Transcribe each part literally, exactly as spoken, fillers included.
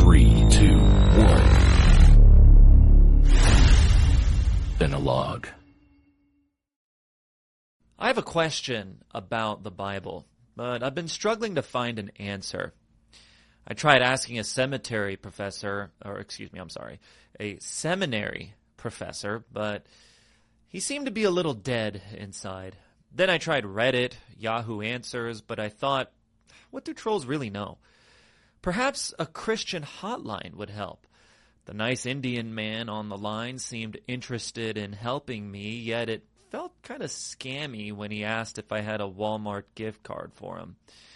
Three, two, one. Then a log. I have a question about the Bible, but I've been struggling to find an answer. I tried asking a cemetery professor, or excuse me, I'm sorry, a seminary professor, but he seemed to be a little dead inside. Then I tried Reddit, Yahoo Answers, but I thought, what do trolls really know? Perhaps a Christian hotline would help. The nice Indian man on the line seemed interested in helping me, yet it felt kind of scammy when he asked if I had a Walmart gift card for him.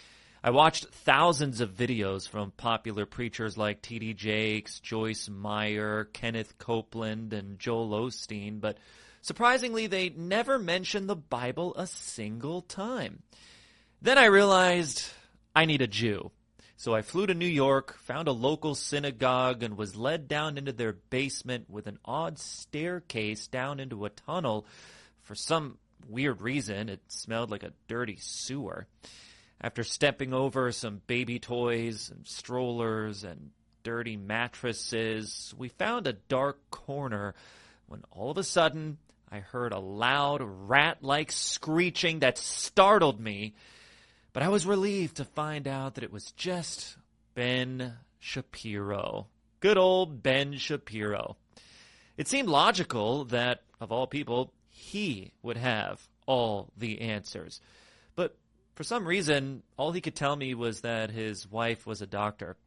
I watched thousands of videos from popular preachers like T D Jakes, Joyce Meyer, Kenneth Copeland, and Joel Osteen, but surprisingly they never mentioned the Bible a single time. Then I realized I need a Jew. So I flew to New York, found a local synagogue, and was led down into their basement with an odd staircase down into a tunnel. For some weird reason, it smelled like a dirty sewer. After stepping over some baby toys and strollers and dirty mattresses, we found a dark corner when all of a sudden I heard a loud rat-like screeching that startled me. But I was relieved to find out that it was just Ben Shapiro. Good old Ben Shapiro. It seemed logical that, of all people, he would have all the answers. But for some reason, all he could tell me was that his wife was a doctor.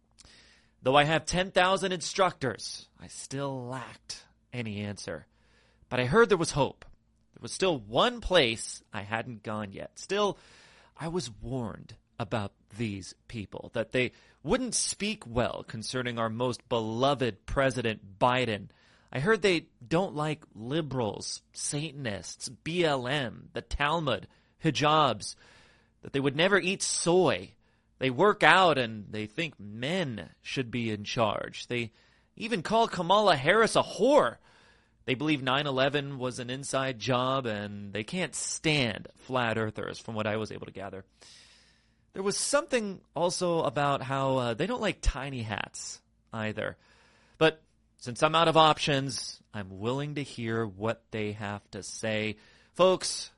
Though I have ten thousand instructors, I still lacked any answer. But I heard there was hope. There was still one place I hadn't gone yet. Still, I was warned about these people, that they wouldn't speak well concerning our most beloved President Biden. I heard they don't like liberals, Satanists, B L M, the Talmud, hijabs, that they would never eat soy. They work out and they think men should be in charge. They even call Kamala Harris a whore. They believe nine eleven was an inside job, and they can't stand flat earthers, from what I was able to gather. There was something also about how uh, they don't like tiny hats either. But since I'm out of options, I'm willing to hear what they have to say. Folks,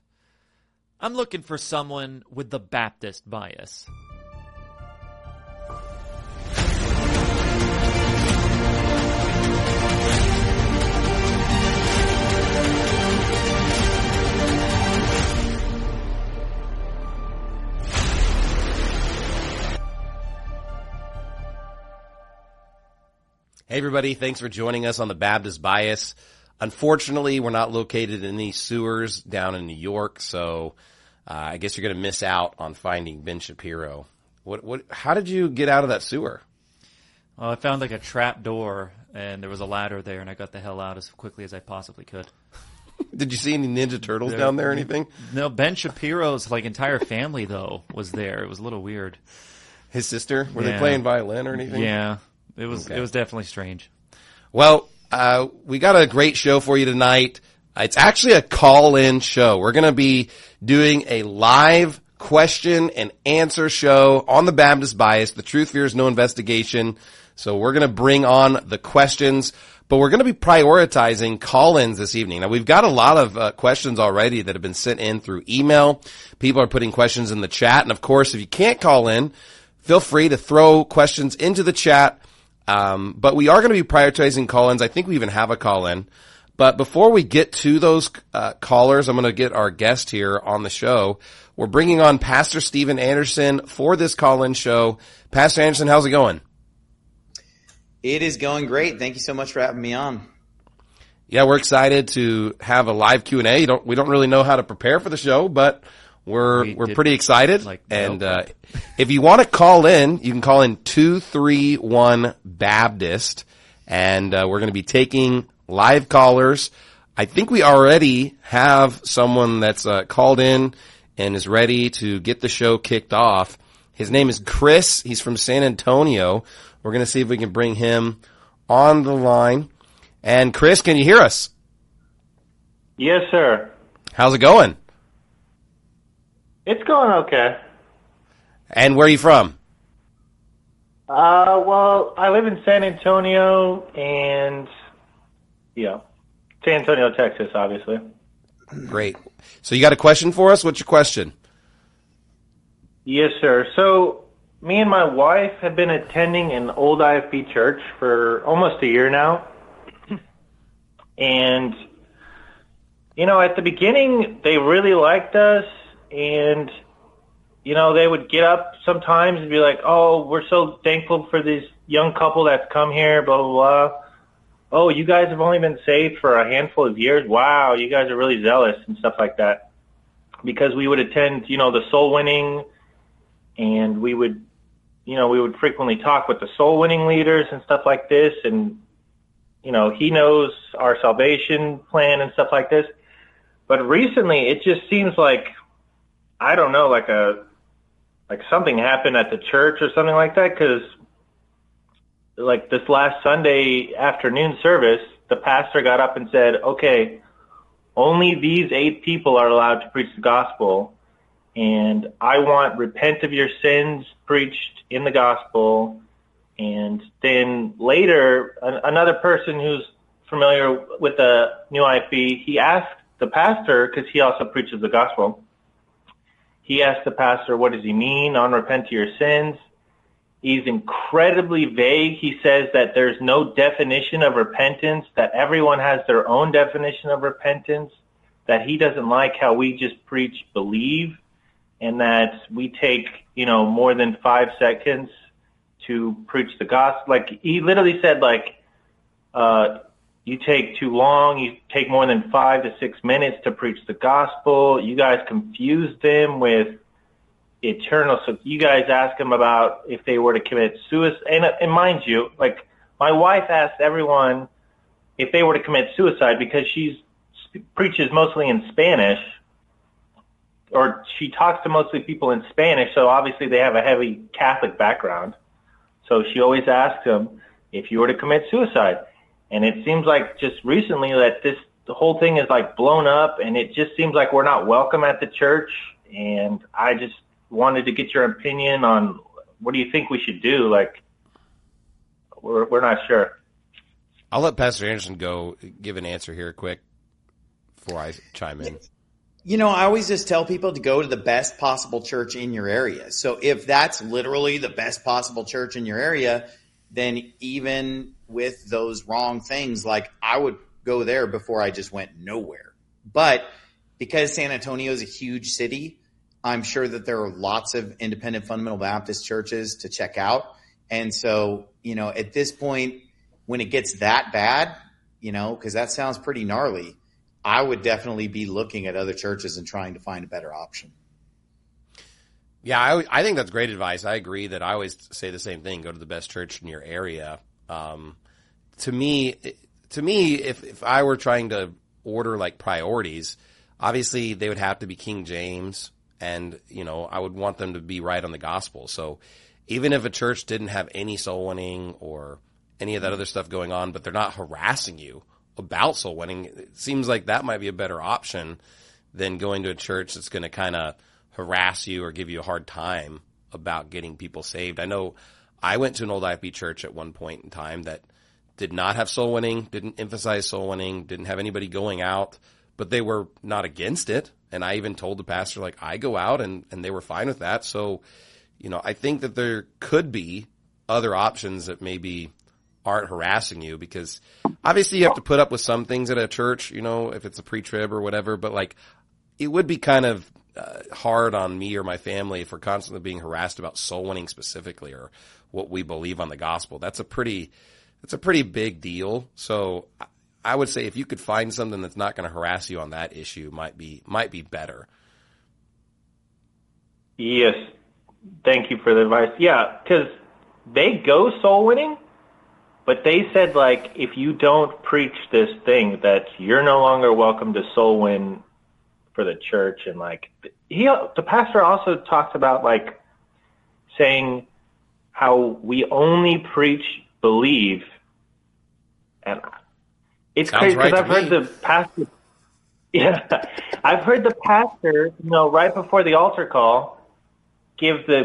I'm looking for someone with the Baptist bias. Hey, everybody. Thanks for joining us on the Baptist Bias. Unfortunately, we're not located in any sewers down in New York, so uh, I guess you're going to miss out on finding Ben Shapiro. What? What? How did you get out of that sewer? Well, I found like a trap door, and there was a ladder there, and I got the hell out as quickly as I possibly could. Did you see any Ninja Turtles there, down there or anything? No, Ben Shapiro's like entire family, though, was there. It was a little weird. His sister? Were yeah. they playing violin or anything? Yeah. It was okay. It was definitely strange. Well, uh, we got a great show for you tonight. It's actually a call-in show. We're going to be doing a live question and answer show on the Baptist Bias. The Truth Fears No Investigation. So we're going to bring on the questions, but we're going to be prioritizing call-ins this evening. Now, we've got a lot of uh, questions already that have been sent in through email. People are putting questions in the chat. And, of course, if you can't call in, feel free to throw questions into the chat. Um, but we are going to be prioritizing call-ins. I think we even have a call-in. But before we get to those uh, callers, I'm going to get our guest here on the show. We're bringing on Pastor Steven Anderson for this call-in show. Pastor Anderson, how's it going? It is going great. Thank you so much for having me on. Yeah, we're excited to have a live Q and A. You don't, we don't really know how to prepare for the show, but we're we we're pretty excited. Like, and no. uh if you want to call in, you can call in two three one Baptist, and uh, we're going to be taking live callers. I think we already have someone that's uh, called in and is ready to get the show kicked off. His name is Chris. He's from San Antonio. We're going to see if we can bring him on the line. And Chris, can you hear us? Yes, sir. How's it going? It's going okay. And where are you from? Uh, well, I live in San Antonio, and yeah, San Antonio, Texas, obviously. Great. So you got a question for us? What's your question? Yes, sir. So me and my wife have been attending an old I F B church for almost a year now. And, you know, at the beginning, they really liked us. And, you know, they would get up sometimes and be like, oh, we're so thankful for this young couple that's come here, blah, blah, blah. Oh, you guys have only been saved for a handful of years? Wow, you guys are really zealous and stuff like that. Because we would attend, you know, the soul winning, and we would, you know, we would frequently talk with the soul winning leaders and stuff like this. And, you know, he knows our salvation plan and stuff like this. But recently, it just seems like, I don't know, like a, like something happened at the church or something like that, because like this last Sunday afternoon service, the pastor got up and said, okay, only these eight people are allowed to preach the gospel, and I want repent of your sins preached in the gospel. And then later, an- another person who's familiar with the new I F B, he asked the pastor, because he also preaches the gospel, he asked the pastor, what does he mean on repent of your sins? He's incredibly vague. He says that there's no definition of repentance, that everyone has their own definition of repentance, that he doesn't like how we just preach believe, and that we take, you know, more than five seconds to preach the gospel. Like, he literally said, like, uh, you take too long, you take more than five to six minutes to preach the gospel. You guys confuse them with eternal. So you guys ask them about if they were to commit suicide. And, and mind you, like, my wife asked everyone if they were to commit suicide, because she preaches mostly in Spanish, or she talks to mostly people in Spanish, so obviously they have a heavy Catholic background. So she always asks them if you were to commit suicide. And it seems like just recently that this, the whole thing is like blown up, and it just seems like we're not welcome at the church. And I just wanted to get your opinion on, what do you think we should do? Like, we're we're not sure. I'll let Pastor Anderson go give an answer here quick before I chime in. You know, I always just tell people to go to the best possible church in your area. So if that's literally the best possible church in your area, then even with those wrong things, like, I would go there before I just went nowhere. But because San Antonio is a huge city, I'm sure that there are lots of independent fundamental Baptist churches to check out. And so, you know, at this point, when it gets that bad, you know, because that sounds pretty gnarly, I would definitely be looking at other churches and trying to find a better option. Yeah, I, I think that's great advice. I agree that I always say the same thing. Go to the best church in your area. Um, to me, to me, if, if I were trying to order like priorities, obviously they would have to be King James, and, you know, I would want them to be right on the gospel. So even if a church didn't have any soul winning or any of that other stuff going on, but they're not harassing you about soul winning, it seems like that might be a better option than going to a church that's going to kind of harass you or give you a hard time about getting people saved. I know I went to an old I F B church at one point in time that did not have soul winning, didn't emphasize soul winning, didn't have anybody going out, but they were not against it. And I even told the pastor, like, I go out, and, and they were fine with that. So, you know, I think that there could be other options that maybe aren't harassing you, because obviously you have to put up with some things at a church, you know, if it's a pre-trib or whatever, but like, it would be kind of uh, hard on me or my family if we're constantly being harassed about soul winning specifically, or what we believe on the gospel. That's a pretty, that's a pretty big deal. So I would say if you could find something that's not going to harass you on that issue, might be, might be better. Yes. Thank you for the advice. Yeah, because they go soul winning, but they said, like, if you don't preach this thing, that you're no longer welcome to soul win for the church. And like, he, the pastor also talked about, like, saying how we only preach believe. And it's Sounds crazy, because right I've to heard me. the pastor, yeah, I've heard the pastor, you know, right before the altar call, give the,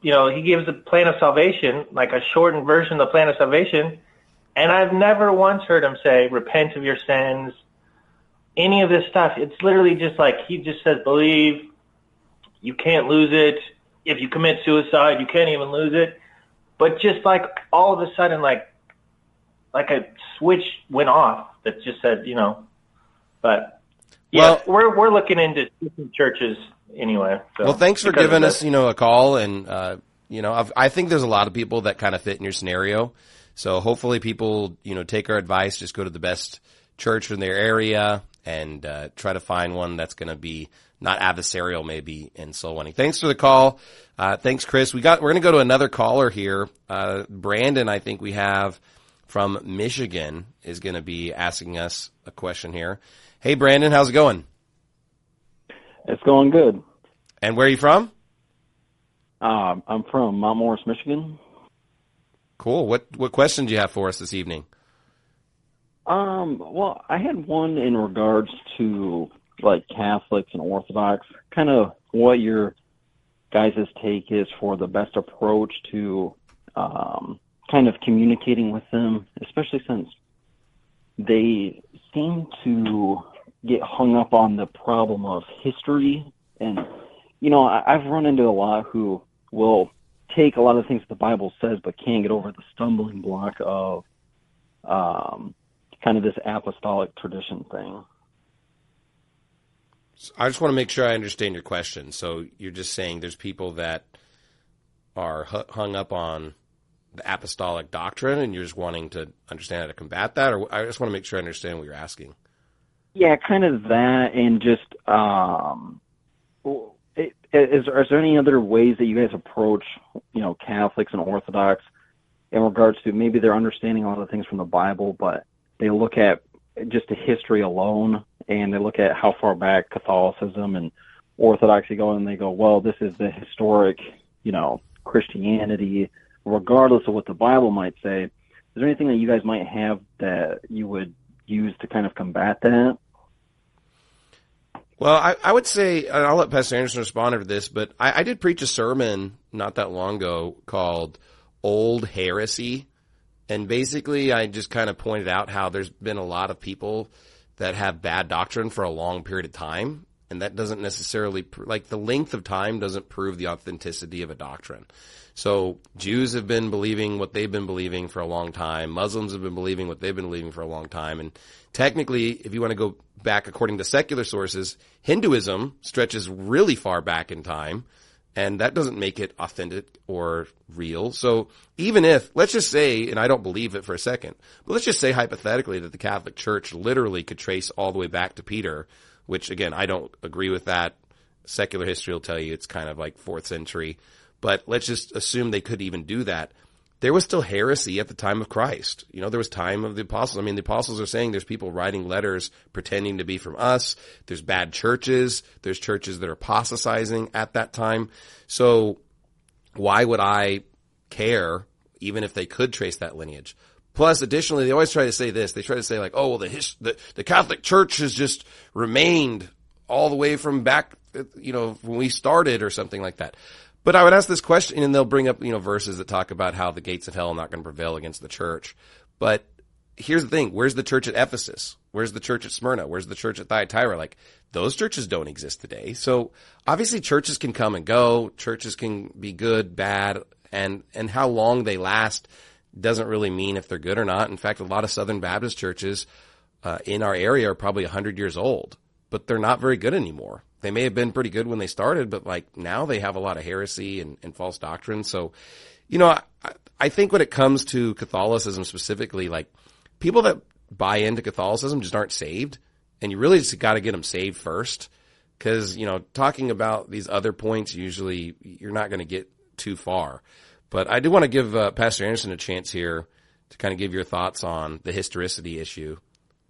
you know, he gives the plan of salvation, like a shortened version of the plan of salvation, and I've never once heard him say, repent of your sins, any of this stuff. It's literally just like, he just says, believe, you can't lose it. If you commit suicide, you can't even lose it. But just like all of a sudden, like, like a switch went off that just said, you know, but yeah, well, we're, we're looking into different churches anyway. So, well, thanks for giving us, you know, a call. And, uh, you know, I've, I think there's a lot of people that kind of fit in your scenario. So hopefully people, you know, take our advice, just go to the best church in their area and, uh, try to find one that's going to be not adversarial maybe in soul winning. Thanks for the call. Uh, thanks, Chris. We got, we're going to go to another caller here. Uh, Brandon, I think we have from Michigan is going to be asking us a question here. Hey, Brandon, how's it going? It's going good. And where are you from? Uh, I'm from Mount Morris, Michigan. Cool. What what question do you have for us this evening? Um, well, I had one in regards to like Catholics and Orthodox, kind of what your guys' take is for the best approach to um, kind of communicating with them, especially since they seem to get hung up on the problem of history. And, you know, I, I've run into a lot who will take a lot of things that the Bible says but can't get over the stumbling block of um, kind of this apostolic tradition thing. I just want to make sure I understand your question. So you're just saying there's people that are hung up on the apostolic doctrine and you're just wanting to understand how to combat that? Or I just want to make sure I understand what you're asking. Yeah, kind of that, and just um, is, is there any other ways that you guys approach, you know, Catholics and Orthodox in regards to maybe they're understanding a lot of things from the Bible, but they look at just the history alone, and they look at how far back Catholicism and Orthodoxy go, and they go, well, this is the historic, you know, Christianity, regardless of what the Bible might say. Is there anything that you guys might have that you would use to kind of combat that? Well, I, I would say, and I'll let Pastor Anderson respond to this, but I, I did preach a sermon not that long ago called Old Heresy. And basically, I just kind of pointed out how there's been a lot of people that have bad doctrine for a long period of time. And that doesn't necessarily, like the length of time doesn't prove the authenticity of a doctrine. So Jews have been believing what they've been believing for a long time. Muslims have been believing what they've been believing for a long time. And technically, if you want to go back according to secular sources, Hinduism stretches really far back in time. And that doesn't make it authentic or real. So even if, let's just say, and I don't believe it for a second, but let's just say hypothetically that the Catholic Church literally could trace all the way back to Peter, which again, I don't agree with that. Secular history will tell you it's kind of like fourth century. But let's just assume they could even do that. There was still heresy at the time of Christ. You know, there was time of the apostles. I mean, the apostles are saying there's people writing letters pretending to be from us. There's bad churches. There's churches that are apostatizing at that time. So why would I care even if they could trace that lineage? Plus, additionally, they always try to say this. They try to say like, oh, well, the, his, the, the Catholic Church has just remained all the way from back, you know, when we started or something like that. But I would ask this question, and they'll bring up, you know, verses that talk about how the gates of hell are not going to prevail against the church. But here's the thing. Where's the church at Ephesus? Where's the church at Smyrna? Where's the church at Thyatira? Like, those churches don't exist today. So obviously churches can come and go. Churches can be good, bad, and, and how long they last doesn't really mean if they're good or not. In fact, a lot of Southern Baptist churches uh, in our area are probably one hundred years old, but they're not very good anymore. They may have been pretty good when they started, but like now they have a lot of heresy and, and false doctrine. So, you know, I, I think when it comes to Catholicism specifically, like people that buy into Catholicism just aren't saved, and you really just got to get them saved first. Cause, you know, talking about these other points, usually you're not going to get too far. But I do want to give uh, Pastor Anderson a chance here to kind of give your thoughts on the historicity issue.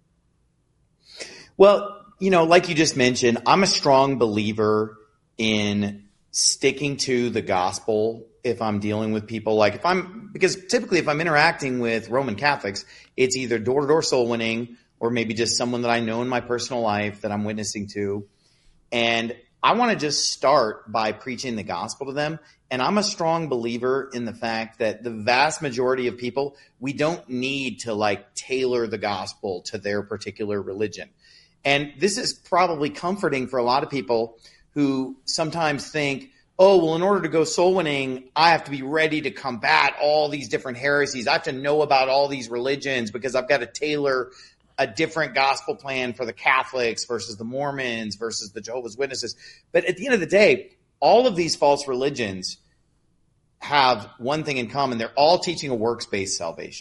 Well, you know, like you just mentioned, I'm a strong believer in sticking to the gospel if I'm dealing with people. Like if I'm, because typically if I'm interacting with Roman Catholics, it's either door-to-door soul winning or maybe just someone that I know in my personal life that I'm witnessing to. And I want to just start by preaching the gospel to them. And I'm a strong believer in the fact that the vast majority of people, we don't need to like tailor the gospel to their particular religion. And this is probably comforting for a lot of people who sometimes think, oh, well, in order to go soul winning, I have to be ready to combat all these different heresies. I have to know about all these religions because I've got to tailor a different gospel plan for the Catholics versus the Mormons versus the Jehovah's Witnesses. But at the end of the day, all of these false religions have one thing in common. They're all teaching a works-based salvation.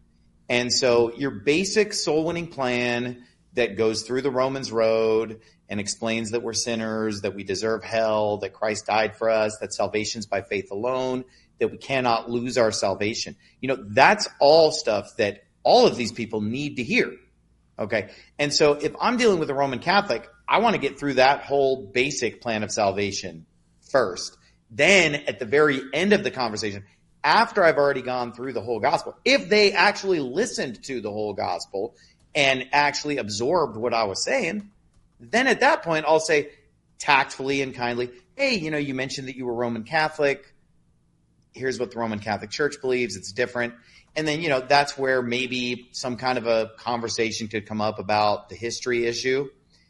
And so your basic soul winning plan that goes through the Romans road and explains that we're sinners, that we deserve hell, that Christ died for us, that salvation's by faith alone, that we cannot lose our salvation. You know, that's all stuff that all of these people need to hear. Okay. And so if I'm dealing with a Roman Catholic, I want to get through that whole basic plan of salvation first. Then at the very end of the conversation, after I've already gone through the whole gospel, if they actually listened to the whole gospel and actually absorbed what I was saying, then at that point, I'll say tactfully and kindly, hey, you know, you mentioned that you were Roman Catholic. Here's what the Roman Catholic Church believes. It's different. And then, you know, that's where maybe some kind of a conversation could come up about the history issue.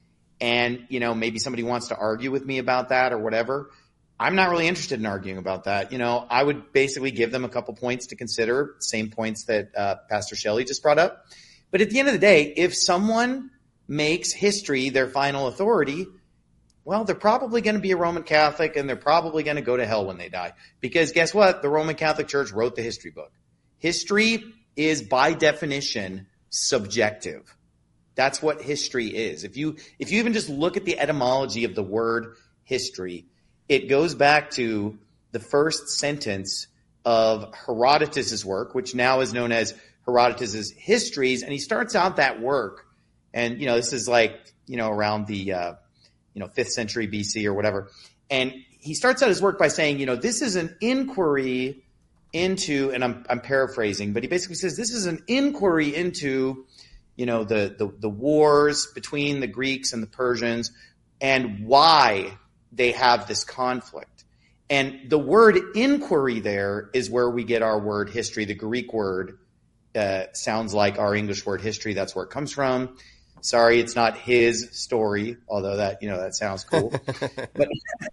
And, you know, maybe somebody wants to argue with me about that or whatever. I'm not really interested in arguing about that. You know, I would basically give them a couple points to consider, same points that uh, Pastor Shelley just brought up. But at the end of the day, if someone makes history their final authority, well, they're probably going to be a Roman Catholic and they're probably going to go to hell when they die. Because guess what? The Roman Catholic Church wrote the history book. History is by definition subjective. That's what history is. If you if you even just look at the etymology of the word history, it goes back to the first sentence of Herodotus's work, which now is known as Herodotus's Histories, and he starts out that work, and you know this is like you know around the uh, you know fifth century B C or whatever, and he starts out his work by saying, you know, this is an inquiry into, and I'm I'm paraphrasing, but he basically says this is an inquiry into, you know, the the, the wars between the Greeks and the Persians and why they have this conflict. And the word inquiry there is where we get our word history. The Greek word uh, sounds like our English word history. That's where it comes from. Sorry, it's not his story, although that, you know, that sounds cool. but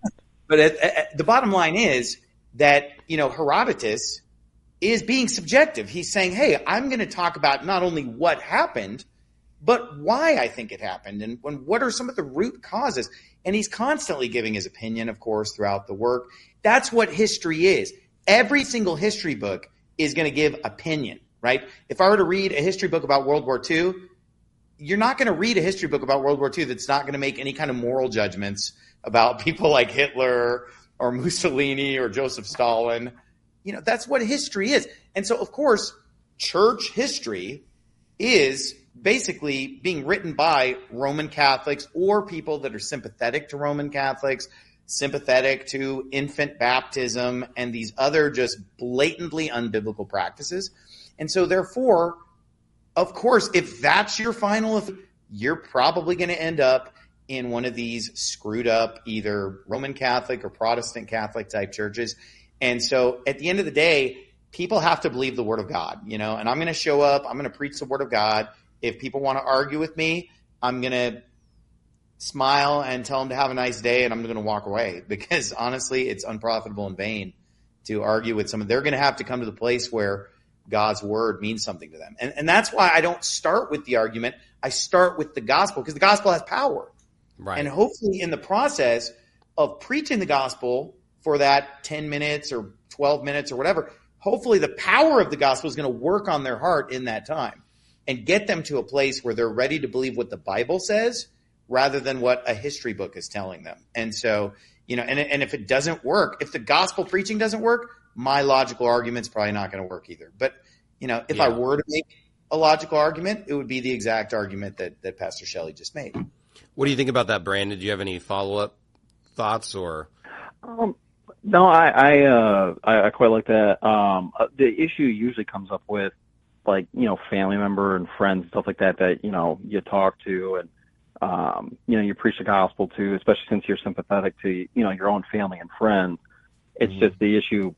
but at, at, the bottom line is that, you know, Herodotus is being subjective. He's saying, hey, I'm going to talk about not only what happened, but why I think it happened and, and what are some of the root causes. And he's constantly giving his opinion, of course, throughout the work. That's what history is. Every single history book is going to give opinion, right? If I were to read a history book about World War Two, you're not going to read a history book about World War Two that's not going to make any kind of moral judgments about people like Hitler or Mussolini or Joseph Stalin. You know, that's what history is. And so, of course, church history is basically being written by Roman Catholics or people that are sympathetic to Roman Catholics, sympathetic to infant baptism and these other just blatantly unbiblical practices. And so, therefore, of course, if that's your final, you're probably going to end up in one of these screwed up either Roman Catholic or Protestant Catholic type churches. And so at the end of the day, people have to believe the word of God, you know, and I'm going to show up. I'm going to preach the word of God. If people want to argue with me, I'm going to smile and tell them to have a nice day, and I'm going to walk away because honestly, it's unprofitable and vain to argue with someone. They're going to have to come to the place where God's word means something to them. And, and that's why I don't start with the argument. I start with the gospel because the gospel has power. Right. And hopefully in the process of preaching the gospel for that ten minutes or twelve minutes or whatever, hopefully the power of the gospel is going to work on their heart in that time and get them to a place where they're ready to believe what the Bible says rather than what a history book is telling them. And so, you know, and, and if it doesn't work, if the gospel preaching doesn't work, my logical argument's probably not going to work either. But, you know, if yeah. I were to make a logical argument, it would be the exact argument that, that Pastor Shelley just made. What do you think about that, Brandon? Do you have any follow-up thoughts or? Um, no, I I, uh, I I quite like that. Um, the issue usually comes up with, like, you know, family member and friends, stuff like that, that, you know, you talk to. And um, you know, you preach the gospel to, especially since you're sympathetic to, you know, your own family and friends. It's mm-hmm. just the issue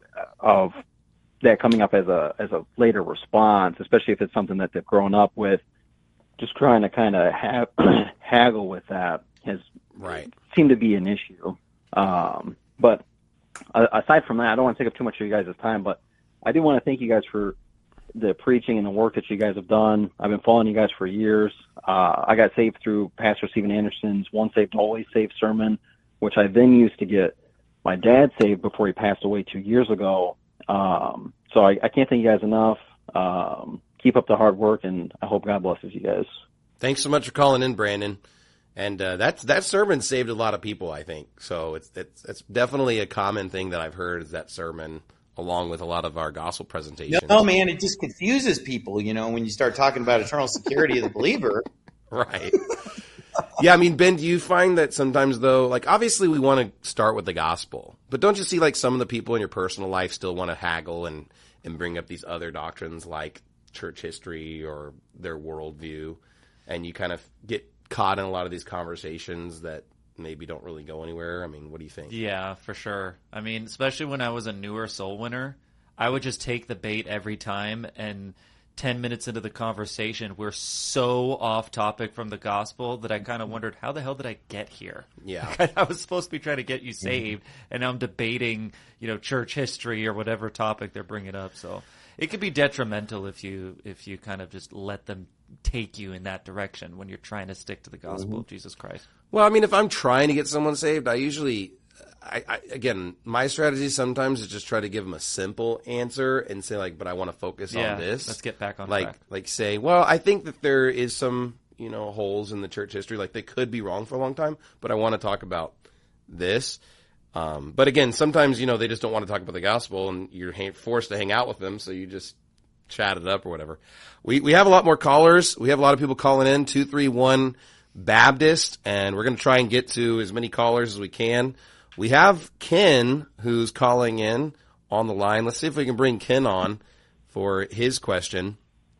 of that coming up as a as a later response, especially if it's something that they've grown up with. Just trying to kind of ha- haggle with that has right. seemed to be an issue. Um, but uh, aside from that, I don't want to take up too much of you guys' time, but I do want to thank you guys for the preaching and the work that you guys have done. I've been following you guys for years. Uh, I got saved through Pastor Stephen Anderson's Once Saved, Always Saved sermon, which I then used to get my dad saved before he passed away two years ago. Um, so I, I can't thank you guys enough. Um, keep up the hard work, and I hope God blesses you guys. Thanks so much for calling in, Brandon. And uh, that's that sermon saved a lot of people, I think. So it's it's it's definitely a common thing that I've heard is that sermon, along with a lot of our gospel presentations. No, man, it just confuses people, you know, when you start talking about eternal security of the believer. Right. Yeah, I mean, Ben, do you find that sometimes, though, like, obviously we want to start with the gospel, but don't you see, like, some of the people in your personal life still want to haggle and, and bring up these other doctrines like church history or their worldview, and you kind of get caught in a lot of these conversations that maybe don't really go anywhere? I mean, what do you think? Yeah, for sure. I mean, especially when I was a newer soul winner, I would just take the bait every time, and ten minutes into the conversation, we're so off topic from the gospel that I kind of wondered, how the hell did I get here? Yeah. Like, I was supposed to be trying to get you saved, mm-hmm. and now I'm debating, you know, church history or whatever topic they're bringing up. So it could be detrimental if you if you kind of just let them take you in that direction when you're trying to stick to the gospel mm-hmm. of Jesus Christ. Well, I mean, if I'm trying to get someone saved, I usually, I, I again, my strategy sometimes is just try to give them a simple answer and say, like, but I want to focus yeah, on this. Let's get back on like, track. Like, say, well, I think that there is some, you know, holes in the church history. Like, they could be wrong for a long time, but I want to talk about this. Um, but again, sometimes, you know, they just don't want to talk about the gospel, and you're ha- forced to hang out with them, so you just chat it up or whatever. We we have a lot more callers. We have a lot of people calling in, two three one Baptist, and we're going to try and get to as many callers as we can. We have Ken, who's calling in on the line. Let's see if we can bring Ken on for his question.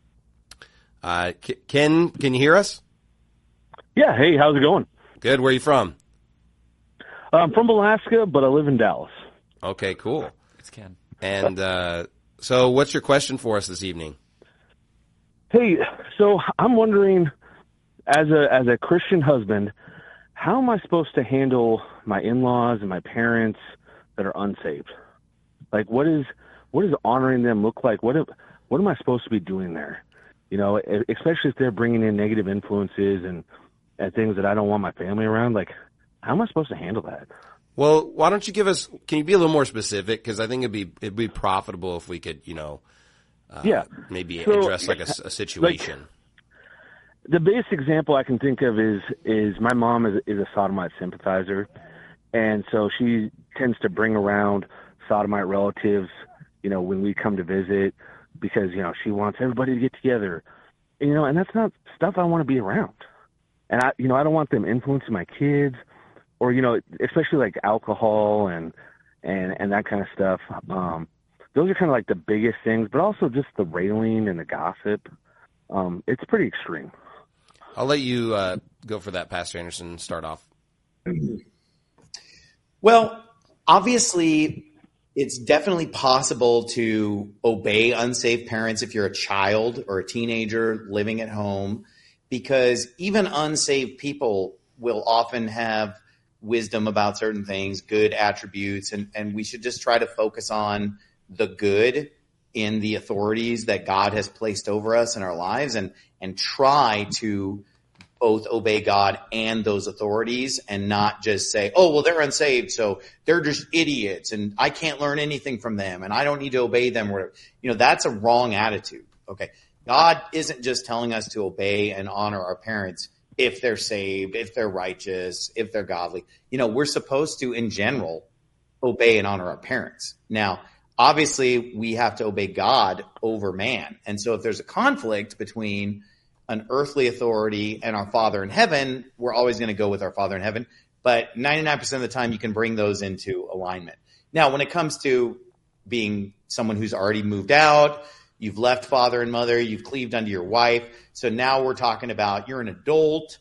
Uh, Ken, can you hear us? Yeah. Hey, how's it going? Good. Where are you from? I'm from Alaska, but I live in Dallas. Okay, cool. It's Ken. And uh, so what's your question for us this evening? Hey, so I'm wondering, as a as a Christian husband, how am I supposed to handle my in-laws and my parents that are unsaved? Like, what is what does honoring them look like? What if, what am I supposed to be doing there? You know, especially if they're bringing in negative influences and, and things that I don't want my family around. Like, how am I supposed to handle that? Well, why don't you give us? Can you be a little more specific? Because I think it'd be it'd be profitable if we could, you know, uh, yeah, maybe so, address like a, a situation. Like, the biggest example I can think of is is my mom is is a sodomite sympathizer, and so she tends to bring around sodomite relatives, you know, when we come to visit, because, you know, she wants everybody to get together, you know, and that's not stuff I want to be around. And I, you know, I don't want them influencing my kids, or, you know, especially like alcohol and and and that kind of stuff. Um, those are kind of like the biggest things, but also just the railing and the gossip. Um, it's pretty extreme. I'll let you uh, go for that, Pastor Anderson. Start off. Well, obviously, it's definitely possible to obey unsaved parents if you're a child or a teenager living at home, because even unsaved people will often have wisdom about certain things, good attributes, and, and we should just try to focus on the good in the authorities that God has placed over us in our lives, and and try to both obey God and those authorities, and not just say, oh, well, they're unsaved, so they're just idiots, and I can't learn anything from them, and I don't need to obey them. Or whatever. You know, that's a wrong attitude. Okay. God isn't just telling us to obey and honor our parents if they're saved, if they're righteous, if they're godly. You know, we're supposed to, in general, obey and honor our parents. Now, obviously, we have to obey God over man. And so if there's a conflict between an earthly authority and our Father in heaven, we're always going to go with our Father in heaven. But ninety-nine percent of the time, you can bring those into alignment. Now, when it comes to being someone who's already moved out, you've left father and mother, you've cleaved unto your wife. So now we're talking about you're an adult,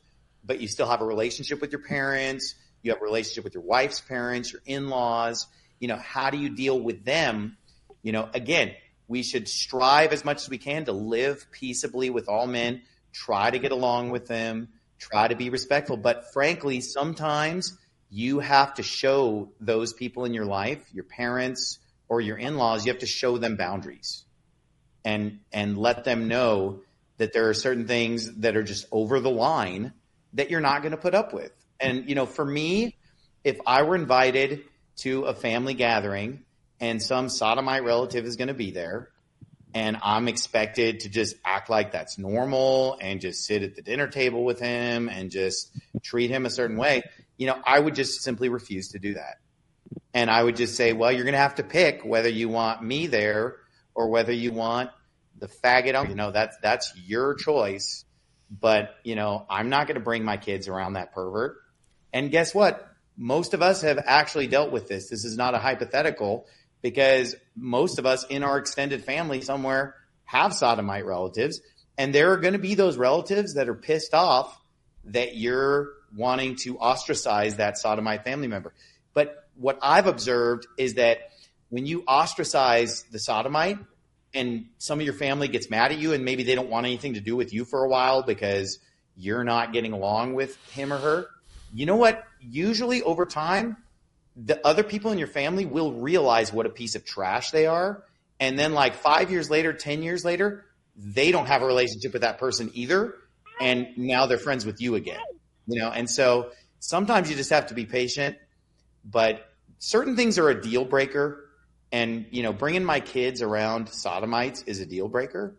but you still have a relationship with your parents. You have a relationship with your wife's parents, your in-laws. You know, how do you deal with them? You know, again, we should strive as much as we can to live peaceably with all men, try to get along with them, try to be respectful. But frankly, sometimes you have to show those people in your life, your parents or your in-laws, you have to show them boundaries and, and let them know that there are certain things that are just over the line that you're not going to put up with. And, you know, for me, if I were invited to a family gathering and some sodomite relative is going to be there and I'm expected to just act like that's normal and just sit at the dinner table with him and just treat him a certain way, you know, I would just simply refuse to do that. And I would just say, well, you're going to have to pick whether you want me there or whether you want the faggot. You know, that's, that's your choice. But, you know, I'm not going to bring my kids around that pervert. And guess what? Most of us have actually dealt with this. This is not a hypothetical, because most of us in our extended family somewhere have sodomite relatives. And there are going to be those relatives that are pissed off that you're wanting to ostracize that sodomite family member. But what I've observed is that when you ostracize the sodomite and some of your family gets mad at you and maybe they don't want anything to do with you for a while because you're not getting along with him or her, you know what? Usually over time, the other people in your family will realize what a piece of trash they are. And then like five years later, ten years later, they don't have a relationship with that person either. And now they're friends with you again, you know? And so sometimes you just have to be patient, but certain things are a deal breaker. And, you know, bringing my kids around sodomites is a deal breaker.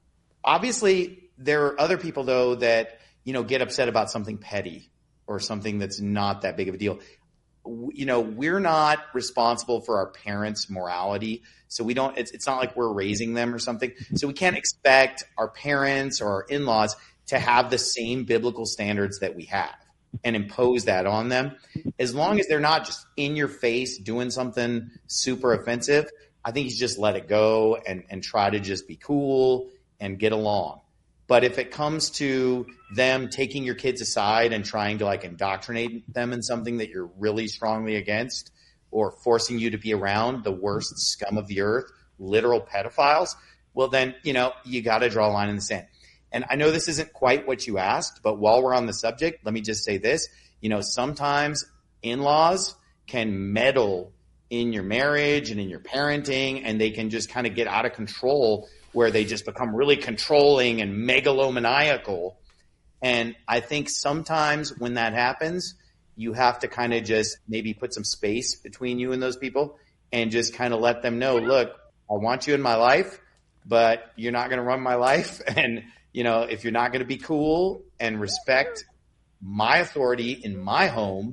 Obviously, there are other people, though, that, you know, get upset about something petty or something that's not that big of a deal. You know, we're not responsible for our parents' morality. So we don't, it's, it's not like we're raising them or something. So we can't expect our parents or our in-laws to have the same biblical standards that we have and impose that on them. As long as they're not just in your face doing something super offensive, I think you just let it go and, and try to just be cool and get along. But if it comes to them taking your kids aside and trying to like indoctrinate them in something that you're really strongly against, or forcing you to be around the worst scum of the earth, literal pedophiles, well then, you know, you got to draw a line in the sand. And I know this isn't quite what you asked, but while we're on the subject, let me just say this. You know, sometimes in-laws can meddle in your marriage and in your parenting, and they can just kind of get out of control where they just become really controlling and megalomaniacal. And I think sometimes when that happens, you have to kind of just maybe put some space between you and those people and just kind of let them know, look, I want you in my life, but you're not going to run my life. And, you know, if you're not going to be cool and respect my authority in my home,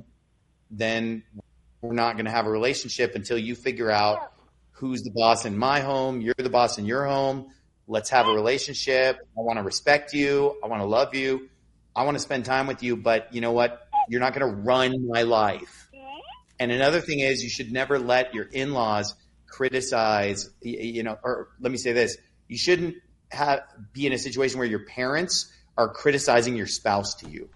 then we're not going to have a relationship until you figure out who's the boss in my home. You're the boss in your home. Let's have a relationship. I want to respect you. I want to love you. I want to spend time with you, but you know what? You're not going to run my life. And another thing is, you should never let your in-laws criticize, you know, or let me say this. You shouldn't have, be in a situation where your parents are criticizing your spouse to you.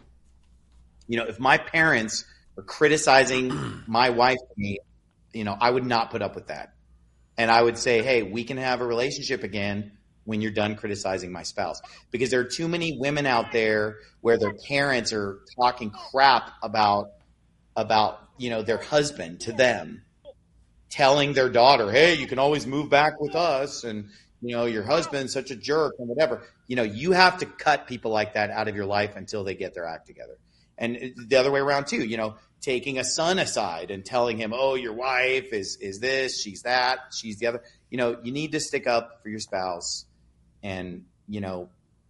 You know, if my parents are criticizing my wife to me, you know, I would not put up with that. And I would say, hey, we can have a relationship again when you're done criticizing my spouse. Because there are too many women out there where their parents are talking crap about, about, you know, their husband to them, telling their daughter, hey, you can always move back with us. And, you know, your husband's such a jerk and whatever. You know, you have to cut people like that out of your life until they get their act together. And the other way around too, you know, taking a son aside and telling him, oh, your wife is, is this, she's that, she's the other. You know, you need to stick up for your spouse. And, you know,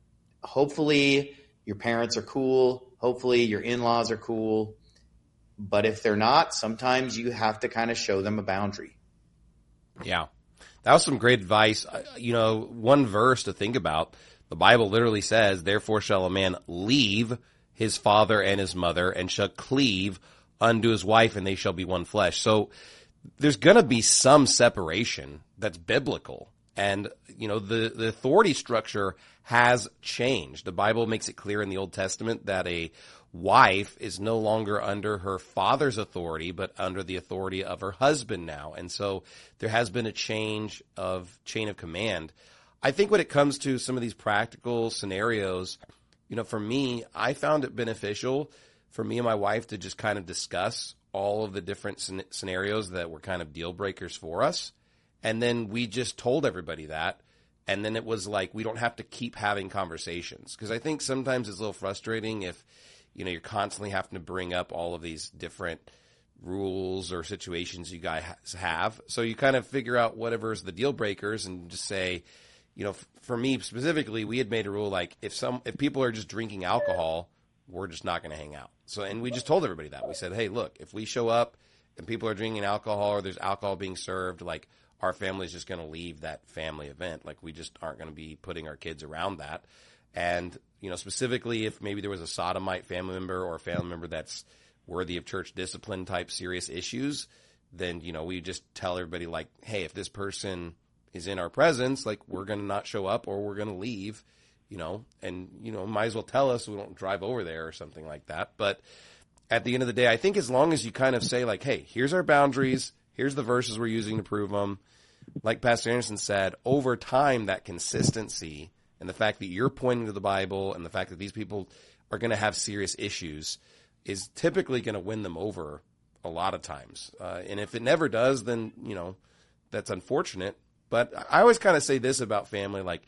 hopefully your parents are cool. Hopefully your in-laws are cool. But if they're not, sometimes you have to kind of show them a boundary. Yeah. That was some great advice. You know, one verse to think about, the Bible literally says, therefore shall a man leave his father and his mother and shall cleave unto his wife, and they shall be one flesh. So there's going to be some separation that's biblical. And, you know, the, the authority structure has changed. The Bible makes it clear in the Old Testament that a wife is no longer under her father's authority, but under the authority of her husband now. And so there has been a change of chain of command. I think when it comes to some of these practical scenarios, you know, for me, I found it beneficial for me and my wife to just kind of discuss all of the different scenarios that were kind of deal breakers for us. And then we just told everybody that. And then it was like, we don't have to keep having conversations. Because I think sometimes it's a little frustrating if, you know, you're constantly having to bring up all of these different rules or situations you guys have. So you kind of figure out whatever's the deal breakers and just say, you know, for me specifically, we had made a rule like if some, if people are just drinking alcohol, we're just not going to hang out. So, and we just told everybody that. We said, hey, look, if we show up and people are drinking alcohol or there's alcohol being served, like our family's just going to leave that family event. Like we just aren't going to be putting our kids around that. And, you know, specifically if maybe there was a sodomite family member or a family member that's worthy of church discipline type serious issues, then, you know, we just tell everybody like, hey, if this person is in our presence, like we're going to not show up or we're going to leave, you know, and, you know, might as well tell us so we don't drive over there or something like that. But at the end of the day, I think as long as you kind of say like, hey, here's our boundaries, here's the verses we're using to prove them. Like Pastor Anderson said, over time, that consistency and the fact that you're pointing to the Bible and the fact that these people are going to have serious issues is typically going to win them over a lot of times. Uh, and if it never does, then, you know, that's unfortunate. But I always kind of say this about family, like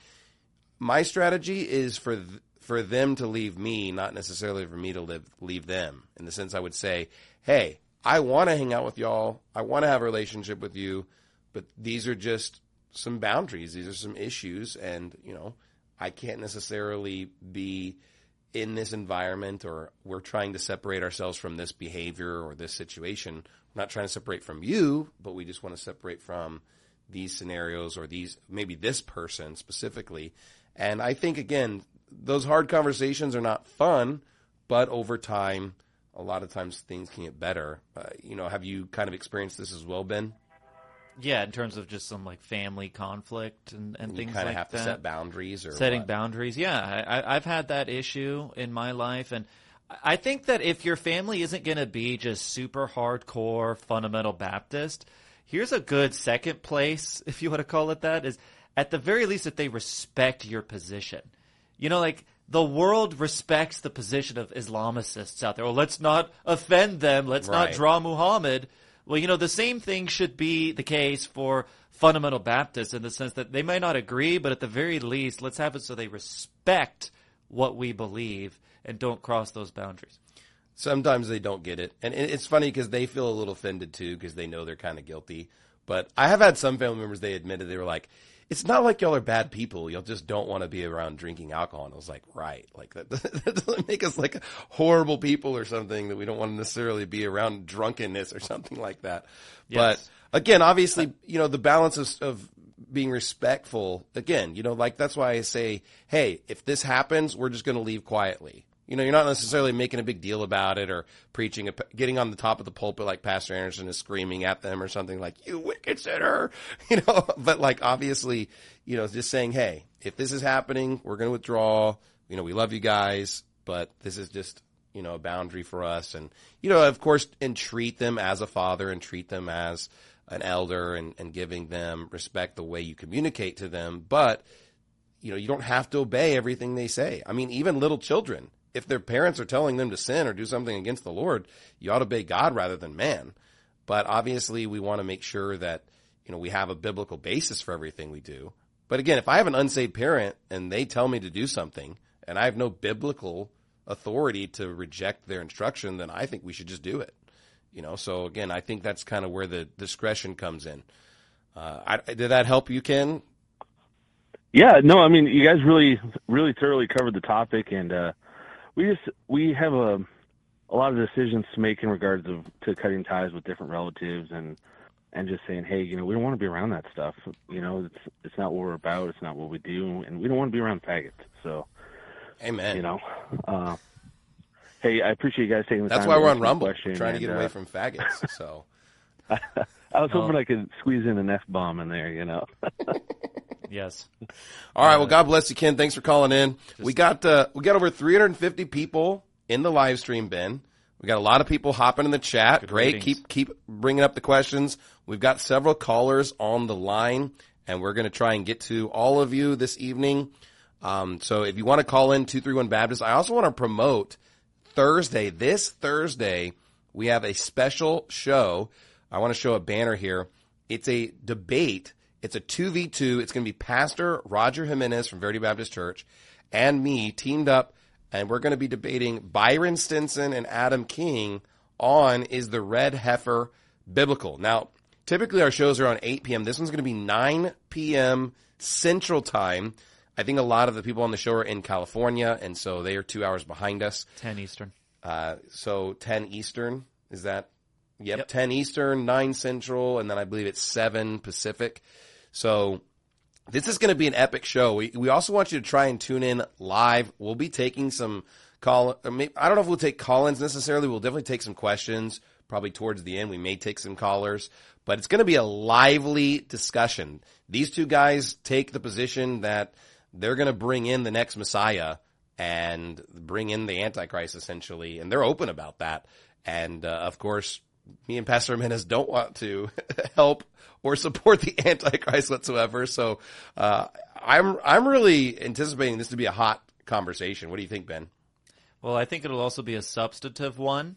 my strategy is for th- for them to leave me, not necessarily for me to live, leave them. In the sense I would say, hey, I want to hang out with y'all. I want to have a relationship with you. But these are just some boundaries. These are some issues. And, you know, I can't necessarily be in this environment or we're trying to separate ourselves from this behavior or this situation. We're not trying to separate from you, but we just want to separate from these scenarios or these, maybe this person specifically. And I think, again, those hard conversations are not fun, but over time, a lot of times things can get better. Uh, you know, have you kind of experienced this as well, Ben? Yeah, in terms of just some like family conflict and, and You things kind like of have that. to set boundaries or Setting what? boundaries. Yeah, I, I- I've had that issue in my life. And I think that if your family isn't going to be just super hardcore fundamental Baptist, here's a good second place, if you want to call it that, is at the very least that they respect your position. You know, like the world respects the position of Islamicists out there. Well, let's not offend them. Let's Right. not draw Muhammad. Well, you know, the same thing should be the case for fundamental Baptists in the sense that they might not agree, but at the very least, let's have it so they respect what we believe and don't cross those boundaries. Sometimes they don't get it. And it- it's funny because they feel a little offended too because they know they're kind of guilty. But I have had some family members, they admitted, they were like, it's not like y'all are bad people. Y'all just don't want to be around drinking alcohol. And I was like, right. Like that, that doesn't make us like horrible people or something that we don't want to necessarily be around drunkenness or something like that. Yes. But again, obviously, you know, the balance of, of being respectful, again, you know, like that's why I say, hey, if this happens, we're just going to leave quietly. You know, you're not necessarily making a big deal about it or preaching, a, getting on the top of the pulpit like Pastor Anderson is screaming at them or something like, you wicked sinner, you know, but like obviously, you know, just saying, hey, if this is happening, we're going to withdraw. You know, we love you guys, but this is just, you know, a boundary for us. And, you know, of course, and treat them as a father and treat them as an elder and, and giving them respect the way you communicate to them. But, you know, you don't have to obey everything they say. I mean, even little children, if their parents are telling them to sin or do something against the Lord, you ought to obey God rather than man. But obviously we want to make sure that, you know, we have a biblical basis for everything we do. But again, if I have an unsaved parent and they tell me to do something and I have no biblical authority to reject their instruction, then I think we should just do it. You know, so again, I think that's kind of where the discretion comes in. Uh, I, did that help you, Ken? Yeah, no, I mean, you guys really, really thoroughly covered the topic, and uh, we just we have a a lot of decisions to make in regards of to cutting ties with different relatives, and and just saying, hey, you know, we don't want to be around that stuff. You know, it's it's not what we're about. It's not what we do, and we don't want to be around faggots. So, amen. You know, uh, hey, I appreciate you guys taking the That's time. why to we're on answer my Rumble, question, trying to and, get away uh, from faggots. So I was hoping Oh. I could squeeze in an F bomb in there. You know. Yes. All right. Well, God bless you, Ken. Thanks for calling in. We got uh, we got over three hundred fifty people in the live stream, Ben. We got a lot of people hopping in the chat. Good Great. ratings. Keep keep bringing up the questions. We've got several callers on the line, and we're going to try and get to all of you this evening. Um, so if you want to call in, two three one Baptist. I also want to promote Thursday. This Thursday, we have a special show. I want to show a banner here. It's a debate. It's a two v two. It's going to be Pastor Roger Jimenez from Verity Baptist Church and me teamed up, and we're going to be debating Byron Stinson and Adam King on Is the Red Heifer Biblical? Now, typically our shows are on eight p.m. This one's going to be nine p.m. Central Time. I think a lot of the people on the show are in California, and so they are two hours behind us. ten Eastern. Uh, so ten Eastern, is that? Yep, Yep. ten Eastern, nine Central, and then I believe it's seven Pacific. So this is going to be an epic show. We we also want you to try and tune in live. We'll be taking some call. I mean, I don't know if we'll take call-ins necessarily. We'll definitely take some questions. Probably towards the end, we may take some callers. But it's going to be a lively discussion. These two guys take the position that they're going to bring in the next Messiah and bring in the Antichrist, essentially. And they're open about that. And, uh, of course, me and Pastor Jimenez don't want to help or support the Antichrist whatsoever. So uh, I'm I'm really anticipating this to be a hot conversation. What do you think, Ben? Well, I think it'll also be a substantive one,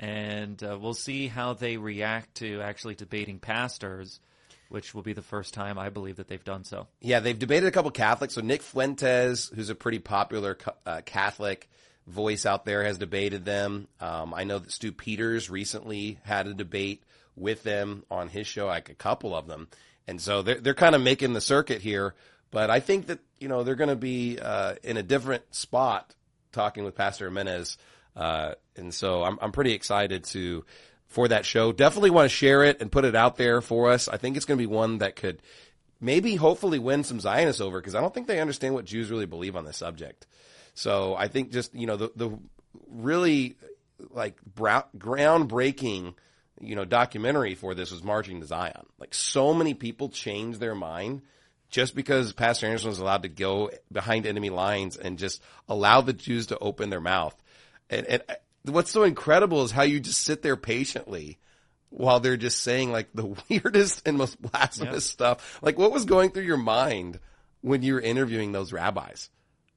and uh, we'll see how they react to actually debating pastors, which will be the first time I believe that they've done so. Yeah, they've debated a couple Catholics. So Nick Fuentes, who's a pretty popular uh, Catholic voice out there, has debated them. Um, I know that Stu Peters recently had a debate with them on his show, like a couple of them. And so they're, they're kind of making the circuit here. But I think that, you know, they're going to be uh, in a different spot talking with Pastor Jimenez. Uh, and so I'm, I'm pretty excited to for that show. Definitely want to share it and put it out there for us. I think it's going to be one that could maybe hopefully win some Zionists over, because I don't think they understand what Jews really believe on this subject. So I think just, you know, the, the really like brow, groundbreaking, you know, documentary for this was Marching to Zion. Like, so many people changed their mind just because Pastor Anderson was allowed to go behind enemy lines and just allow the Jews to open their mouth. And, and what's so incredible is how you just sit there patiently while they're just saying like the weirdest and most blasphemous yep. stuff. Like, what was going through your mind when you were interviewing those rabbis?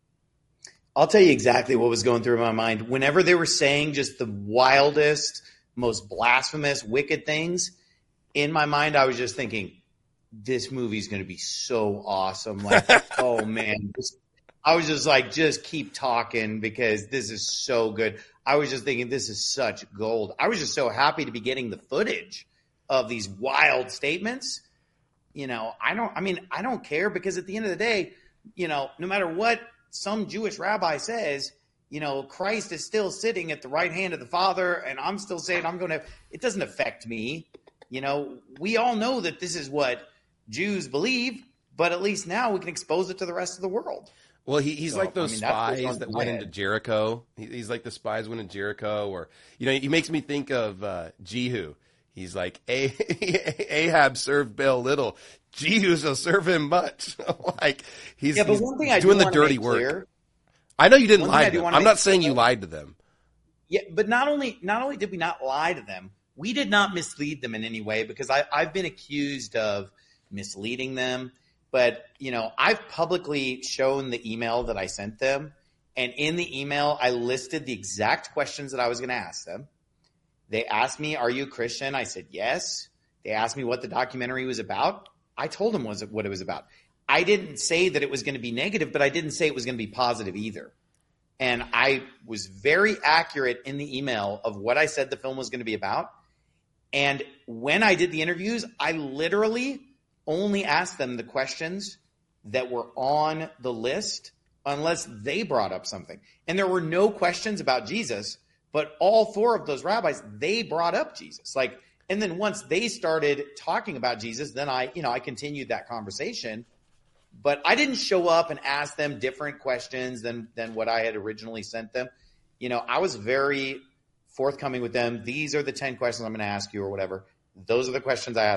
I'll tell you exactly what was going through my mind. Whenever they were saying just the wildest, most blasphemous, wicked things, in my mind, I was just thinking, this movie's going to be so awesome. Like, oh man, this, I was just like, just keep talking because this is so good. I was just thinking, this is such gold. I was just so happy to be getting the footage of these wild statements. You know, I don't, I mean, I don't care, because at the end of the day, you know, no matter what some Jewish rabbi says, you know, Christ is still sitting at the right hand of the Father, and I'm still saying I'm going to, it doesn't affect me. You know, we all know that this is what Jews believe, but at least now we can expose it to the rest of the world. Well, he, he's so, like those I mean, spies that went head. into Jericho. He, he's like the spies went into Jericho, or, you know, he makes me think of uh, Jehu. He's like, Ahab served Baal little. Jehu shall serve him much. Like, he's, yeah, but he's one thing I doing do the dirty make work. Clear, I know you didn't one lie thing to I do them. wanna I'm make not saying clear, you lied to them. Yeah, but not only not only did we not lie to them, we did not mislead them in any way, because I, I've been accused of misleading them. But, you know, I've publicly shown the email that I sent them. And in the email, I listed the exact questions that I was going to ask them. They asked me, are you a Christian? I said, yes. They asked me what the documentary was about. I told them was what it was about. I didn't say that it was going to be negative, but I didn't say it was going to be positive either. And I was very accurate in the email of what I said the film was going to be about. And when I did the interviews, I literally only asked them the questions that were on the list unless they brought up something. And there were no questions about Jesus, but all four of those rabbis, they brought up Jesus. Like, and then once they started talking about Jesus, then I, you know, I continued that conversation. But I didn't show up and ask them different questions than than what I had originally sent them. You know, I was very forthcoming with them. These are the ten questions I'm going to ask you or whatever. Those are the questions I asked them.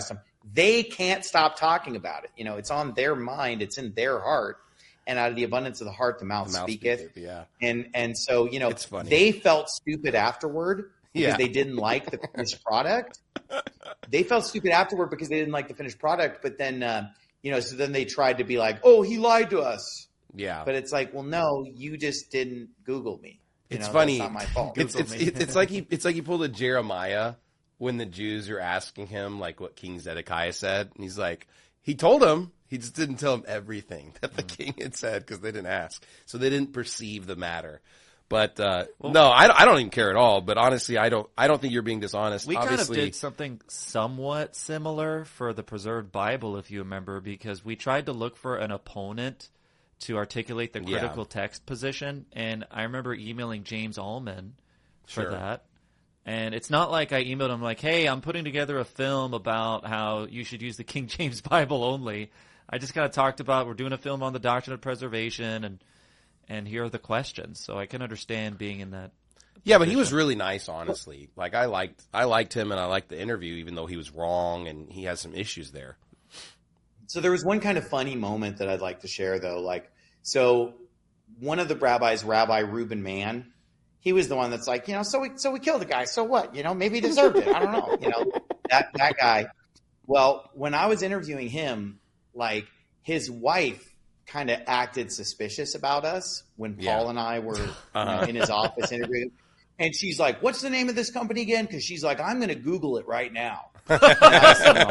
they can't stop talking about it. You know, it's on their mind. It's in their heart. And out of the abundance of the heart, the mouth, The mouth speaketh. speaketh, yeah. And, and so, you know, It's funny. they felt stupid afterward because Yeah. they didn't like the finished product. They felt stupid afterward because they didn't like the finished product. But then, uh, you know, so then they tried to be like, oh, he lied to us. Yeah. But it's like, well, no, you just didn't Google me. You It's know, funny. That's not my fault. It's it's, it's it's like he it's like he pulled a Jeremiah when the Jews are asking him like what King Zedekiah said, and he's like, he told him, he just didn't tell him everything that the king had said because they didn't ask, so they didn't perceive the matter. But uh, well, no, I, I don't even care at all. But honestly, I don't I don't think you're being dishonest. We Obviously, kind of did something somewhat similar for the preserved Bible, if you remember, because we tried to look for an opponent to articulate the critical Yeah. text position, and I remember emailing James Allman for Sure. that. And it's not like I emailed him like, hey, I'm putting together a film about how you should use the King James Bible only. I just kind of talked about we're doing a film on the doctrine of preservation, and and here are the questions. So I can understand being in that. yeah, but he was really nice, honestly. Like I liked I liked him, and I liked the interview, even though he was wrong and he has some issues there. So there was one kind of funny moment that I'd like to share, though. Like, so one of the rabbis, Rabbi Reuben Mann, he was the one that's like, you know, so we so we killed the guy. So what? You know, maybe he deserved it. I don't know. You know, that that guy. Well, when I was interviewing him, like his wife kind of acted suspicious about us when Yeah. Paul and I were Uh-huh. you know, in his office interviewing. And she's like, "What's the name of this company again?" Because she's like, "I'm going to Google it right now." And I was thinking,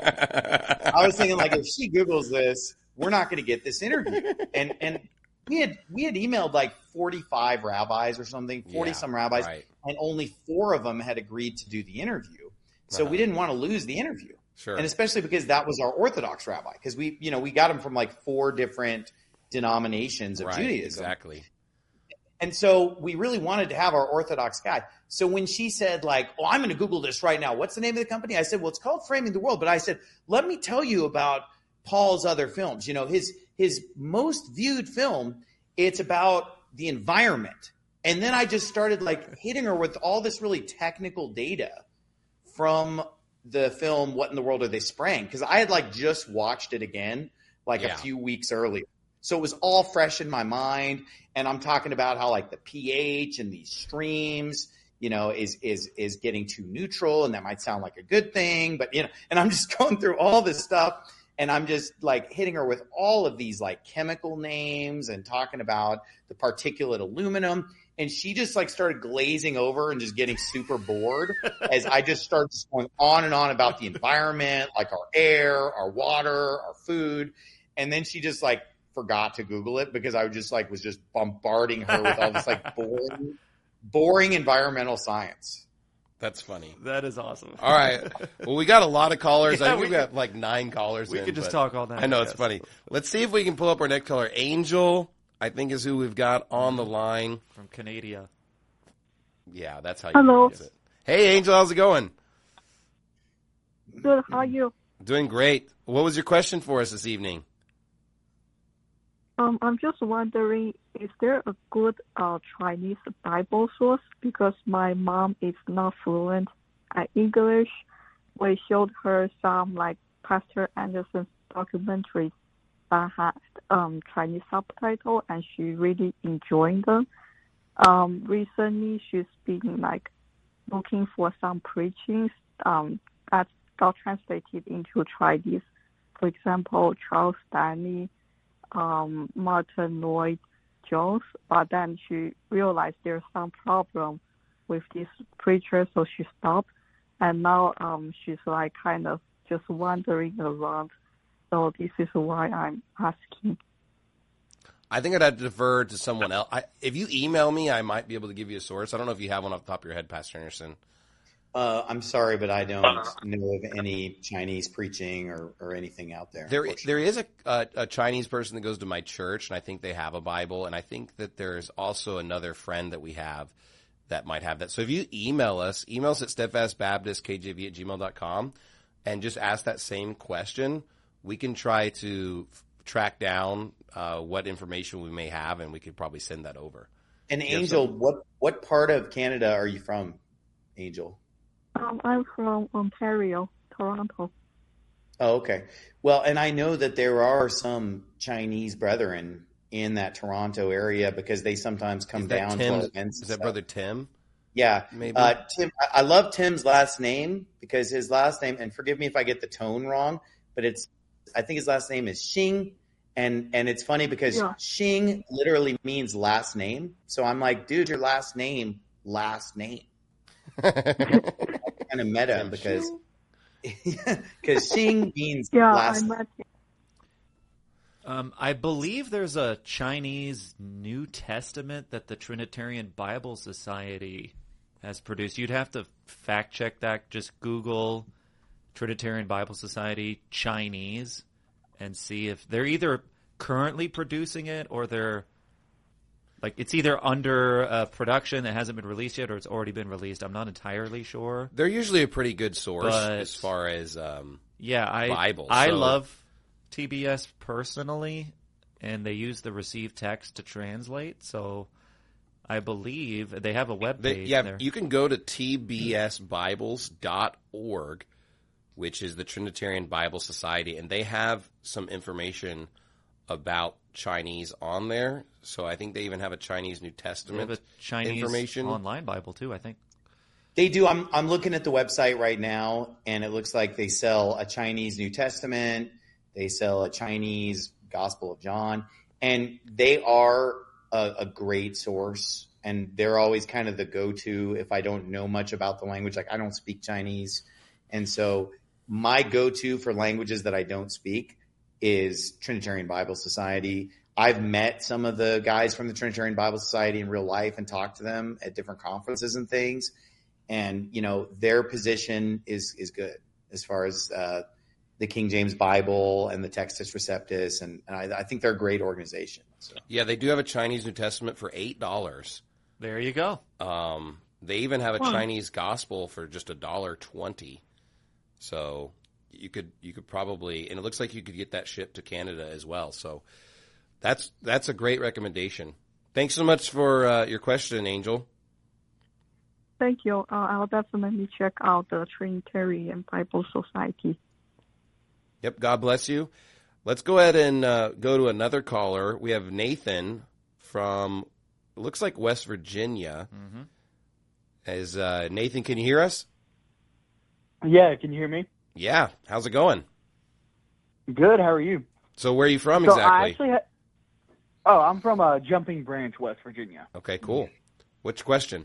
like, I was thinking, like, if she Googles this, we're not going to get this interview. And and we had we had emailed like forty-five rabbis or something, forty Yeah, some rabbis, right. and only four of them had agreed to do the interview. So Uh-huh. we didn't want to lose the interview. Sure. And especially because that was our Orthodox rabbi, because we, you know, we got him from like four different denominations of right, Judaism. exactly. And so we really wanted to have our Orthodox guy. So when she said like, oh, I'm going to Google this right now. What's the name of the company? I said, well, it's called Framing the World. But I said, let me tell you about Paul's other films. You know, his, his most viewed film, it's about the environment. And then I just started like hitting her with all this really technical data from the film, What in the World Are They Spraying? Because I had like just watched it again like Yeah. a few weeks earlier. So it was all fresh in my mind. And I'm talking about how like the pH in these streams, you know, is is is getting too neutral, and that might sound like a good thing, but you know, and I'm just going through all this stuff, and I'm just like hitting her with all of these like chemical names and talking about the particulate aluminum. And she just like started glazing over and just getting super bored as I just started just going on and on about the environment, like our air, our water, our food. And then she just like forgot to Google it because I just like was just bombarding her with all this like boring, boring environmental science. That's funny. That is awesome. All right. Well, we got a lot of callers. Yeah, I think we we got like nine callers. we in, could just but talk all night, I know I it's guess. funny. Let's see if we can pull up our next caller. Angel, I think, is who we've got on the line. From Canada. Yeah, that's how you Hello. pronounce it. Hey, Angel, how's it going? Good. How are you? Doing great. What was your question for us this evening? Um, I'm just wondering, is there a good uh, Chinese Bible source? Because my mom is not fluent at English. We showed her some like Pastor Anderson's documentaries that had um, Chinese subtitle, and she really enjoyed them. Um, recently, she's been like looking for some preachings um, that got translated into Chinese. For example, Charles Stanley, um, Martin Lloyd Jones, but then she realized there's some problem with this preacher, so she stopped. And now um, she's like kind of just wandering around. So this is why I'm asking. I think I'd have to defer to someone else. I, if you email me, I might be able to give you a source. I don't know if you have one off the top of your head, Pastor Anderson. Uh, I'm sorry, but I don't know of any Chinese preaching or, or anything out there. There, there is a, a, a Chinese person that goes to my church, and I think they have a Bible. And I think that there's also another friend that we have that might have that. So if you email us, email us at steadfastbaptistkjv at gmail dot com, and just ask that same question, we can try to f- track down uh, what information we may have, and we could probably send that over. And You have Angel, some- what what part of Canada are you from, Angel? Um, I'm from Ontario, Toronto. Oh, okay. Well, and I know that there are some Chinese brethren in that Toronto area because they sometimes come Is that down to Tim? our Is events. and that stuff. brother Tim? Yeah. Maybe. Uh, Tim, I I love Tim's last name because his last name, and forgive me if I get the tone wrong, but it's, I think his last name is Xing. And, and it's funny because Yeah. Xing literally means last name. So I'm like, dude, your last name, last name. Kind of meta Tim because, because Xing means Yeah, last I name. met him. Um, I believe there's a Chinese New Testament that the Trinitarian Bible Society has produced. You'd have to fact check that. Just Google Trinitarian Bible Society Chinese and see if they're either currently producing it or they're like it's either under uh, production that hasn't been released yet or it's already been released. I'm not entirely sure. They're usually a pretty good source But- as far as um, Yeah, I Bible, I so- love T B S personally, and they use the received text to translate. So I believe they have a web They, page yeah, there. you can go to t b s bibles dot org, which is the Trinitarian Bible Society, and they have some information about Chinese on there. So I think they even have a Chinese New They Testament have a Chinese information. online Bible too, I think. They do. I'm I'm looking at the website right now, and it looks like they sell a Chinese New Testament. They sell a Chinese Gospel of John, and they are a, a great source. And they're always kind of the go-to if I don't know much about the language. Like I don't speak Chinese, and so my go-to for languages that I don't speak is Trinitarian Bible Society. I've met some of the guys from the Trinitarian Bible Society in real life and talked to them at different conferences and things. And, you know, their position is, is good as far as, uh, the King James Bible and the Textus Receptus. And, and I, I think they're a great organization. So. Yeah, they do have a Chinese New Testament for eight dollars. There you go. Um, they even have a Huh. Chinese Gospel for just a dollar twenty. So you could you could probably, and it looks like you could get that shipped to Canada as well. So that's that's a great recommendation. Thanks so much for uh, your question, Angel. Thank you. Uh, I'll definitely check out the Trinitarian Bible Society. Yep, God bless you. Let's go ahead and uh, go to another caller. We have Nathan from, it looks like West Virginia. Mm-hmm. As uh, Nathan, can you hear us? Yeah, can you hear me? Yeah. How's it going? Good. How are you? So where are you from so I exactly? actually ha- oh, I'm from uh, Jumping Branch, West Virginia. Okay, cool. Which question?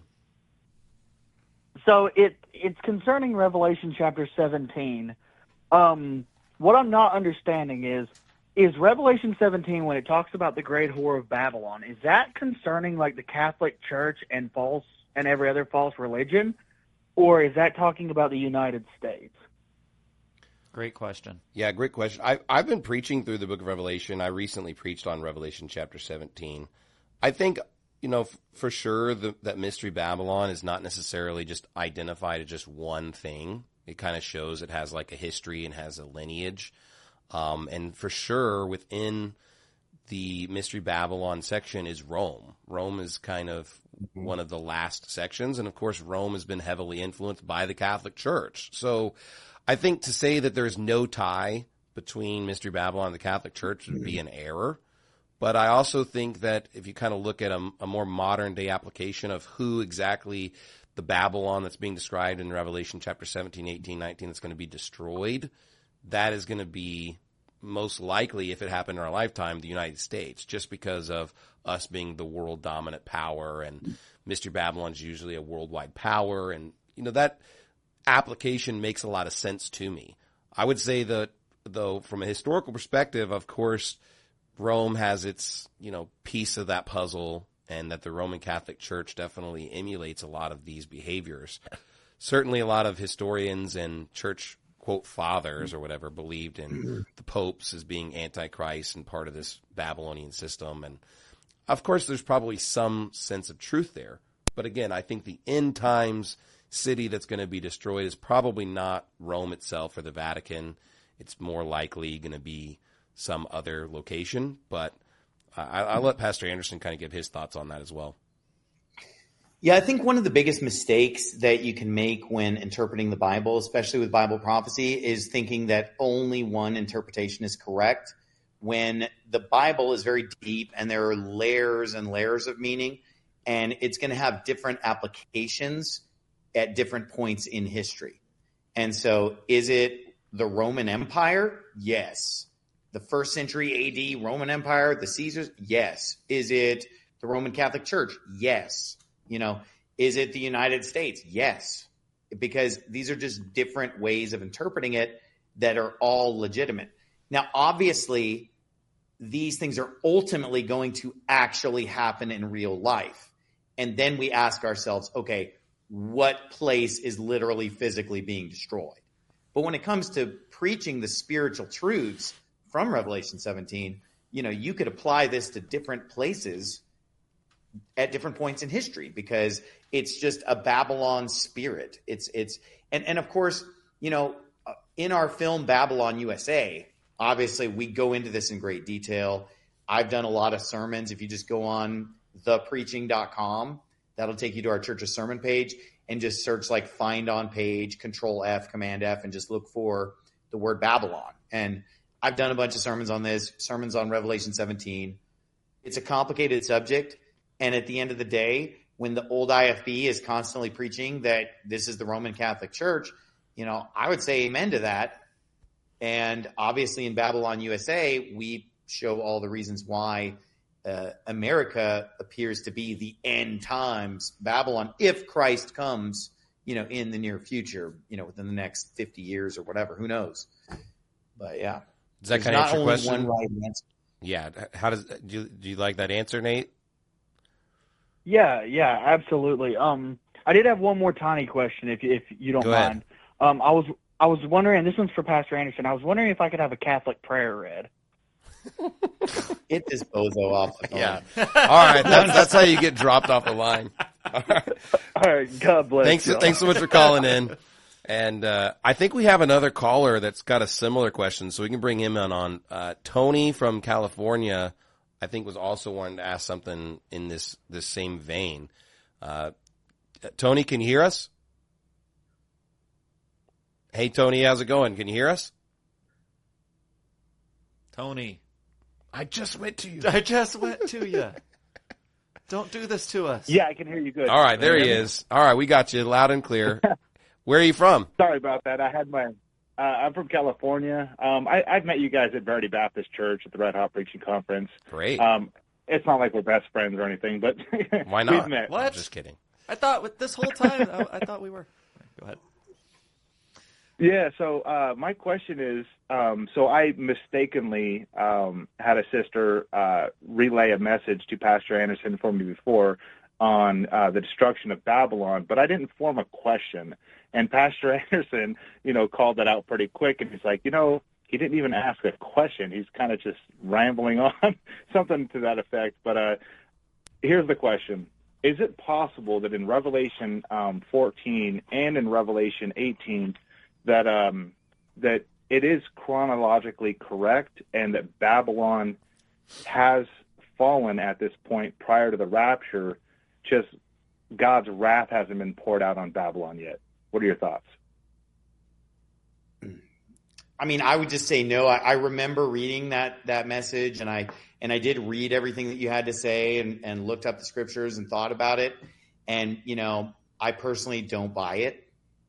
So it it's concerning Revelation chapter seventeen. Um, what I'm not understanding is is Revelation seventeen, when it talks about the great whore of Babylon, is that concerning like the Catholic Church and false and every other false religion, or is that talking about the United States? Great question. Yeah, great question. I, I've been preaching through the book of Revelation. I recently preached on Revelation chapter seventeen. I think, you know, f- for sure the, that Mystery Babylon is not necessarily just identified as just one thing. It kind of shows it has like a history and has a lineage. Um, and for sure within the Mystery Babylon section is Rome. Rome is kind of mm-hmm. one of the last sections. And of course, Rome has been heavily influenced by the Catholic Church. So I think to say that there's no tie between Mystery Babylon and the Catholic Church would be an error. But I also think that if you kind of look at a, a more modern day application of who exactly the Babylon that's being described in Revelation chapter seventeen, eighteen, nineteen that's going to be destroyed, that is going to be most likely, if it happened in our lifetime, the United States, just because of us being the world dominant power, and Mystery Babylon is usually a worldwide power. And, you know, that application makes a lot of sense to me. I would say that, though, from a historical perspective, of course, Rome has its, you know, piece of that puzzle, and that the Roman Catholic Church definitely emulates a lot of these behaviors. Certainly a lot of historians and church, quote, fathers or whatever believed in the popes as being antichrist and part of this Babylonian system. And of course, there's probably some sense of truth there. But again, I think the end times city that's going to be destroyed is probably not Rome itself or the Vatican. It's more likely going to be some other location. But I, I'll let Pastor Anderson kind of give his thoughts on that as well. Yeah, I think one of the biggest mistakes that you can make when interpreting the Bible, especially with Bible prophecy, is thinking that only one interpretation is correct, when the Bible is very deep and there are layers and layers of meaning, and it's going to have different applications at different points in history. And so is it the Roman Empire? Yes. The first century A D Roman Empire, the Caesars? Yes. Is it the Roman Catholic Church? Yes. You know, is it the United States? Yes. Because these are just different ways of interpreting it that are all legitimate. Now, obviously, these things are ultimately going to actually happen in real life. And then we ask ourselves, okay, what place is literally physically being destroyed? But when it comes to preaching the spiritual truths from Revelation seventeen, you know, you could apply this to different places at different points in history, because it's just a Babylon spirit. It's, it's, and, and of course, you know, in our film Babylon U S A, obviously we go into this in great detail. I've done a lot of sermons. If you just go on the preaching dot com, that'll take you to our church's sermon page, and just search like find on page, control F, command F, and just look for the word Babylon. And I've done a bunch of sermons on this, sermons on Revelation seventeen. It's a complicated subject. And at the end of the day, when the old I F B is constantly preaching that this is the Roman Catholic Church, you know, I would say amen to that. And obviously in Babylon U S A, we show all the reasons why uh, America appears to be the end times Babylon, if Christ comes, you know, in the near future, you know, within the next fifty years or whatever, who knows? But yeah. Does that There's kind of not answer your only question? one right answer. Yeah. How does, do you, do you like that answer, Nate? Yeah, yeah, absolutely. Um, I did have one more tiny question, if if you don't Go ahead. mind. Um, I was I was wondering, and this one's for Pastor Anderson. I was wondering if I could have a Catholic prayer read. Get this bozo off the phone. Yeah. All right. That's, that's how you get dropped off the line. All right. All right, God bless. Thanks, y'all. thanks so much for calling in. And uh, I think we have another caller that's got a similar question, so we can bring him in on. Uh, Tony from California, I think, was also wanting to ask something in this, this same vein. Uh, Tony, can you hear us? Hey, Tony, how's it going? Can you hear us? Tony, I just went to you. I just went to you. Don't do this to us. Yeah, I can hear you good. All right, there he is. All right, we got you loud and clear. Where are you from? Sorry about that. I had my. Uh, I'm from California. Um, I, I've met you guys at Verity Baptist Church at the Red Hot Preaching Conference. Great. Um, it's not like we're best friends or anything, but Why not? we've met. What? I'm just kidding. I thought with this whole time, I, I thought we were. Go ahead. Yeah, so uh, my question is, um, so I mistakenly um, had a sister uh, relay a message to Pastor Anderson for me before on uh, the destruction of Babylon, but I didn't form a question. And Pastor Anderson, you know, called that out pretty quick, and he's like, you know, he didn't even ask a question. He's kind of just rambling on, something to that effect. But uh, here's the question. Is it possible that in Revelation um, fourteen and in Revelation eighteen that um, that it is chronologically correct and that Babylon has fallen at this point prior to the rapture, just God's wrath hasn't been poured out on Babylon yet? What are your thoughts? I mean, I would just say no. I, I remember reading that that message, and I and I did read everything that you had to say, and, and looked up the scriptures and thought about it. And you know, I personally don't buy it.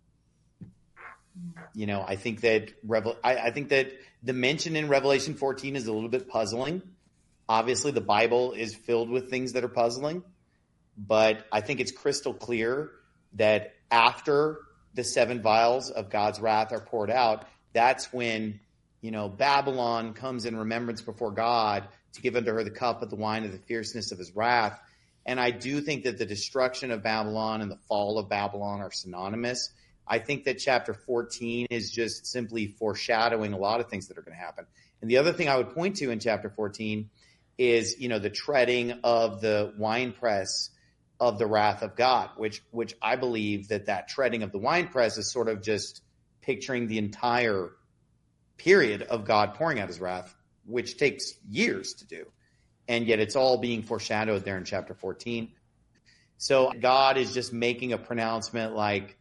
You know, I think that Revel- I, I think that the mention in Revelation fourteen is a little bit puzzling. Obviously, the Bible is filled with things that are puzzling, but I think it's crystal clear that after the seven vials of God's wrath are poured out, that's when, you know, Babylon comes in remembrance before God to give unto her the cup of the wine of the fierceness of his wrath. And I do think that the destruction of Babylon and the fall of Babylon are synonymous. I think that chapter fourteen is just simply foreshadowing a lot of things that are going to happen. And the other thing I would point to in chapter fourteen is, you know, the treading of the winepress of the wrath of God, which which I believe that that treading of the winepress is sort of just picturing the entire period of God pouring out his wrath, which takes years to do. And yet it's all being foreshadowed there in chapter fourteen. So God is just making a pronouncement like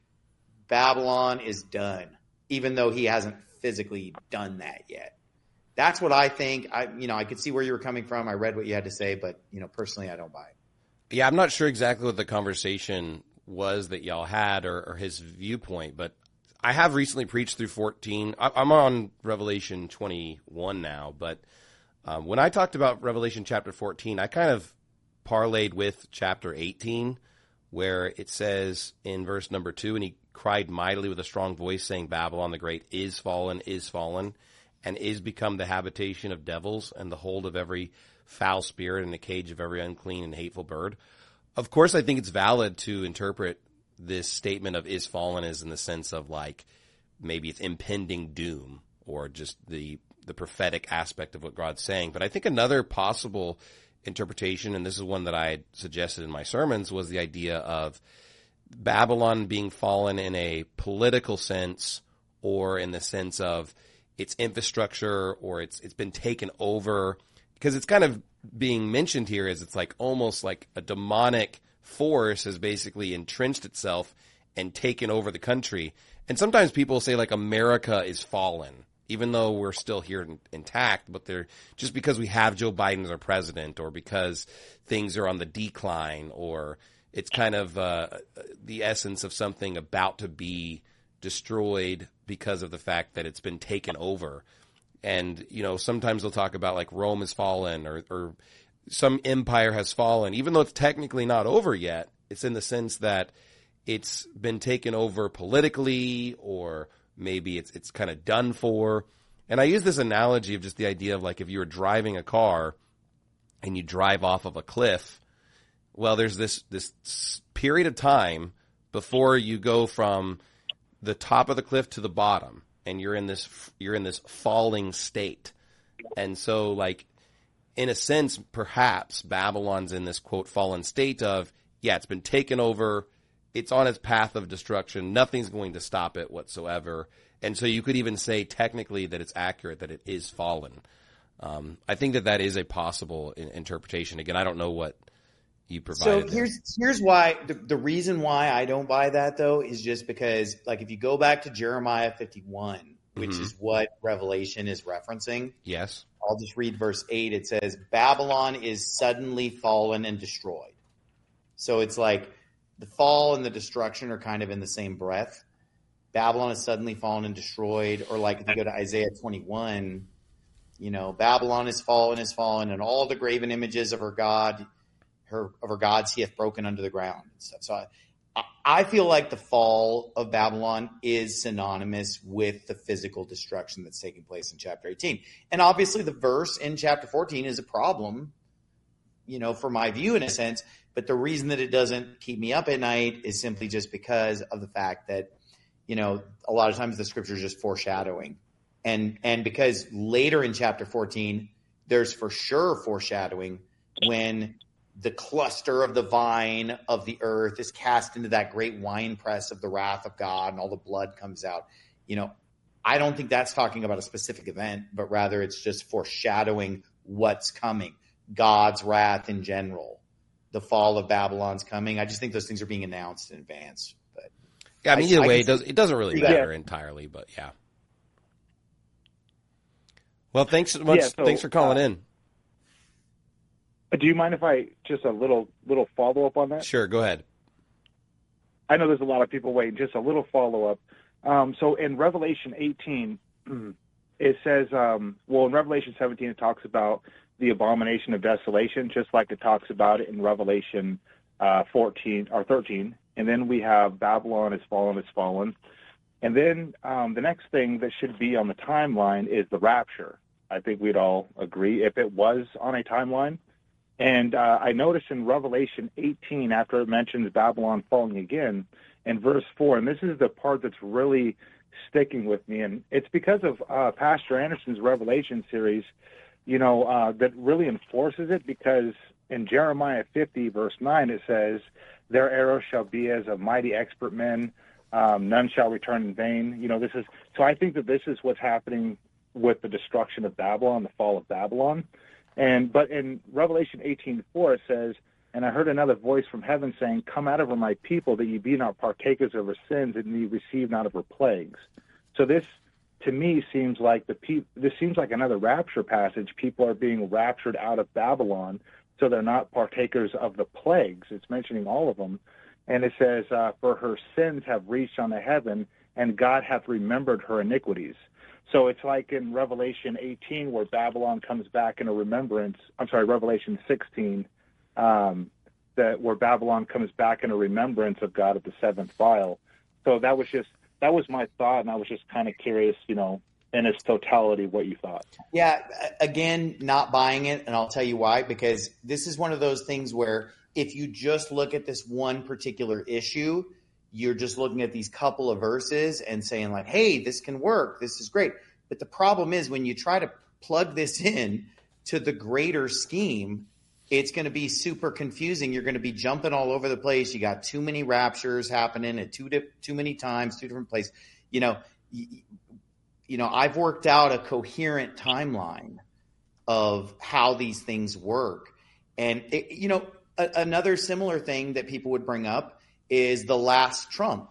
Babylon is done, even though he hasn't physically done that yet. That's what I think. I, you know, I could see where you were coming from. I read what you had to say, but, you know, personally, I don't buy it. Yeah, I'm not sure exactly what the conversation was that y'all had or, or his viewpoint, but I have recently preached through fourteen. I'm on Revelation twenty-one now, but um, when I talked about Revelation chapter fourteen, I kind of parlayed with chapter eighteen, where it says in verse number two, and he cried mightily with a strong voice, saying, Babylon the Great is fallen, is fallen, and is become the habitation of devils and the hold of every foul spirit and the cage of every unclean and hateful bird. Of course, I think it's valid to interpret this statement of is fallen as in the sense of like maybe it's impending doom or just the the prophetic aspect of what God's saying. But I think another possible interpretation, and this is one that I had suggested in my sermons, was the idea of Babylon being fallen in a political sense or in the sense of its infrastructure or it's it's been taken over, because it's kind of being mentioned here as it's like almost like a demonic force has basically entrenched itself and taken over the country. And sometimes people say like America is fallen, even though we're still here in, intact, but they're just because we have Joe Biden as our president or because things are on the decline, or it's kind of uh, the essence of something about to be destroyed because of the fact that it's been taken over. And, you know, sometimes they'll talk about like Rome has fallen or, or some empire has fallen, even though it's technically not over yet. It's in the sense that it's been taken over politically, or maybe it's it's kind of done for. And I use this analogy of just the idea of like if you were driving a car and you drive off of a cliff, well, there's this this period of time before you go from the top of the cliff to the bottom, and you're in this you're in this falling state. And so like in a sense, perhaps Babylon's in this, quote, fallen state of, yeah, it's been taken over. It's on its path of destruction. Nothing's going to stop it whatsoever. And so you could even say technically that it's accurate that it is fallen. Um, I think that that is a possible in- interpretation. Again, I don't know what you provided. So here's there. here's why the, the reason why I don't buy that though is just because like if you go back to Jeremiah fifty-one, which mm-hmm. is what Revelation is referencing. Yes. I'll just read verse eight. It says, Babylon is suddenly fallen and destroyed. So it's like the fall and the destruction are kind of in the same breath. Babylon is suddenly fallen and destroyed. Or like if you go to Isaiah twenty-one, you know, Babylon is fallen, is fallen, and all the graven images of her God, her of her gods he hath broken under the ground and stuff. So I, I feel like the fall of Babylon is synonymous with the physical destruction that's taking place in chapter eighteen. And obviously the verse in chapter fourteen is a problem, you know, for my view in a sense. But the reason that it doesn't keep me up at night is simply just because of the fact that, you know, a lot of times the scripture is just foreshadowing. And, and because later in chapter fourteen, there's for sure foreshadowing when the cluster of the vine of the earth is cast into that great winepress of the wrath of God and all the blood comes out. You know, I don't think that's talking about a specific event, but rather it's just foreshadowing what's coming. God's wrath in general, the fall of Babylon's coming. I just think those things are being announced in advance. But yeah, I mean, either I, way, I it, does, it doesn't really matter yeah. entirely, but yeah. Well, thanks so much. Yeah, so, thanks for calling uh, in. Do you mind if I just a little little follow up on that? Sure, go ahead. I know there's a lot of people waiting. Just a little follow up. Um, so in Revelation eighteen, it says, um, well, in Revelation seventeen, it talks about the abomination of desolation, just like it talks about it in Revelation uh, fourteen or thirteen. And then we have Babylon is fallen, is fallen. And then um, the next thing that should be on the timeline is the rapture. I think we'd all agree if it was on a timeline. And uh, I noticed in Revelation eighteen, after it mentions Babylon falling again, in verse four, and this is the part that's really sticking with me, and it's because of uh, Pastor Anderson's Revelation series, you know, uh, that really enforces it, because in Jeremiah fifty, verse nine, it says, their arrows shall be as of mighty expert men, um, none shall return in vain. You know, this is, so I think that this is what's happening with the destruction of Babylon, the fall of Babylon. And but in Revelation eighteen four, it says, And I heard another voice from heaven saying, come out of her, my people, that ye be not partakers of her sins, and ye receive not of her plagues. So this, to me, seems like the pe- this seems like another rapture passage. People are being raptured out of Babylon, so they're not partakers of the plagues. It's mentioning all of them. And it says, uh, for her sins have reached unto heaven, and God hath remembered her iniquities. So it's like in Revelation eighteen, where Babylon comes back in a remembrance. I'm sorry, Revelation sixteen, um, that where Babylon comes back in a remembrance of God at the seventh vial. So that was just that was my thought, and I was just kind of curious, you know, in its totality, what you thought. Yeah, again, not buying it, and I'll tell you why. Because this is one of those things where if you just look at this one particular issue, you're just looking at these couple of verses and saying like, hey, this can work. This is great. But the problem is when you try to plug this in to the greater scheme, it's going to be super confusing. You're going to be jumping all over the place. You got too many raptures happening at two di- too many times, two different places. You know, you, you know, I've worked out a coherent timeline of how these things work. And, it, you know, a, another similar thing that people would bring up is the last trump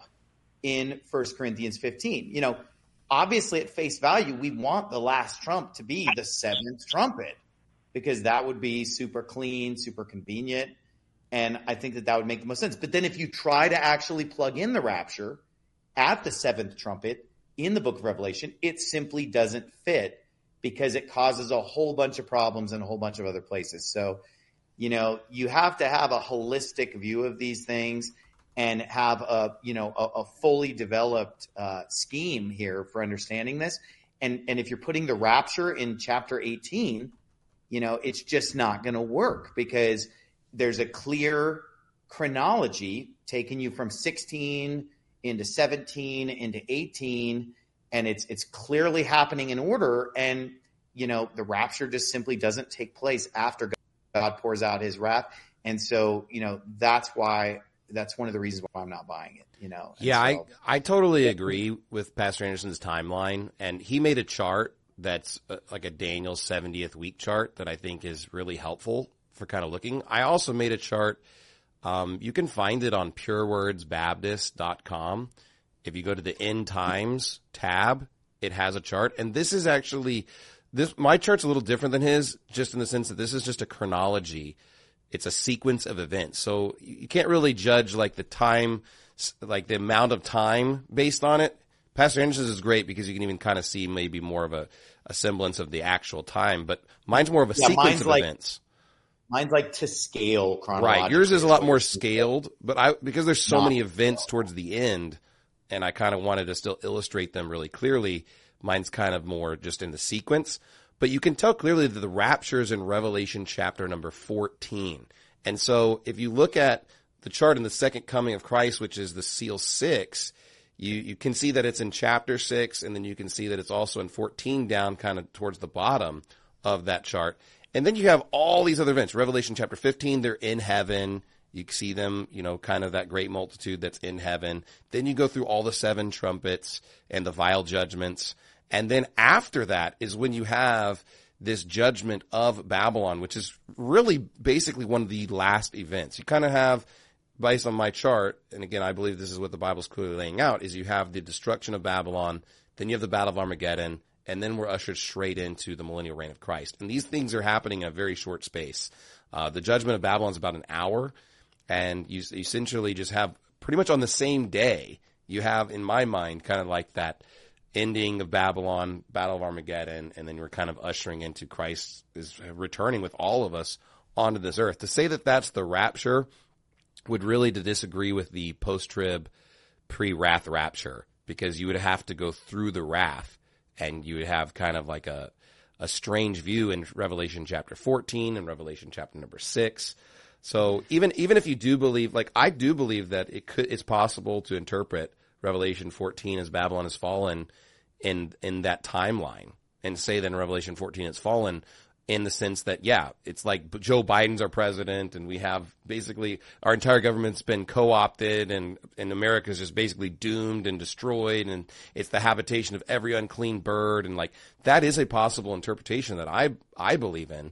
in First Corinthians fifteen. You know, obviously at face value, we want the last trump to be the seventh trumpet because that would be super clean, super convenient. And I think that that would make the most sense. But then if you try to actually plug in the rapture at the seventh trumpet in the book of Revelation, it simply doesn't fit because it causes a whole bunch of problems in a whole bunch of other places. So, you know, you have to have a holistic view of these things and have a, you know, a, a fully developed uh, scheme here for understanding this. And and if you're putting the rapture in chapter eighteen, you know, it's just not going to work because there's a clear chronology taking you from sixteen into seventeen into eighteen, and it's it's clearly happening in order. And, you know, the rapture just simply doesn't take place after God pours out his wrath. And so, you know, that's why that's one of the reasons why I'm not buying it, you know. And yeah, so, I I totally agree with Pastor Anderson's timeline, and he made a chart that's uh, like a Daniel seventieth week chart that I think is really helpful for kind of looking. I also made a chart. Um, you can find it on pure words baptist dot com. If you go to the End Times tab, it has a chart, and this is actually this. My chart's a little different than his, just in the sense that this is just a chronology. It's a sequence of events. So you can't really judge like the time, like the amount of time based on it. Pastor Anderson's is great because you can even kind of see maybe more of a, a semblance of the actual time, but mine's more of a yeah, sequence of like, events. Mine's like to scale chronologically. Right. Yours is a lot more scaled, but I, because there's so Not many events towards the end and I kind of wanted to still illustrate them really clearly, mine's kind of more just in the sequence. But you can tell clearly that the rapture is in Revelation chapter number fourteen. And so if you look at the chart in the second coming of Christ, which is the seal six, you, you can see that it's in chapter six, and then you can see that it's also in fourteen down kind of towards the bottom of that chart. And then you have all these other events. Revelation chapter fifteen, they're in heaven. You see them, you know, kind of that great multitude that's in heaven. Then you go through all the seven trumpets and the vial judgments. And then after that is when you have this judgment of Babylon, which is really basically one of the last events. You kind of have, based on my chart, and again, I believe this is what the Bible's clearly laying out, is you have the destruction of Babylon, then you have the Battle of Armageddon, and then we're ushered straight into the millennial reign of Christ. And these things are happening in a very short space. Uh, the judgment of Babylon is about an hour, and you essentially just have pretty much on the same day, you have, in my mind, kind of like that ending of Babylon, Battle of Armageddon, and then we're kind of ushering into Christ is returning with all of us onto this earth. To say that that's the rapture would really to disagree with the post-trib, pre-wrath rapture, because you would have to go through the wrath, and you would have kind of like a, a strange view in Revelation chapter fourteen and Revelation chapter number six. So even even if you do believe, like I do believe that it could, it's possible to interpret Revelation fourteen as Babylon has fallen in in that timeline, and say that in Revelation fourteen it's fallen in the sense that, yeah, it's like Joe Biden's our president, and we have basically our entire government's been co-opted, and, and America's just basically doomed and destroyed, and it's the habitation of every unclean bird, and like that is a possible interpretation that I I believe in.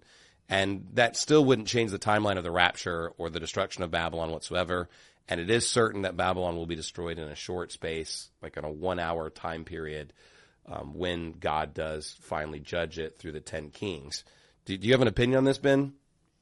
And that still wouldn't change the timeline of the rapture or the destruction of Babylon whatsoever. And it is certain that Babylon will be destroyed in a short space, like in a one-hour time period, um, when God does finally judge it through the ten kings. Do, do you have an opinion on this, Ben?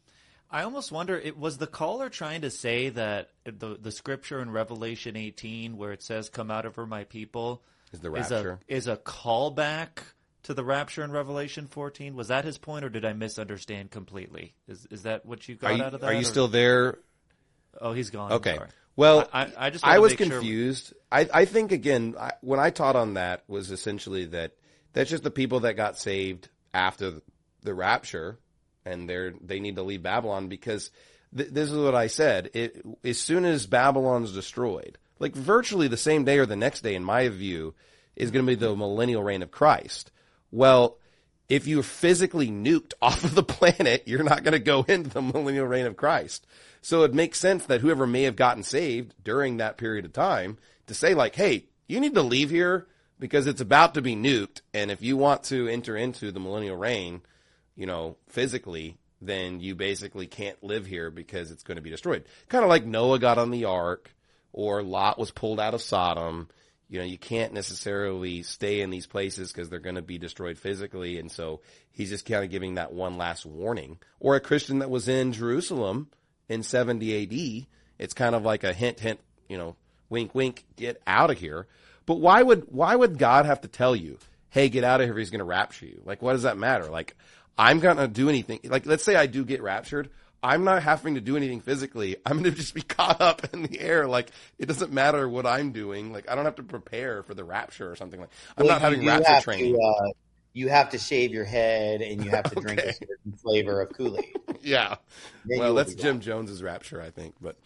I almost wonder, it was the caller trying to say that the the scripture in Revelation eighteen where it says, "Come out of her, my people," is the rapture is a, is a callback to the rapture in Revelation fourteen? Was that his point, or did I misunderstand completely? Is is that what you got you, out of that? Are you or? still there? Oh, he's gone. Okay. Sorry. Well, I, I, just I was make confused. Sure. I, I think, again, I, when I taught on that was essentially that that's just the people that got saved after the, the rapture, and they're they need to leave Babylon because th- this is what I said. It, as soon as Babylon's destroyed, like virtually the same day or the next day, in my view, is going to be the millennial reign of Christ. Well, if you're physically nuked off of the planet, you're not going to go into the millennial reign of Christ. So it makes sense that whoever may have gotten saved during that period of time to say like, hey, you need to leave here because it's about to be nuked. And if you want to enter into the millennial reign, you know, physically, then you basically can't live here because it's going to be destroyed. Kind of like Noah got on the ark or Lot was pulled out of Sodom. You know, you can't necessarily stay in these places because they're going to be destroyed physically. And so he's just kind of giving that one last warning. Or a Christian that was in Jerusalem in seventy A D, it's kind of like a hint, hint, you know, wink, wink, get out of here. But why would, why would God have to tell you, hey, get out of here, he's going to rapture you? Like, what does that matter? Like, I'm going to do anything. Like, let's say I do get raptured. I'm not having to do anything physically. I'm going to just be caught up in the air. Like, it doesn't matter what I'm doing. Like, I don't have to prepare for the rapture or something like I'm well, not having you rapture have training. To, uh, you have to shave your head and you have to okay. drink a certain flavor of Kool-Aid. Yeah. Then well, that's Jim Jones's rapture, I think. But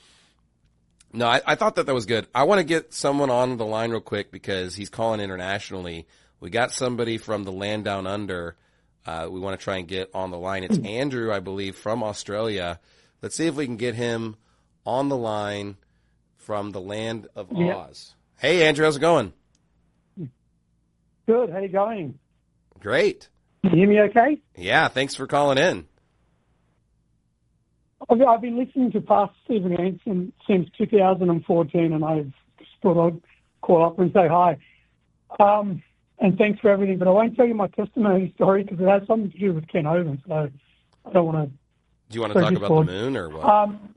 no, I, I thought that that was good. I want to get someone on the line real quick because he's calling internationally. We got somebody from the land down under. Uh, we want to try and get on the line. It's Andrew, I believe, from Australia. Let's see if we can get him on the line from the land of yeah. Oz. Hey, Andrew, how's it going? Good. How you going? Great. Can you hear me okay? Yeah, thanks for calling in. I've, I've been listening to Pastor Stephen Hansen since two thousand fourteen, and I've just thought I'd call up and say hi. Um, and thanks for everything, but I won't tell you my testimony story because it has something to do with Ken Hovind, so I don't want to... Do you want to talk about forward. the moon or what? Um,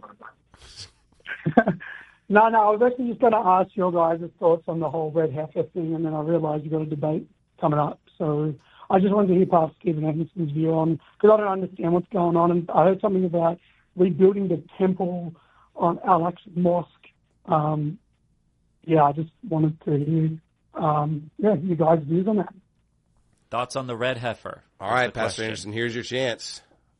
no, no, I was actually just going to ask your guys' thoughts on the whole red heifer thing, and then I realised you've got a debate coming up, so I just wanted to hear Pastor Stephen Anderson's view on, because I don't understand what's going on, and I heard something about rebuilding the temple on Al-Aqsa Mosque. Um, yeah, I just wanted to hear, um, yeah, you guys' views on that. Thoughts on the red heifer? All right, Pastor Anderson, here's your chance.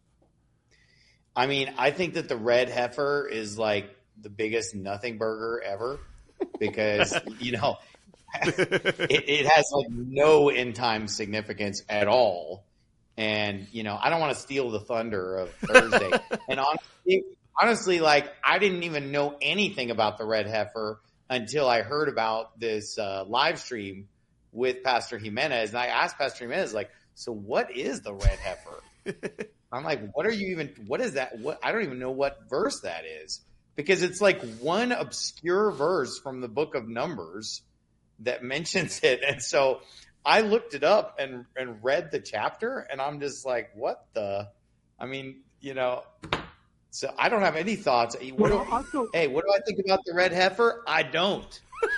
I mean, I think that the red heifer is like the biggest nothing burger ever because, you know, it, it has like no end time significance at all. And, you know, I don't want to steal the thunder of Thursday. and honestly, honestly, like, I didn't even know anything about the red heifer until I heard about this uh, live stream with Pastor Jimenez. And I asked Pastor Jimenez, like, so what is the red heifer? I'm like, what are you even, what is that? What, I don't even know what verse that is because it's like one obscure verse from the book of Numbers that mentions it. And so I looked it up and, and read the chapter and I'm just like, what the, I mean, you know, so I don't have any thoughts. What do, also, hey, what do I think about the red heifer? I don't.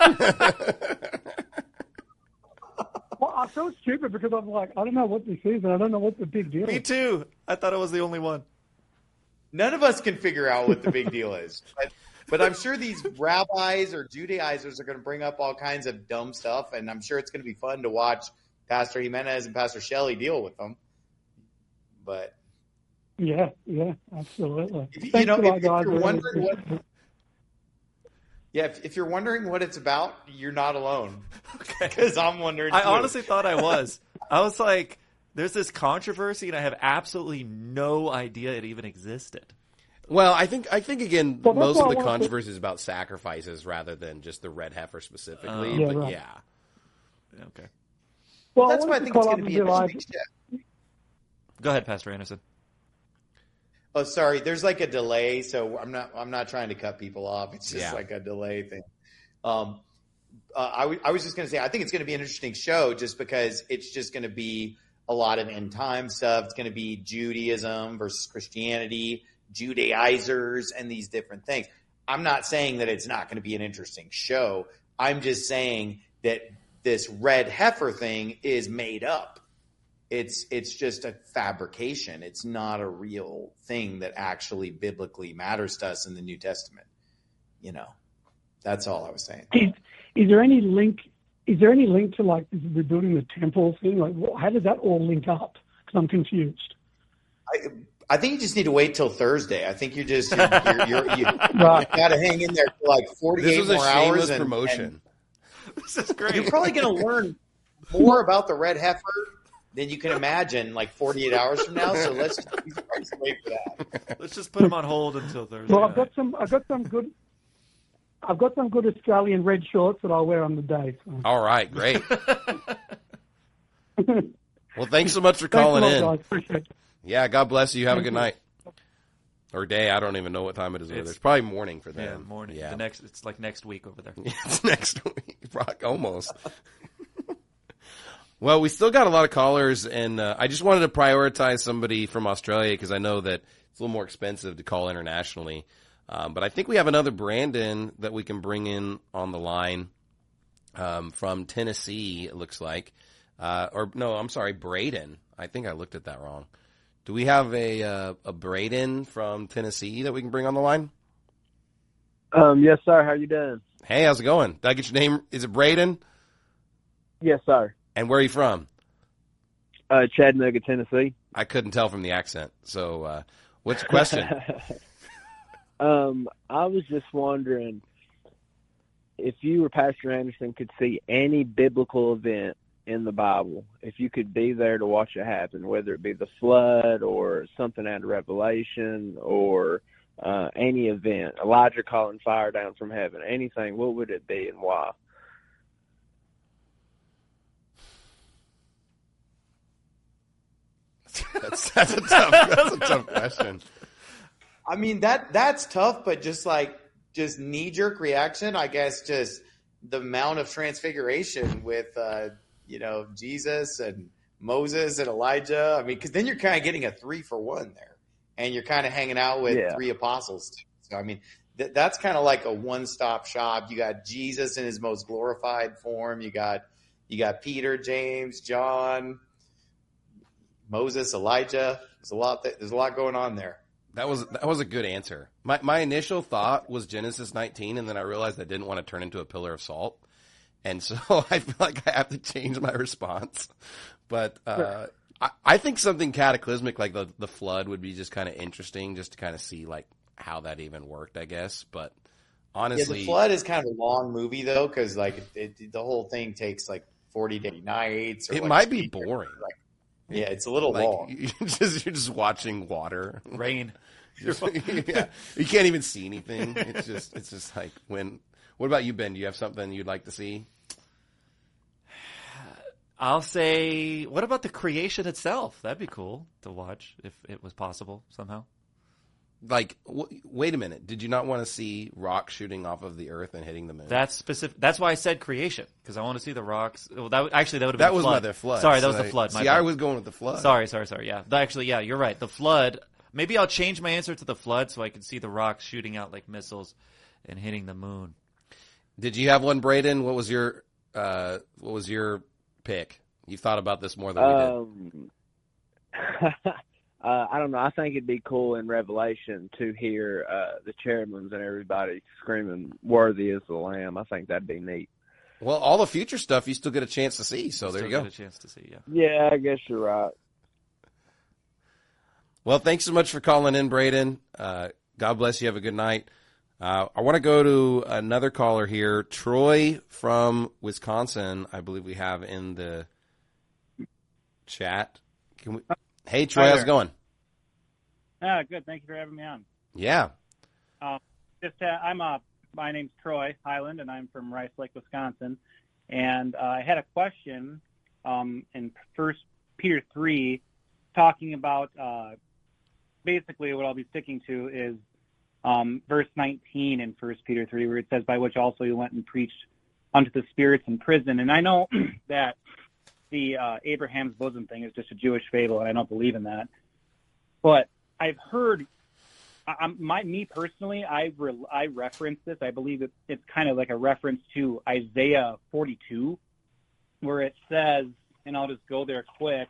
Well, I feel stupid because I'm like, I don't know what this is and I don't know what the big deal is. Me too. I thought I was the only one. None of us can figure out what the big deal is. But, but I'm sure these rabbis or Judaizers are going to bring up all kinds of dumb stuff, and I'm sure it's going to be fun to watch Pastor Jimenez and Pastor Shelley deal with them. But yeah, yeah, absolutely. If, you Thanks know, a lot, if, guys. if you're wondering what, yeah, if, if you're wondering what it's about, you're not alone. Okay, because I'm wondering. I too. honestly thought I was. I was like, there's this controversy, and I have absolutely no idea it even existed. Well, I think I think again, well, most of the controversy to... is about sacrifices rather than just the red heifer specifically. Uh, yeah, but right. yeah, okay. Well, well that's why I think it's going to be a big step. Go ahead, Pastor Anderson. Oh, sorry. There's like a delay, so I'm not. I'm not trying to cut people off. It's just Yeah. like a delay thing. Um, uh, I, w- I was just going to say, I think it's going to be an interesting show, just because it's just going to be a lot of end time stuff. It's going to be Judaism versus Christianity, Judaizers, and these different things. I'm not saying that it's not going to be an interesting show. I'm just saying that this red heifer thing is made up. It's it's just a fabrication. It's not a real thing that actually biblically matters to us in the New Testament. You know, that's all I was saying. Is, is there any link? Is there any link to like this rebuilding the temple thing? Like, wh- how does that all link up? Because I'm confused. I, I think you just need to wait till Thursday. I think you're just you're, you're, you're, you Right. got to hang in there for like forty-eight This was a more shameless hours. And, promotion. and This is great. you're probably going to learn more about the red heifer than you can imagine like forty-eight hours from now. So let's just wait for that. Let's just put him on hold until Thursday. Well, I've night. got some. I've got some good. I've got some good Australian red shorts that I'll wear on the day. So. All right, great. Well, thanks so much for calling Thanks a in. lot, guys. Appreciate it. Yeah, God bless you. Have a Thank good you. night. Or day. I don't even know what time it is over It's- there. It's probably morning for Yeah, them. morning. Yeah. The next, it's like next week over there. It's next week. Rock, almost. Well, we still got a lot of callers, and uh, I just wanted to prioritize somebody from Australia because I know that it's a little more expensive to call internationally. Um, but I think we have another Brandon that we can bring in on the line um, from Tennessee, it looks like. Uh, or no, I'm sorry, Braden. I think I looked at that wrong. Do we have a uh, a Braden from Tennessee that we can bring on the line? Um, yes, sir. How you doing? Hey, how's it going? Did I get your name? Is it Braden? Yes, sir. And where are you from? Uh, Chattanooga, Tennessee. I couldn't tell from the accent. So, uh, what's the question? um, I was just wondering if you or Pastor Anderson could see any biblical event in the Bible, if you could be there to watch it happen, whether it be the flood or something out of Revelation or uh, any event, Elijah calling fire down from heaven, anything, what would it be and why? That's, that's a tough. That's a tough question. I mean, that that's tough, but just like just knee jerk reaction, I guess just the Mount of Transfiguration with uh, you know, Jesus and Moses and Elijah. I mean, because then you're kind of getting a three for one there, and you're kind of hanging out with Yeah. three apostles too. So I mean, th- that's kind of like a one stop shop. You got Jesus in his most glorified form. You got you got Peter, James, John, Moses, Elijah. There's a lot. That, there's a lot going on there. That was that was a good answer. My my initial thought was Genesis nineteen, and then I realized I didn't want to turn into a pillar of salt, and so I feel like I have to change my response. But uh, I, I think something cataclysmic like the the flood would be just kind of interesting, just to kind of see like how that even worked, I guess. But honestly, Yeah, the flood is kind of a long movie though, because like it, it, the whole thing takes like forty day nights. Or it like might be eight years. boring. Like, yeah, it's a little Like, long. You're just, you're just watching water. Rain. Just- yeah, you can't even see anything. It's just, it's just like when. What about you, Ben? Do you have something you'd like to see? I'll say, what about the creation itself? That'd be cool to watch if it was possible somehow. Like, w- wait a minute. Did you not want to see rocks shooting off of the earth and hitting the moon? That's specific. That's why I said creation, because I want to see the rocks. Well, that would, actually that would have That been was flood. my- the flood. Sorry, that was So the I- flood. My see, I bad. was going with the flood. Sorry, sorry, sorry. Yeah, Th- actually, yeah, you're right. The flood. Maybe I'll change my answer to the flood so I can see the rocks shooting out like missiles and hitting the moon. Did you have one, Braden? What was your uh, what was your pick? You thought about this more than we did. Um, uh, I don't know. I think it'd be cool in Revelation to hear uh, the cherubims and everybody screaming, "Worthy is the Lamb." I think that'd be neat. Well, all the future stuff you still get a chance to see. So there Still you go. get a chance to see. Yeah. Yeah, I guess you're right. Well, thanks so much for calling in, Braden. Uh, God bless you. Have a good night. Uh, I want to go to another caller here. Troy from Wisconsin, I believe we have in the chat. Can we? Hey, Troy, Hi how's it there. going? Ah, good. Thank you for having me on. Yeah. Um, just, uh, I'm uh, my name's Troy Highland, and I'm from Rice Lake, Wisconsin. And uh, I had a question um, in First Peter three, talking about uh, basically what I'll be sticking to is um, verse nineteen in First Peter three, where it says, "By which also you went and preached unto the spirits in prison." And I know that the uh, Abraham's bosom thing is just a Jewish fable, and I don't believe in that. But I've heard, I, my me personally, I re, I reference this. I believe it, it's kind of like a reference to Isaiah forty-two, where it says, and I'll just go there quick.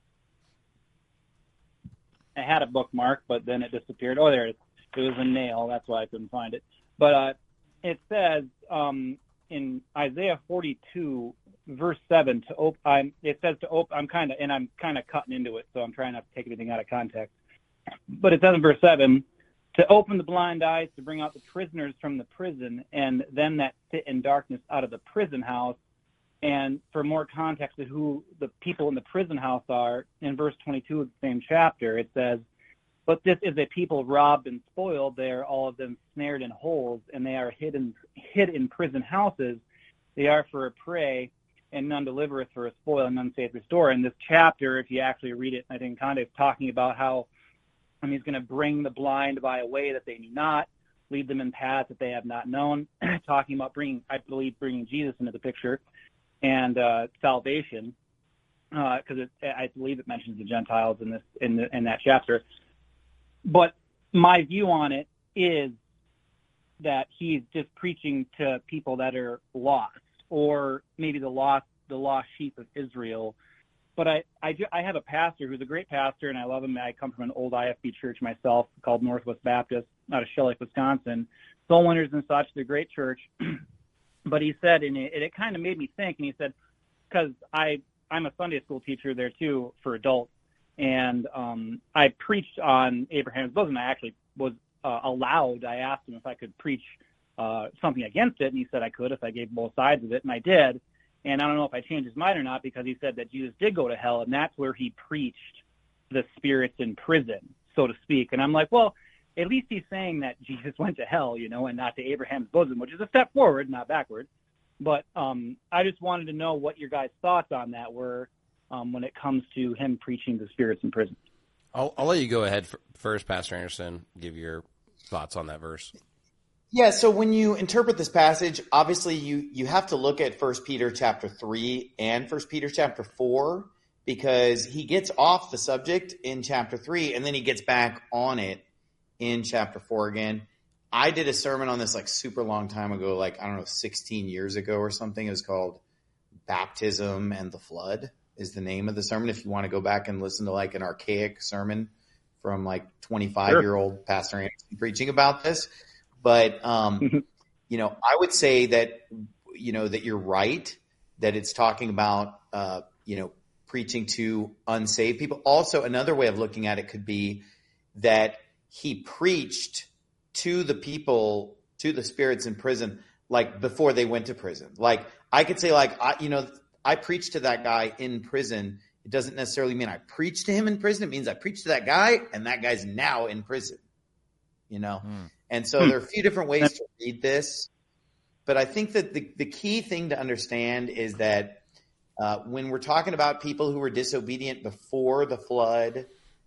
I had a bookmark, but then it disappeared. Oh, there it is. It was a nail. That's why I couldn't find it. But uh, it says um, in Isaiah forty-two, verse seven, to op- I'm, it says to open. I'm kind of, and I'm kind of cutting into it, so I'm trying not to take anything out of context. But it says in verse seven, to open the blind eyes, to bring out the prisoners from the prison, and them that sit in darkness out of the prison house. And for more context of who the people in the prison house are, in verse twenty-two of the same chapter, it says, "But this is a people robbed and spoiled. They are all of them snared in holes, and they are hidden hid in prison houses. They are for a prey, and none delivereth for a spoil, and none saith restore." In this chapter, if you actually read it, I think kind of talking about how I mean, he's going to bring the blind by a way that they knew not, lead them in paths that they have not known, talking about bringing, I believe, bringing Jesus into the picture. And uh, salvation, because uh, I believe it mentions the Gentiles in this in, the, in that chapter. But my view on it is that he's just preaching to people that are lost, or maybe the lost the lost sheep of Israel. But I I, I have a pastor who's a great pastor, and I love him. I come from an old I F B church myself called Northwest Baptist out of Shell Lake, Wisconsin. Soul Winners and such, they're a great church. But he said, and it, it kind of made me think, and he said, because I, I'm a Sunday school teacher there too for adults, and um, I preached on Abraham's bosom. I actually was uh, allowed, I asked him if I could preach uh, something against it, and he said I could if I gave both sides of it, and I did. And I don't know if I changed his mind or not, because he said that Jesus did go to hell, and that's where he preached the spirits in prison, so to speak. And I'm like, well, at least he's saying that Jesus went to hell, you know, and not to Abraham's bosom, which is a step forward, not backward. But um, I just wanted to know what your guys' thoughts on that were um, when it comes to him preaching the spirits in prison. I'll, I'll let you go ahead for, first, Pastor Anderson, give your thoughts on that verse. Yeah, so when you interpret this passage, obviously you, you have to look at First Peter chapter three and First Peter chapter four, because he gets off the subject in chapter three, and then he gets back on it in chapter four again. I did a sermon on this like super long time ago, like, I don't know, sixteen years ago or something. It was called Baptism and the Flood is the name of the sermon. If you want to go back and listen to like an archaic sermon from like twenty-five year old Pastor Anderson preaching about this. But, um, you know, I would say that, you know, that you're right, that it's talking about, uh, you know, preaching to unsaved people. Also, another way of looking at it could be that he preached to the people, to the spirits in prison, like before they went to prison. Like I could say like, I, you know, I preached to that guy in prison. It doesn't necessarily mean I preached to him in prison. It means I preached to that guy, and that guy's now in prison, you know? Mm. And so there are a few different ways to read this. But I think that the, the key thing to understand is that uh, when we're talking about people who were disobedient before the flood,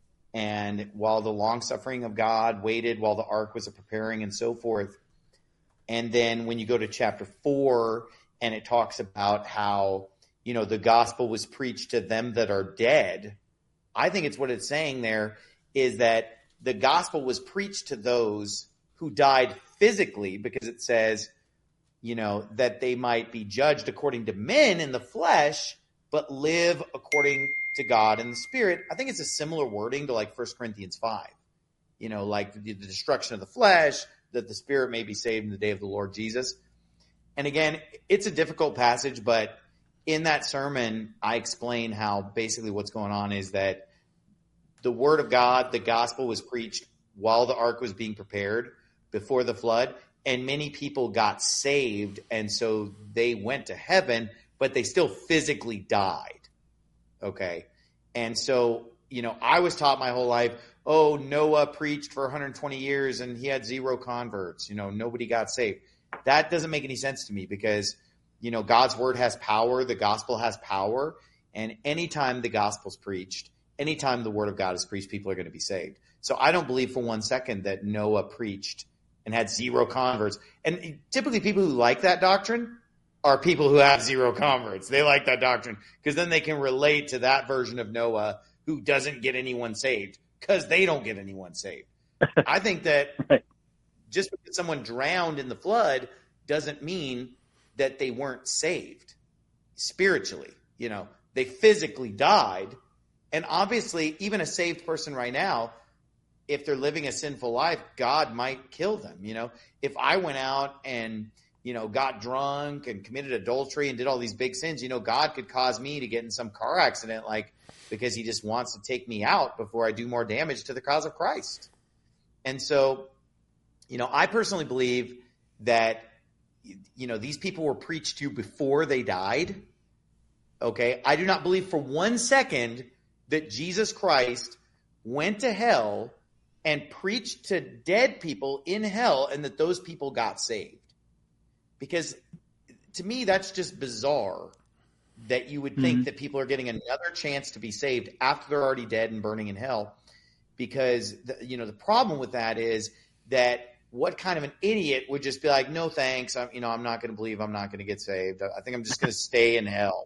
and while the long suffering of God waited while the ark was preparing and so forth. And then when you go to chapter four and it talks about how, you know, the gospel was preached to them that are dead. I think it's what it's saying there is that the gospel was preached to those who died physically, because it says, you know, that they might be judged according to men in the flesh, but live according to God in the spirit. I think it's a similar wording to like First Corinthians five, you know, like the, the destruction of the flesh, that the spirit may be saved in the day of the Lord Jesus. And again, it's a difficult passage, but in that sermon, I explain how basically what's going on is that the word of God, the gospel was preached while the ark was being prepared before the flood, and many people got saved. And so they went to heaven, but they still physically died. Okay. And so, you know, I was taught my whole life, oh, Noah preached for one hundred twenty years and he had zero converts. You know, nobody got saved. That doesn't make any sense to me, because, you know, God's word has power. The gospel has power. And anytime the gospel's preached, anytime the word of God is preached, people are going to be saved. So I don't believe for one second that Noah preached and had zero converts. And typically people who like that doctrine are people who have zero converts. They like that doctrine because then they can relate to that version of Noah who doesn't get anyone saved because they don't get anyone saved. I think that right. just because someone drowned in the flood doesn't mean that they weren't saved spiritually. You know, they physically died. And obviously, even a saved person right now, if they're living a sinful life, God might kill them. You know, if I went out and, you know, got drunk and committed adultery and did all these big sins, you know, God could cause me to get in some car accident, like because he just wants to take me out before I do more damage to the cause of Christ. And so, you know, I personally believe that, you know, these people were preached to before they died. Okay. I do not believe for one second that Jesus Christ went to hell and preached to dead people in hell and that those people got saved. Because to me, that's just bizarre that you would think mm-hmm. that people are getting another chance to be saved after they're already dead and burning in hell. Because, the, you know, the problem with that is that what kind of an idiot would just be like, no, thanks. I'm, you know, I'm not going to believe I'm not going to get saved. I think I'm just going to stay in hell.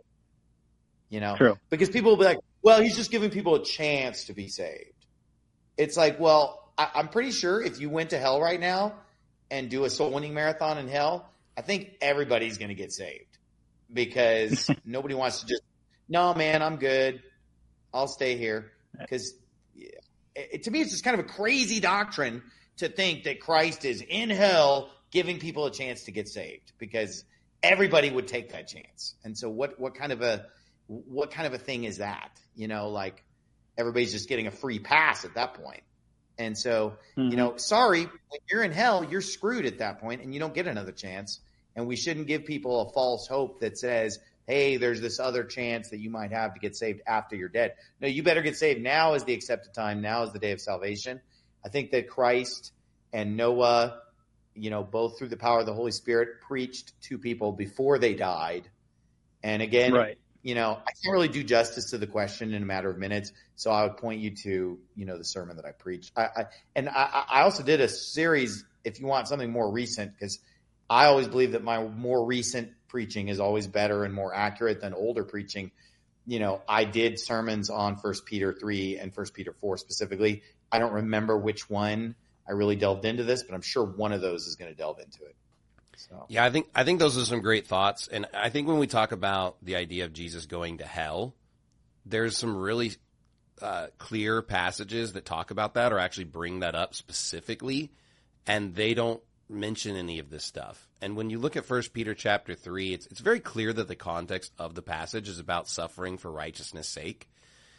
You know, True. Because people will be like, well, he's just giving people a chance to be saved. It's like, well, I, I'm pretty sure if you went to hell right now and do a soul winning marathon in hell, I think everybody's going to get saved because nobody wants to just, no, man, I'm good. I'll stay here. Because yeah, it, to me, it's just kind of a crazy doctrine to think that Christ is in hell giving people a chance to get saved because everybody would take that chance. And so what, what kind of a, what kind of a thing is that? You know, like everybody's just getting a free pass at that point. And so, mm-hmm. you know, sorry, when you're in hell, you're screwed at that point and you don't get another chance. And we shouldn't give people a false hope that says, hey, there's this other chance that you might have to get saved after you're dead. No, you better get saved. Now is the accepted time. Now is the day of salvation. I think that Christ and Noah, you know, both through the power of the Holy Spirit, preached to people before they died. And again, right. you know, I can't really do justice to the question in a matter of minutes. So I would point you to, you know, the sermon that I preached. I, I and I, I also did a series, if you want something more recent, because I always believe that my more recent preaching is always better and more accurate than older preaching. You know, I did sermons on First Peter three and First Peter four specifically. I don't remember which one I really delved into this, but I'm sure one of those is going to delve into it. So. Yeah, I think I think those are some great thoughts. And I think when we talk about the idea of Jesus going to hell, there's some really uh, clear passages that talk about that or actually bring that up specifically, and they don't mention any of this stuff. And when you look at First Peter chapter three, it's it's very clear that the context of the passage is about suffering for righteousness' sake.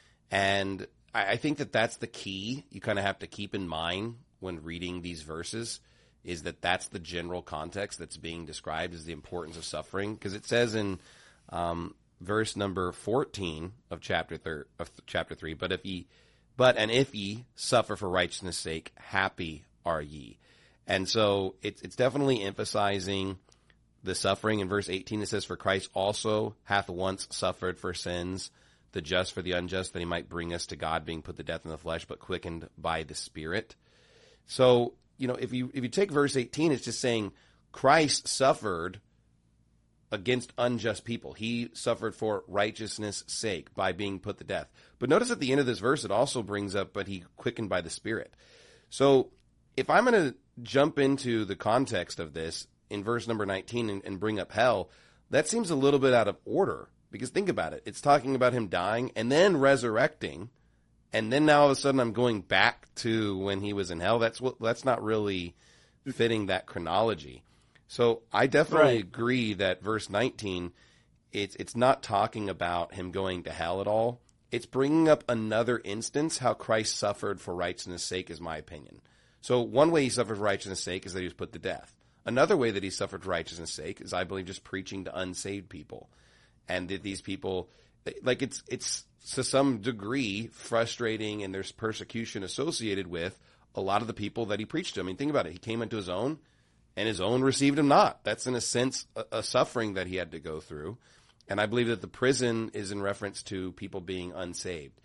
And I, I think that that's the key you kind of have to keep in mind when reading these verses, is that that's the general context that's being described as the importance of suffering. Because it says in um, verse number fourteen of chapter thir- of chapter three, but if ye, but and if ye suffer for righteousness' sake, happy are ye. And so it's it's definitely emphasizing the suffering. In verse eighteen, it says, for Christ also hath once suffered for sins, the just for the unjust, that he might bring us to God, being put to death in the flesh, but quickened by the Spirit. So, you know, if you if you take verse eighteen, it's just saying Christ suffered against unjust people. He suffered for righteousness' sake by being put to death. But notice at the end of this verse, it also brings up, but he quickened by the Spirit. So if I'm going to jump into the context of this in verse number nineteen and, and bring up hell, that seems a little bit out of order. Because think about it. It's talking about him dying and then resurrecting. And then now all of a sudden I'm going back to when he was in hell. That's what, that's not really fitting that chronology. So I definitely right. agree that verse nineteen, it's it's not talking about him going to hell at all. It's bringing up another instance how Christ suffered for righteousness' sake, is my opinion. So one way he suffered for righteousness' sake is that he was put to death. Another way that he suffered for righteousness' sake is, I believe, just preaching to unsaved people. And that these people, like it's it's to some degree frustrating, and there's persecution associated with a lot of the people that he preached to. I mean, think about it. He came into his own, and his own received him not. That's in a sense a, a suffering that he had to go through. And I believe that the prison is in reference to people being unsaved.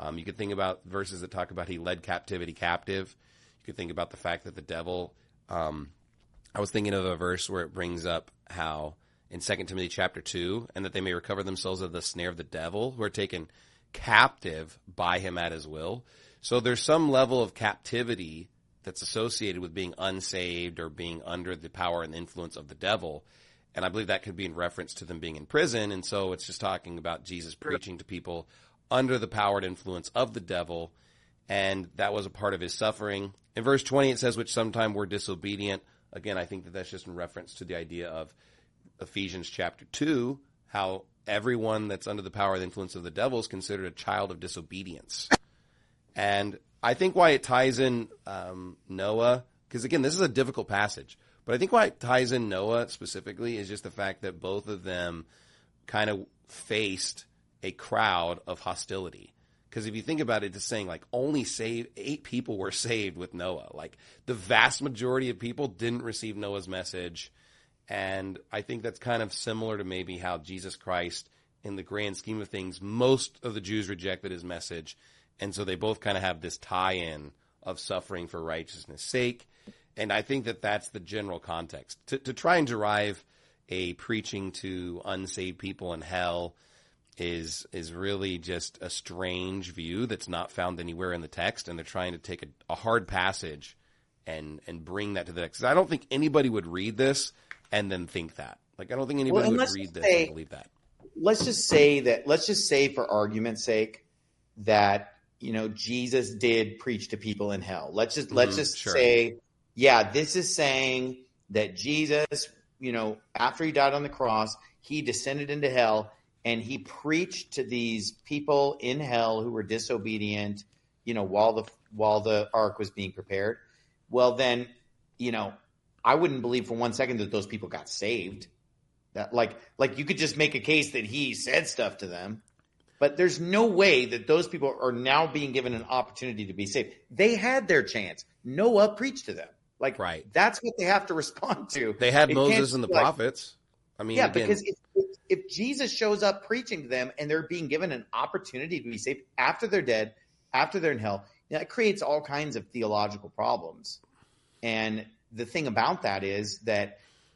Um, you could think about verses that talk about he led captivity captive. You could think about the fact that the devil, um, I was thinking of a verse where it brings up how in Second Timothy chapter two, and that they may recover themselves of the snare of the devil, who are taken captive by him at his will. So there's some level of captivity that's associated with being unsaved or being under the power and influence of the devil. And I believe that could be in reference to them being in prison. And so it's just talking about Jesus preaching to people under the power and influence of the devil. And that was a part of his suffering. In verse twenty, it says, which sometime were disobedient. Again, I think that that's just in reference to the idea of Ephesians chapter two, how everyone that's under the power and influence of the devil is considered a child of disobedience. And I think why it ties in um, Noah, because again, this is a difficult passage, but I think why it ties in Noah specifically is just the fact that both of them kind of faced a crowd of hostility. Because if you think about it, it's saying like only save, eight people were saved with Noah. Like the vast majority of people didn't receive Noah's message. And I think that's kind of similar to maybe how Jesus Christ, in the grand scheme of things, most of the Jews rejected his message. And so they both kind of have this tie-in of suffering for righteousness' sake. And I think that that's the general context. To, to try and derive a preaching to unsaved people in hell is is really just a strange view that's not found anywhere in the text. And they're trying to take a, a hard passage and, and bring that to the text. I don't think anybody would read this and then think that. Like, I don't think anybody well, would read this say, and believe that. Let's just say that, let's just say for argument's sake that, you know, Jesus did preach to people in hell. Let's just, mm-hmm, let's just sure. say, yeah, this is saying that Jesus, you know, after he died on the cross, he descended into hell and he preached to these people in hell who were disobedient, you know, while the, while the ark was being prepared. Well, then, you know, I wouldn't believe for one second that those people got saved. That like, like you could just make a case that he said stuff to them, but there's no way that those people are now being given an opportunity to be saved. They had their chance. Noah preached to them. Like, right. That's what they have to respond to. They had it Moses and the like, prophets. I mean, yeah, again, because if, if, if Jesus shows up preaching to them and they're being given an opportunity to be saved after they're dead, after they're in hell, that creates all kinds of theological problems. And the thing about that is that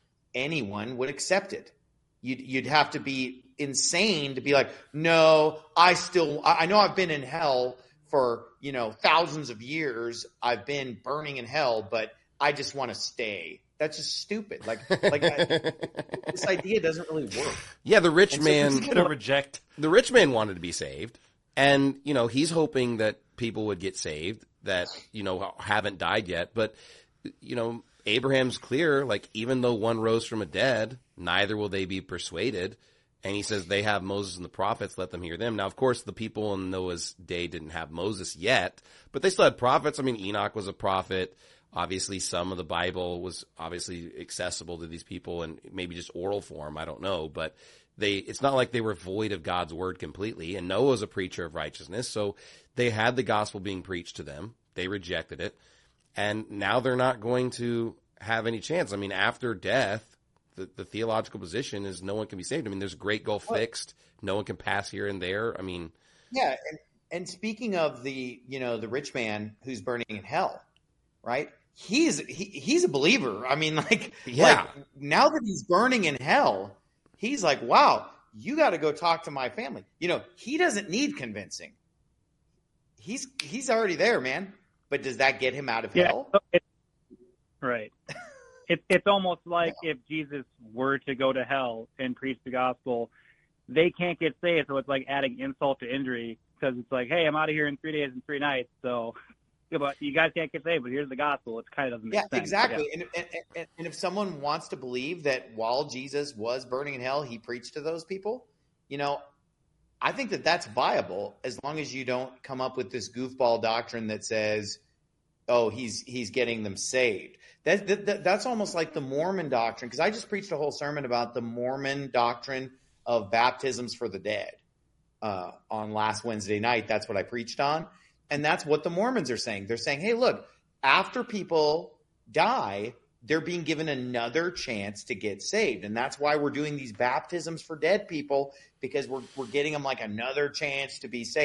anyone would accept it. You'd, you'd have to be insane to be like, no, I still, I know I've been in hell for, you know, thousands of years. I've been burning in hell, but I just want to stay. That's just stupid. Like, like I, this idea doesn't really work. Yeah, the rich and man so gonna reject. The rich man wanted to be saved, and you know he's hoping that people would get saved that you know haven't died yet. But you know Abraham's clear. Like even though one rose from the dead, neither will they be persuaded. And he says they have Moses and the prophets. Let them hear them. Now, of course, the people in Noah's day didn't have Moses yet, but they still had prophets. I mean, Enoch was a prophet. Obviously, some of the Bible was obviously accessible to these people and maybe just oral form. I don't know. But they, it's not like they were void of God's word completely. And Noah was a preacher of righteousness. So they had the gospel being preached to them. They rejected it. And now they're not going to have any chance. I mean, after death, the, the theological position is no one can be saved. I mean, there's a great gulf fixed. No one can pass here and there. I mean. Yeah. And, and speaking of the, you know, the rich man who's burning in hell, right? He's he, he's a believer. I mean, like, yeah. like now that he's burning in hell, he's like, wow, you got to go talk to my family. You know, he doesn't need convincing. He's he's already there, man. But does that get him out of yeah, hell? It, right. It, it's almost like yeah. if Jesus were to go to hell and preach the gospel, they can't get saved. So it's like adding insult to injury because it's like, hey, I'm out of here in three days and three nights. So. Yeah, but you guys can't get saved, but here's the gospel. It kind of doesn't make yeah, sense. Exactly. Yeah, exactly. And, and, and if someone wants to believe that while Jesus was burning in hell, he preached to those people, you know, I think that that's viable as long as you don't come up with this goofball doctrine that says, oh, he's he's getting them saved. That, that, that's almost like the Mormon doctrine, because I just preached a whole sermon about the Mormon doctrine of baptisms for the dead uh, on last Wednesday night. That's what I preached on. And that's what the Mormons are saying. They're saying, hey, look, after people die, they're being given another chance to get saved. And that's why we're doing these baptisms for dead people, because we're we're getting them like another chance to be saved.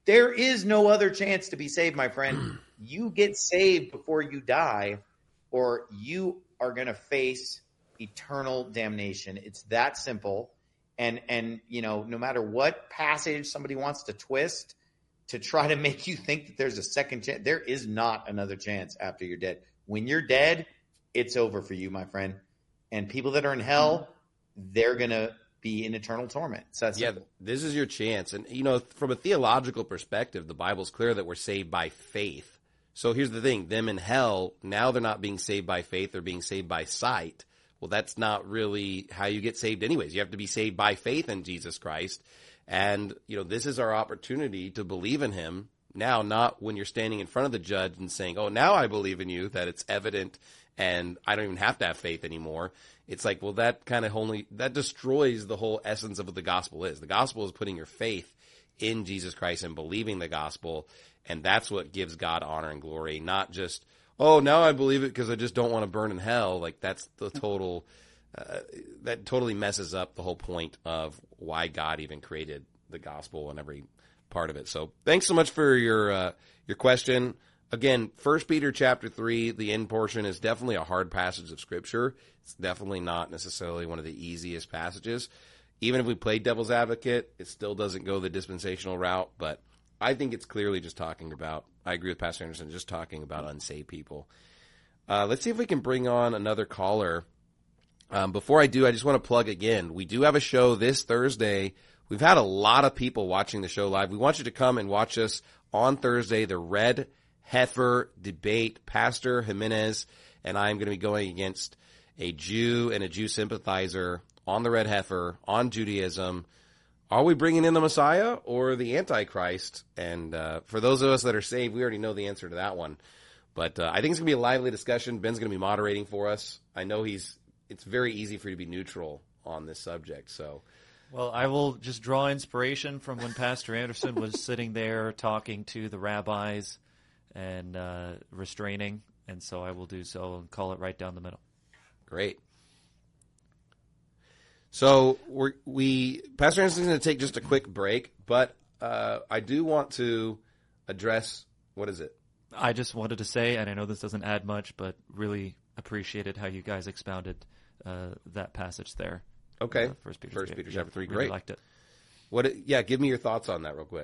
There is no other chance to be saved, my friend. You get saved before you die, or you are going to face eternal damnation. It's that simple. And, and, you know, no matter what passage somebody wants to twist to try to make you think that there's a second chance, there is not another chance after you're dead. When you're dead, it's over for you, my friend. And people that are in hell, they're going to be in eternal torment. So that's yeah, simple. This is your chance. And, you know, from a theological perspective, the Bible's clear that we're saved by faith. So here's the thing. Them in hell, now they're not being saved by faith. They're being saved by sight. Well, that's not really how you get saved anyways. You have to be saved by faith in Jesus Christ. And, you know, this is our opportunity to believe in him now, not when you're standing in front of the judge and saying, oh, now I believe in you, that it's evident and I don't even have to have faith anymore. It's like, well, that kind of only, that destroys the whole essence of what the gospel is. The gospel is putting your faith in Jesus Christ and believing the gospel. And that's what gives God honor and glory, not just, oh, now I believe it because I just don't want to burn in hell. Like that's the total, uh, that totally messes up the whole point of why God even created the gospel and every part of it. So thanks so much for your, uh, your question. Again, First Peter chapter three, the end portion is definitely a hard passage of scripture. It's definitely not necessarily one of the easiest passages. Even if we play devil's advocate, it still doesn't go the dispensational route, but I think it's clearly just talking about, I agree with Pastor Anderson, just talking about unsaved people. Uh, let's see if we can bring on another caller. Um, before I do, I just want to plug again. We do have a show this Thursday. We've had a lot of people watching the show live. We want you to come and watch us on Thursday, the Red Heifer Debate. Pastor Jimenez and I am going to be going against a Jew and a Jew sympathizer on the Red Heifer, on Judaism. Are we bringing in the Messiah or the Antichrist? And uh, for those of us that are saved, we already know the answer to that one. But uh, I think it's going to be a lively discussion. Ben's going to be moderating for us. I know he's. It's very easy for you to be neutral on this subject. So, well, I will just draw inspiration from when Pastor Anderson was sitting there talking to the rabbis and uh, restraining, and so I will do so and call it right down the middle. Great. So we're, we, Pastor Anderson's going to take just a quick break, but uh, I do want to address, what is it? I just wanted to say, and I know this doesn't add much, but really appreciated how you guys expounded uh, that passage there. Okay. Uh, First Peter, First Peter yeah, chapter three. Really Great. liked it. What? It, yeah, give me your thoughts on that real quick.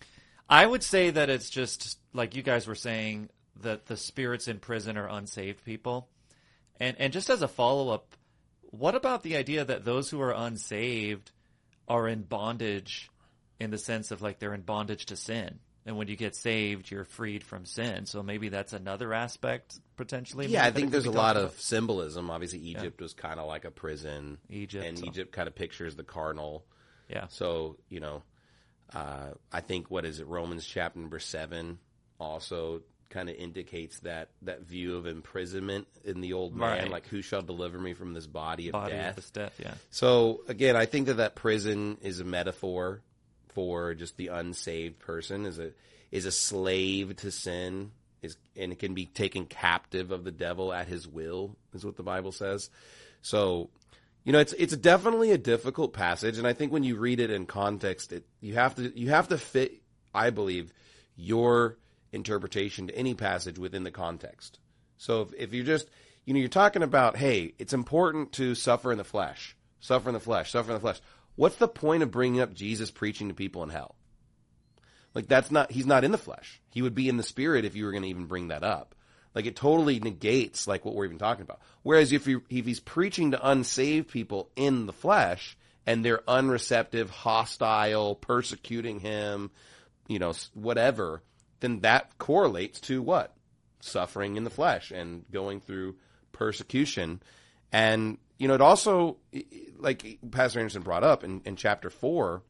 I would say that it's just like you guys were saying that the spirits in prison are unsaved people, and and just as a follow up. What about the idea that those who are unsaved are in bondage in the sense of like they're in bondage to sin? And when you get saved, you're freed from sin. So maybe that's another aspect potentially. Yeah, I think there's a lot about. of symbolism. Obviously, Egypt yeah. was kind of like a prison. Egypt. And so. Egypt kind of pictures the carnal. Yeah. So, you know, uh, I think, what is it, Romans chapter number seven also kind of indicates that, that view of imprisonment in the old man, right. like who shall deliver me from this body of body death? Of this death, yeah. So again, I think that that prison is a metaphor for just the unsaved person, is a is a slave to sin, is and it can be taken captive of the devil at his will, is what the Bible says. So, you know, it's it's definitely a difficult passage, and I think when you read it in context, it you have to you have to fit, I believe, your interpretation to any passage within the context. So if, if you're just, you know, you're talking about, hey, it's important to suffer in the flesh, suffer in the flesh, suffer in the flesh. What's the point of bringing up Jesus preaching to people in hell? Like that's not, he's not in the flesh. He would be in the spirit if you were going to even bring that up. Like it totally negates like what we're even talking about. Whereas if you if he's preaching to unsaved people in the flesh and they're unreceptive, hostile, persecuting him, you know, whatever, then that correlates to what? Suffering in the flesh and going through persecution. And, you know, it also, like Pastor Anderson brought up in, in chapter four,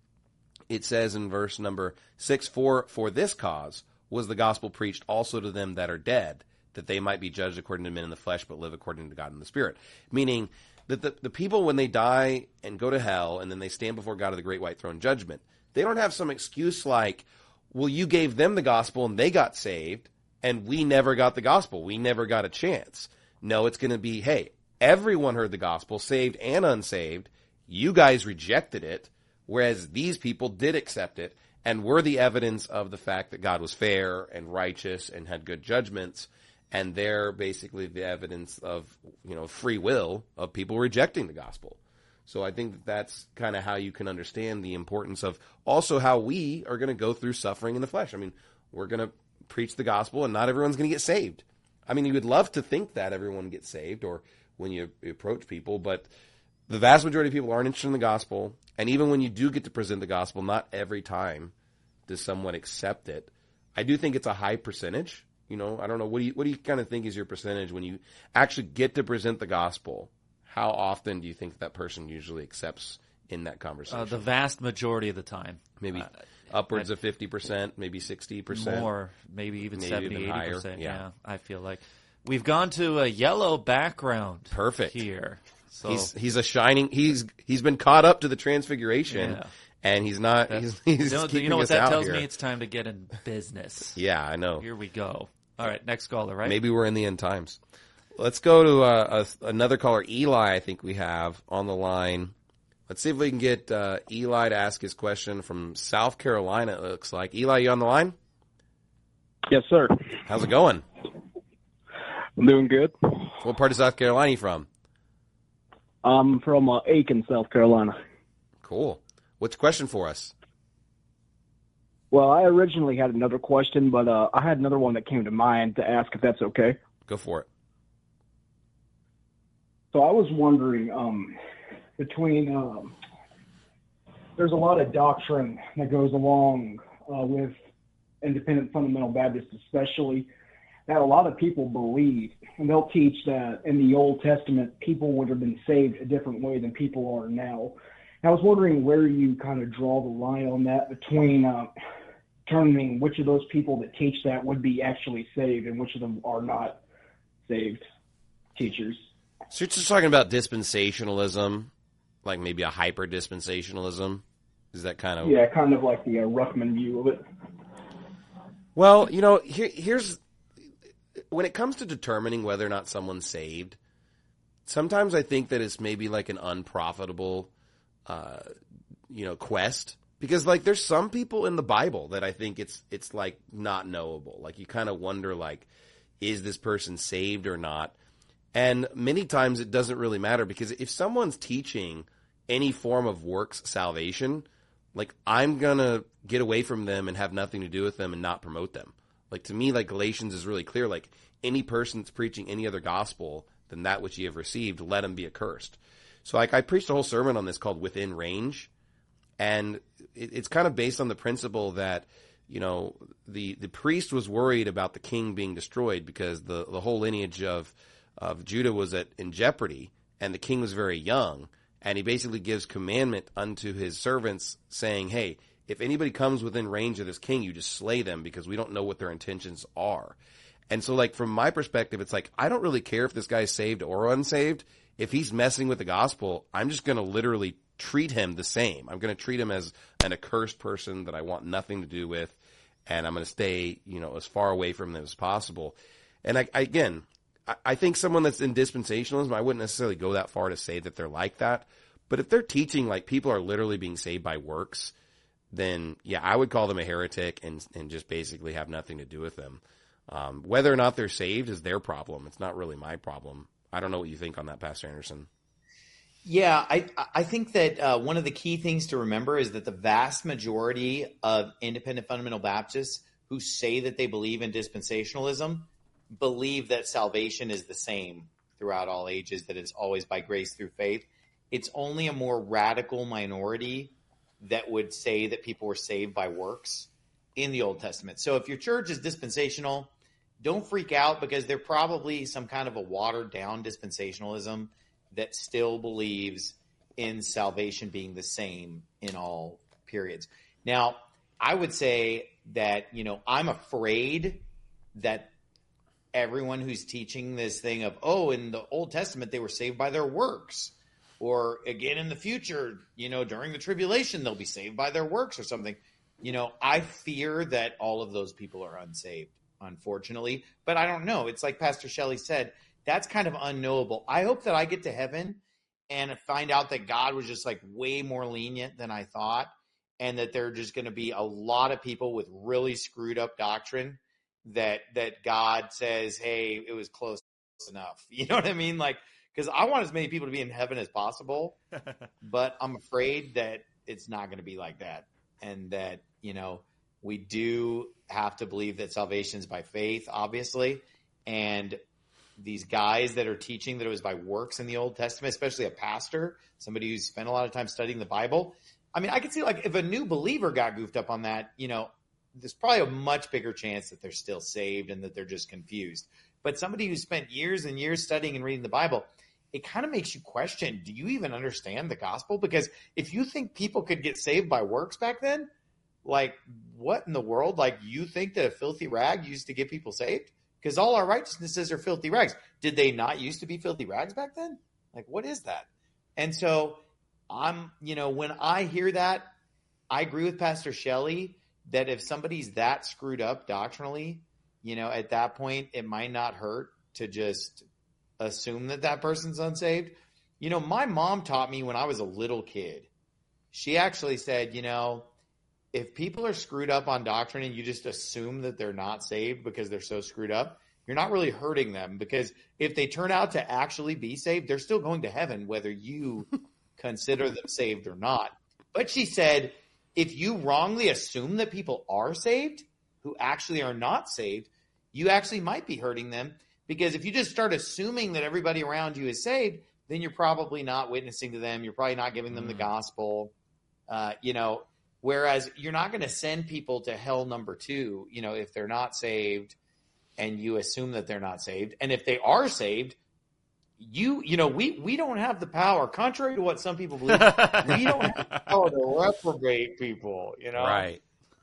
it says in verse number six, for, for this cause was the gospel preached also to them that are dead, that they might be judged according to men in the flesh, but live according to God in the spirit. Meaning that the, the people, when they die and go to hell and then they stand before God of the great white throne judgment, they don't have some excuse like, well, you gave them the gospel and they got saved and we never got the gospel. We never got a chance. No, it's going to be, hey, everyone heard the gospel, saved and unsaved. You guys rejected it, whereas these people did accept it. and we're the evidence of the fact that God was fair and righteous and had good judgments, and they're basically the evidence of, you know, free will of people rejecting the gospel. So I think that that's kind of how you can understand the importance of also how we are going to go through suffering in the flesh. I mean, we're going to preach the gospel, and not everyone's going to get saved. I mean, you would love to think that everyone gets saved, or when you approach people, but the vast majority of people aren't interested in the gospel. And even when you do get to present the gospel, not every time does someone accept it. I do think it's a high percentage. You know, I don't know. What do you, what do you kind of think is your percentage when you actually get to present the gospel? How often do you think that person usually accepts in that conversation? Uh, the vast majority of the time. Maybe uh, upwards of fifty percent, maybe sixty percent. More, maybe even maybe seventy, even eighty percent. higher. Yeah. Yeah. I feel like. We've gone to a yellow background. Perfect. Here. So He's he's a shining. He's he's been caught up to the transfiguration, Yeah. and he's not. He's, he's you know, keeping you know what us that out tells here. me? It's time to get in business. Yeah, I know. Here we go. All right, next caller, right? Maybe we're in the end times. Let's go to uh, a, another caller, Eli. I think we have on the line. Let's see if we can get uh, Eli to ask his question from South Carolina. It looks like Eli, you on the line? Yes, sir. How's it going? I'm doing good. What part of South Carolina are you from? I'm from uh, Aiken, South Carolina. Cool. What's the question for us? Well, I originally had another question, but uh, I had another one that came to mind to ask if that's okay. Go for it. So I was wondering, um, between um, there's a lot of doctrine that goes along uh, with independent fundamental Baptists, especially that a lot of people believe, and they'll teach that in the Old Testament people would have been saved a different way than people are now. And I was wondering where you kind of draw the line on that between uh, determining which of those people that teach that would be actually saved and which of them are not saved teachers. So you're just talking about dispensationalism, like maybe a hyper dispensationalism? Is that kind of... Yeah, kind of like the uh, Ruckman view of it. Well, you know, here, here's... When it comes to determining whether or not someone's saved, sometimes I think that it's maybe like an unprofitable, uh, you know, quest. Because, like, there's some people in the Bible that I think it's it's like not knowable. Like, you kind of wonder, like, is this person saved or not? And many times it doesn't really matter, because if someone's teaching any form of works salvation, like, I'm going to get away from them and have nothing to do with them and not promote them. Like, to me, like, Galatians is really clear. Like, any person that's preaching any other gospel than that which ye have received, let him be accursed. So, like, I preached a whole sermon on this called Within Range. And it, it's kind of based on the principle that, you know, the, the priest was worried about the king being destroyed because the, the whole lineage of, of Judah was at, in jeopardy, and the king was very young. And he basically gives commandment unto his servants saying, hey, if anybody comes within range of this king, you just slay them, because we don't know what their intentions are. And so, like, from my perspective, it's like, I don't really care if this guy's saved or unsaved. If he's messing with the gospel, I'm just going to literally treat him the same. I'm going to treat him as an accursed person that I want nothing to do with, and I'm going to stay, you know, as far away from them as possible. And I, I again, I, I think someone that's in dispensationalism, I wouldn't necessarily go that far to say that they're like that. But if they're teaching like people are literally being saved by works, then yeah, I would call them a heretic and and just basically have nothing to do with them. Um, whether or not they're saved is their problem. It's not really my problem. I don't know what you think on that, Pastor Anderson. Yeah, I I think that uh, one of the key things to remember is that the vast majority of independent fundamental Baptists who say that they believe in dispensationalism believe that salvation is the same throughout all ages, that it's always by grace through faith. It's only a more radical minority that would say that people were saved by works in the Old Testament. So if your church is dispensational, don't freak out, because they're probably some kind of a watered down dispensationalism that still believes in salvation being the same in all periods. Now, I would say that, you know, I'm afraid that everyone who's teaching this thing of, oh, in the Old Testament, they were saved by their works, or again in the future, you know, during the tribulation, they'll be saved by their works or something. You know, I fear that all of those people are unsaved, unfortunately, but I don't know. It's like Pastor Shelley said, that's kind of unknowable. I hope that I get to heaven and find out that God was just like way more lenient than I thought, and that there are just going to be a lot of people with really screwed up doctrine that that God says, hey, it was close enough. You know what I mean? Like, because I want as many people to be in heaven as possible, but I'm afraid that it's not going to be like that, and that, you know, we do have to believe that salvation is by faith, obviously, and these guys that are teaching that it was by works in the Old Testament, especially a pastor, somebody who's spent a lot of time studying the Bible. I mean, I could see, like, if a new believer got goofed up on that, you know, there's probably a much bigger chance that they're still saved and that they're just confused. But somebody who spent years and years studying and reading the Bible, it kind of makes you question, do you even understand the gospel? Because if you think people could get saved by works back then, like, what in the world? Like, you think that a filthy rag used to get people saved? Because all our righteousnesses are filthy rags. Did they not used to be filthy rags back then? Like, what is that? And so I'm, you know, when I hear that, I agree with Pastor Shelley that if somebody's that screwed up doctrinally, you know, at that point, it might not hurt to just assume that that person's unsaved. You know, my mom taught me when I was a little kid. She actually said, you know, if people are screwed up on doctrine and you just assume that they're not saved because they're so screwed up, you're not really hurting them, because if they turn out to actually be saved, they're still going to heaven, whether you consider them saved or not. But she said, if you wrongly assume that people are saved who actually are not saved, you actually might be hurting them, because if you just start assuming that everybody around you is saved, then you're probably not witnessing to them. You're probably not giving them the gospel, uh, you know, whereas you're not going to send people to hell number two, you know, if they're not saved and you assume that they're not saved. And if they are saved, you, you know, we, we don't have the power, contrary to what some people believe, we don't have the power to reprobate people, you know? Right.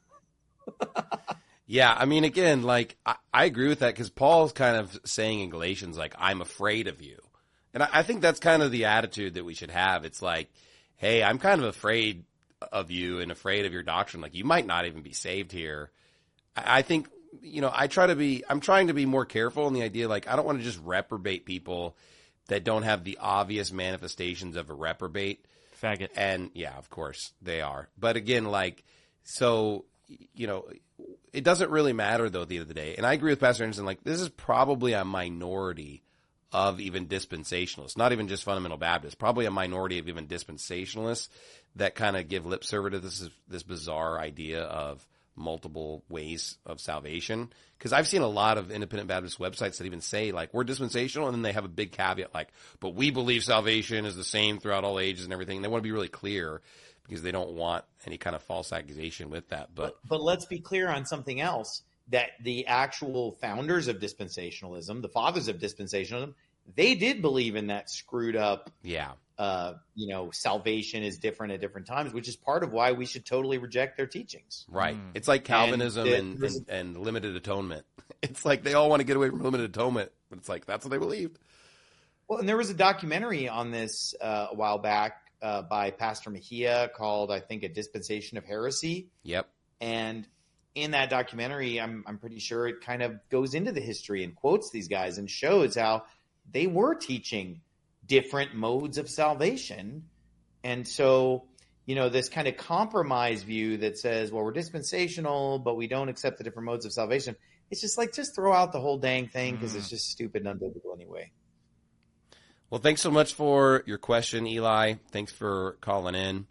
Yeah, I mean, again, like, I, I agree with that, because Paul's kind of saying in Galatians, like, I'm afraid of you. And I, I think that's kind of the attitude that we should have. It's like, hey, I'm kind of afraid of you and afraid of your doctrine. Like, you might not even be saved here. I, I think, you know, I try to be, I'm trying to be more careful in the idea, like, I don't want to just reprobate people that don't have the obvious manifestations of a reprobate. Faggot. And yeah, of course they are. But again, like, so, you know, it doesn't really matter though at the end of the day. And I agree with Pastor Anderson, like, this is probably a minority of even dispensationalists, not even just fundamental Baptists, probably a minority of even dispensationalists that kind of give lip service to this, this bizarre idea of multiple ways of salvation. Because I've seen a lot of independent Baptist websites that even say, like, we're dispensational, and then they have a big caveat, like, but we believe salvation is the same throughout all ages and everything. And they want to be really clear because they don't want any kind of false accusation with that. But, but, but let's be clear on something else, that the actual founders of dispensationalism, the fathers of dispensationalism, they did believe in that screwed up, yeah, uh, you know, salvation is different at different times, which is part of why we should totally reject their teachings. Right. Mm. It's like Calvinism and, the, and, and limited atonement. It's like they all want to get away from limited atonement, but it's like that's what they believed. Well, and there was a documentary on this uh, a while back uh, by Pastor Mejia called, I think, A Dispensation of Heresy. Yep. And in that documentary, I'm I'm pretty sure it kind of goes into the history and quotes these guys and shows how they were teaching different modes of salvation. And so, you know, this kind of compromise view that says, well, we're dispensational, but we don't accept the different modes of salvation. It's just like, just throw out the whole dang thing, because mm. it's just stupid and unbiblical anyway. Well, thanks so much for your question, Eli. Thanks for calling in.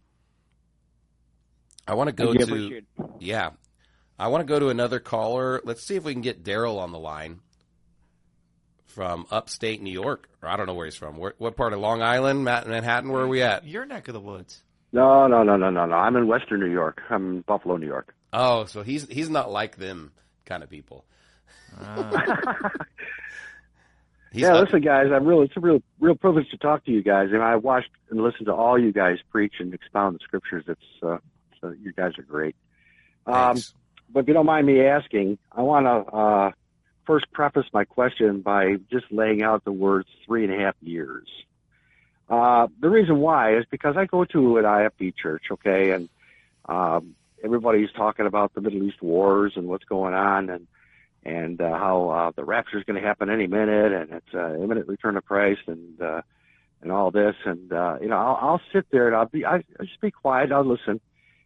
I want to go Thank to, you, yeah, I want to go to another caller. Let's see if we can get Daryl on the line from upstate New York. Or I don't know where he's from. Where, what part of Long Island, Manhattan, where are we at? Your neck of the woods. No, no, no, no, no, no. I'm in Western New York. I'm in Buffalo, New York. Oh, so he's he's not like them kind of people. Uh. yeah, up. Listen, guys, I'm real. It's a real, real privilege to talk to you guys. And I watched and listened to all you guys preach and expound the scriptures. It's uh, so you guys are great. Um, but if you don't mind me asking, I want to uh, first preface my question by just laying out the words three and a half years. Uh, the reason why is because I go to an I F B church, okay, and um, everybody's talking about the Middle East wars and what's going on, and and uh, how uh, the rapture is going to happen any minute, and it's uh, imminent return of Christ, and uh, and all this, and uh, you know, I'll, I'll sit there and I'll be, I, I'll just be quiet, I'll listen,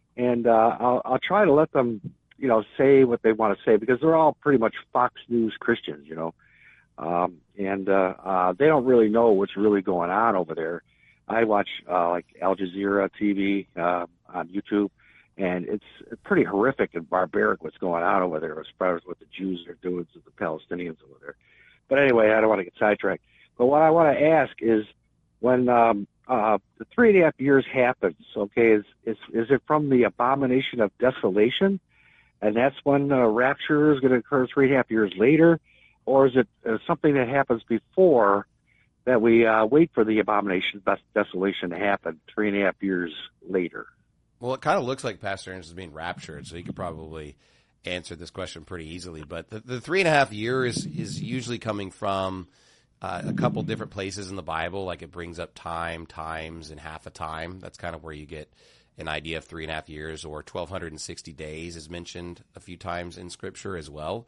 and uh, I'll, I'll try to let them, you know, say what they want to say because they're all pretty much Fox News Christians, you know, um, and uh, uh, they don't really know what's really going on over there. I watch uh, like Al Jazeera T V uh, on YouTube, and it's pretty horrific and barbaric what's going on over there as far as what the Jews are doing to the Palestinians over there. But anyway, I don't want to get sidetracked. But what I want to ask is, when um, uh, the three and a half years happens, okay, is is is it from the abomination of desolation, and that's when uh, rapture is going to occur three and a half years later, or is it uh, something that happens before that we uh, wait for the abomination of desolation to happen three and a half years later? Well, it kind of looks like Pastor Anderson is being raptured, so he could probably answer this question pretty easily. But the, the three and a half years is usually coming from uh, a couple different places in the Bible. Like it brings up time, times, and half a time. That's kind of where you get an idea of three and a half years, or twelve sixty days is mentioned a few times in Scripture as well.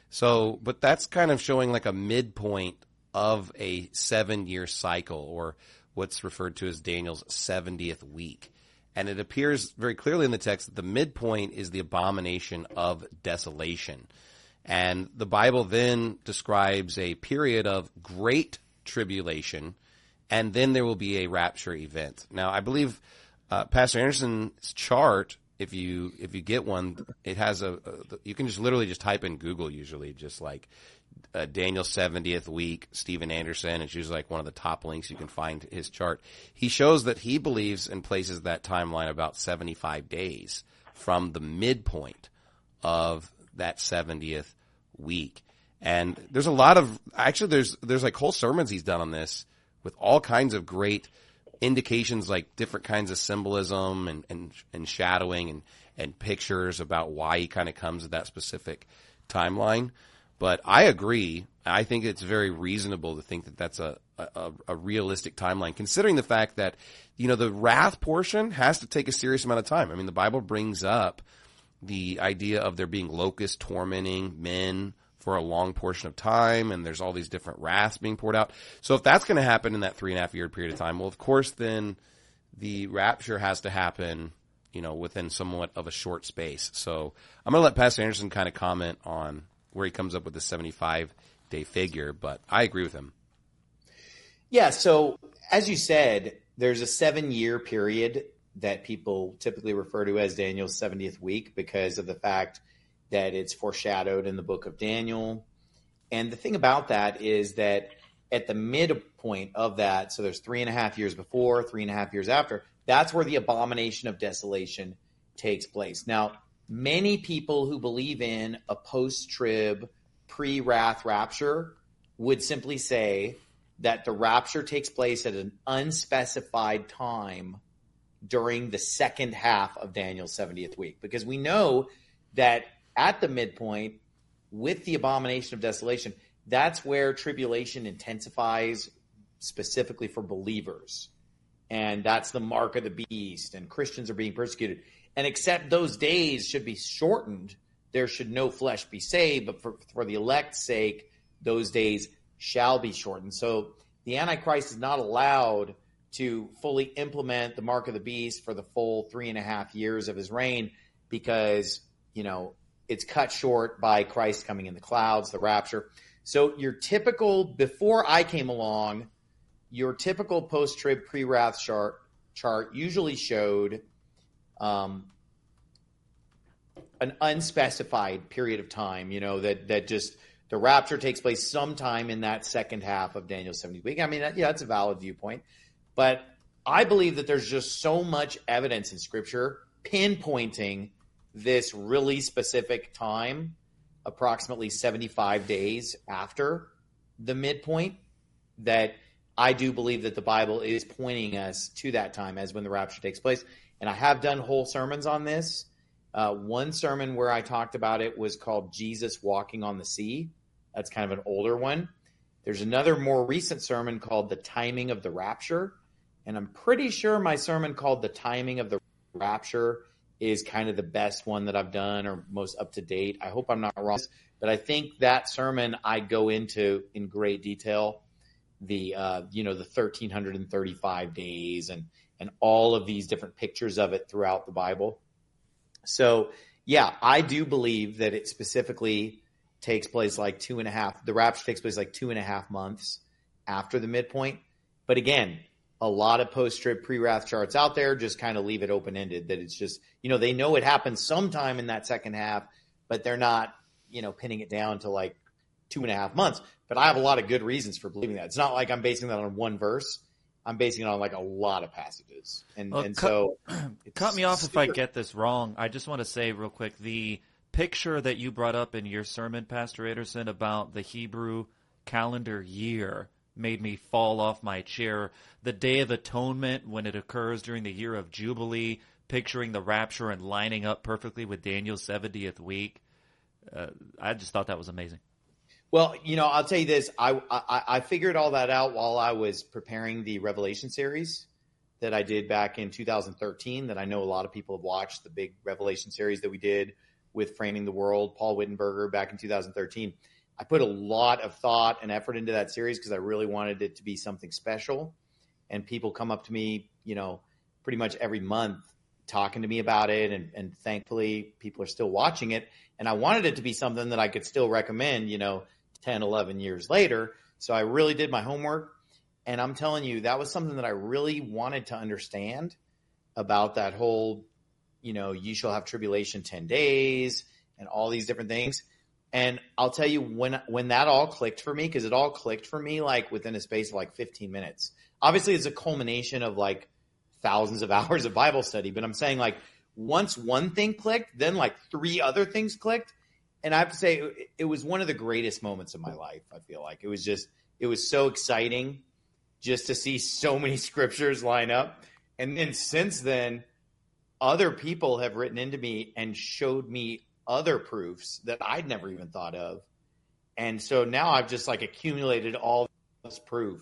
So, but that's kind of showing like a midpoint of a seven-year cycle, or what's referred to as Daniel's seventieth week. And it appears very clearly in the text that the midpoint is the abomination of desolation. And the Bible then describes a period of great tribulation, and then there will be a rapture event. Now, I believe uh, Pastor Anderson's chart, if you if you get one, it has a, a you can just literally just type in Google usually, just like uh, Daniel seventieth week, Stephen Anderson. It's usually like one of the top links you can find his chart. He shows that he believes and places that timeline about seventy-five days from the midpoint of that seventieth week. And there's a lot of, actually there's, there's like whole sermons he's done on this with all kinds of great indications, like different kinds of symbolism and, and, and shadowing and, and pictures about why he kind of comes to that specific timeline. But I agree. I think it's very reasonable to think that that's a, a, a realistic timeline, considering the fact that, you know, the wrath portion has to take a serious amount of time. I mean, the Bible brings up the idea of there being locusts tormenting men for a long portion of time, and there's all these different wraths being poured out. So if that's going to happen in that three and a half year period of time, well, of course, then the rapture has to happen, you know, within somewhat of a short space. So I'm going to let Pastor Anderson kind of comment on where he comes up with the seventy-five day figure, but I agree with him. Yeah. So as you said, there's a seven year period that people typically refer to as Daniel's seventieth week because of the fact that it's foreshadowed in the book of Daniel. And the thing about that is that at the midpoint of that, so there's three and a half years before, three and a half years after, that's where the abomination of desolation takes place. Now, many people who believe in a post-trib, pre-wrath rapture would simply say that the rapture takes place at an unspecified time during the second half of Daniel's seventieth week, because we know that at the midpoint with the abomination of desolation, that's where tribulation intensifies specifically for believers. And that's the mark of the beast, and Christians are being persecuted. And except those days should be shortened, there should no flesh be saved, but for, for the elect's sake, those days shall be shortened. So the Antichrist is not allowed to fully implement the mark of the beast for the full three and a half years of his reign, because, you know, it's cut short by Christ coming in the clouds, the rapture. So your typical, before I came along, your typical post-trib pre-wrath chart, chart usually showed um, an unspecified period of time, you know, that, that just the rapture takes place sometime in that second half of Daniel's seventieth week. I mean, that, yeah, that's a valid viewpoint. But I believe that there's just so much evidence in Scripture pinpointing this really specific time, approximately seventy-five days after the midpoint, that I do believe that the Bible is pointing us to that time as when the rapture takes place. And I have done whole sermons on this. Uh, one sermon where I talked about it was called Jesus Walking on the Sea. That's kind of an older one. There's another more recent sermon called The Timing of the Rapture. And I'm pretty sure my sermon called The Timing of the Rapture is kind of the best one that I've done, or most up to date. I hope I'm not wrong, but I think that sermon I go into in great detail the uh, you know the one thousand three hundred thirty-five days and and all of these different pictures of it throughout the Bible. So, yeah, I do believe that it specifically takes place like two and a half. The rapture takes place like two and a half months after the midpoint. But again, a lot of post-trib pre-wrath charts out there just kind of leave it open-ended, that it's just, you know, they know it happens sometime in that second half, but they're not, you know, pinning it down to like two and a half months. But I have a lot of good reasons for believing that. It's not like I'm basing that on one verse. I'm basing it on like a lot of passages. And, well, and cut, so cut me off super. if I get this wrong. I just want to say real quick, the picture that you brought up in your sermon, Pastor Anderson, about the Hebrew calendar year made me fall off my chair. The Day of Atonement, when it occurs during the year of Jubilee, picturing the rapture and lining up perfectly with Daniel's seventieth week. Uh, I just thought that was amazing. Well, you know, I'll tell you this. I, I I figured all that out while I was preparing the Revelation series that I did back in two thousand thirteen, that I know a lot of people have watched, the big Revelation series that we did with Framing the World, Paul Wittenberger, back in two thousand thirteen. I put a lot of thought and effort into that series because I really wanted it to be something special. And people come up to me, you know, pretty much every month talking to me about it. And, and thankfully, people are still watching it. And I wanted it to be something that I could still recommend, you know, ten, eleven years later. So I really did my homework. And I'm telling you, that was something that I really wanted to understand about that whole, you know, you shall have tribulation ten days and all these different things. And I'll tell you, when when that all clicked for me, because it all clicked for me like within a space of like fifteen minutes. Obviously, it's a culmination of like thousands of hours of Bible study. But I'm saying, like, once one thing clicked, then like three other things clicked. And I have to say, it, it was one of the greatest moments of my life, I feel like. It was just, it was so exciting just to see so many scriptures line up. And then since then, other people have written into me and showed me other proofs that I'd never even thought of. And so now I've just like accumulated all this proof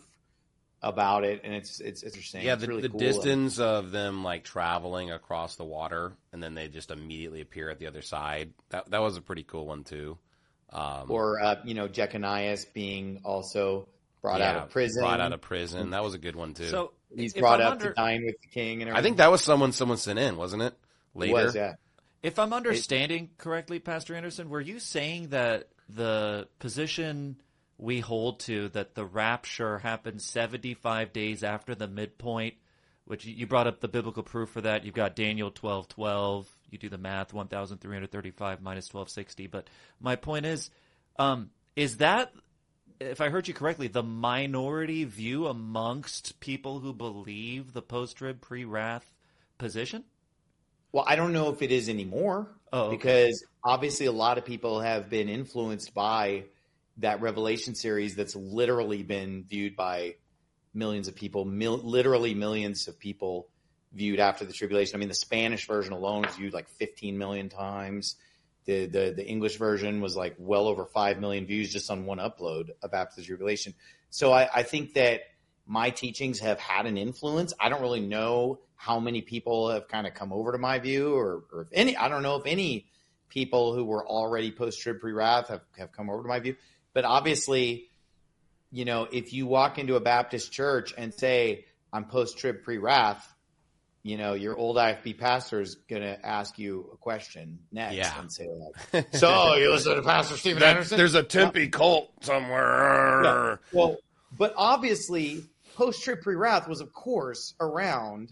about it. And it's, it's interesting. Yeah. It's The, really the cool. distance of them like traveling across the water and then they just immediately appear at the other side. That, that was a pretty cool one too. Um, or, uh, you know, Jeconias being also brought yeah, out of prison. Brought out of prison. That was a good one too. So he's if brought I'm up under- to dine with the king and everything. I think that was someone someone sent in, wasn't it? Later. It was, yeah. If I'm understanding correctly, Pastor Anderson, were you saying that the position we hold to, that the rapture happens seventy-five days after the midpoint, which you brought up the biblical proof for that. You've got Daniel twelve twelve. You do the math, one thousand three hundred thirty-five minus twelve sixty. But my point is, um, is that, if I heard you correctly, the minority view amongst people who believe the post-trib, pre-wrath position? Well, I don't know if it is anymore. Oh, okay. Because obviously a lot of people have been influenced by that Revelation series that's literally been viewed by millions of people, mil- literally millions of people viewed after the tribulation. I mean, the Spanish version alone was viewed like fifteen million times. The, the, the English version was like well over five million views just on one upload of After the Tribulation. So I, I think that my teachings have had an influence. I don't really know how many people have kind of come over to my view, or, or if any, I don't know if any people who were already post-trib pre-wrath have, have come over to my view. But obviously, you know, if you walk into a Baptist church and say, I'm post-trib pre-wrath, you know, your old I F B pastor is going to ask you a question next Yeah. and say, like, so you listen to Pastor Stephen That- Anderson? There's a Tempe cult somewhere. Yeah. Well, but obviously, post-trib pre-wrath was, of course, around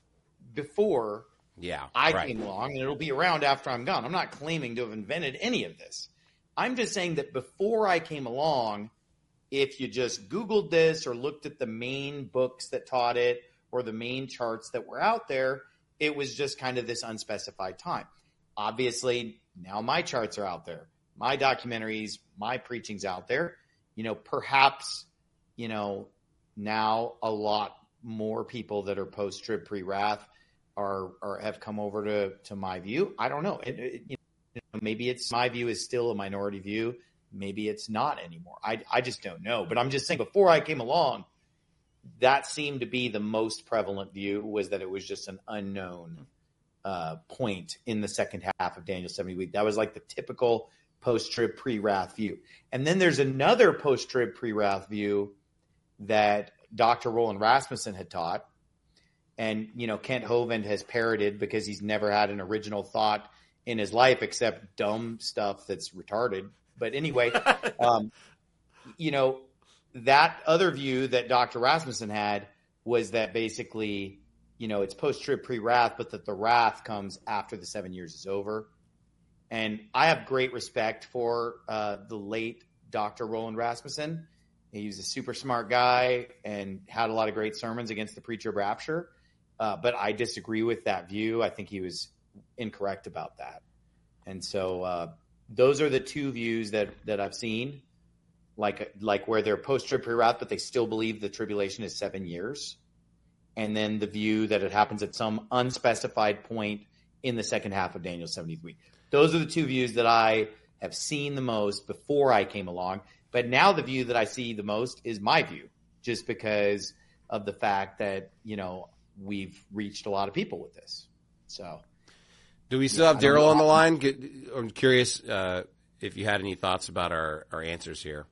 before Yeah, I right. came along, and it'll be around after I'm gone. I'm not claiming to have invented any of this. I'm just saying that before I came along, if you just Googled this or looked at the main books that taught it or the main charts that were out there, it was just kind of this unspecified time. Obviously, now my charts are out there. My documentaries, my preaching's out there. You know, perhaps, you know, now a lot more people that are post-trib pre-wrath are, are have come over to, to my view. I don't know. It, it, you know, maybe it's my view is still a minority view. Maybe it's not anymore. I, I just don't know. But I'm just saying, before I came along, that seemed to be the most prevalent view, was that it was just an unknown uh, point in the second half of Daniel's seventy week. That was like the typical post-trib pre-wrath view. And then there's another post-trib pre-wrath view that Doctor Roland Rasmussen had taught. And, you know, Kent Hovind has parroted because he's never had an original thought in his life except dumb stuff that's retarded. But anyway, um, you know, that other view that Doctor Rasmussen had was that basically, you know, it's post-trib, pre-wrath, but that the wrath comes after the seven years is over. And I have great respect for uh, the late Doctor Roland Rasmussen. He was a super smart guy and had a lot of great sermons against the pre-trib rapture. Uh, but I disagree with that view. I think he was incorrect about that. And so uh, those are the two views that, that I've seen, like like where they're post-trib, pre-wrath, but they still believe the tribulation is seven years. And then the view that it happens at some unspecified point in the second half of Daniel's seventieth week. Those are the two views that I have seen the most before I came along. But now the view that I see the most is my view, just because of the fact that, you know, we've reached a lot of people with this. So, do we still yeah, have Daryl on the line? Get, I'm curious uh, if you had any thoughts about our, our answers here.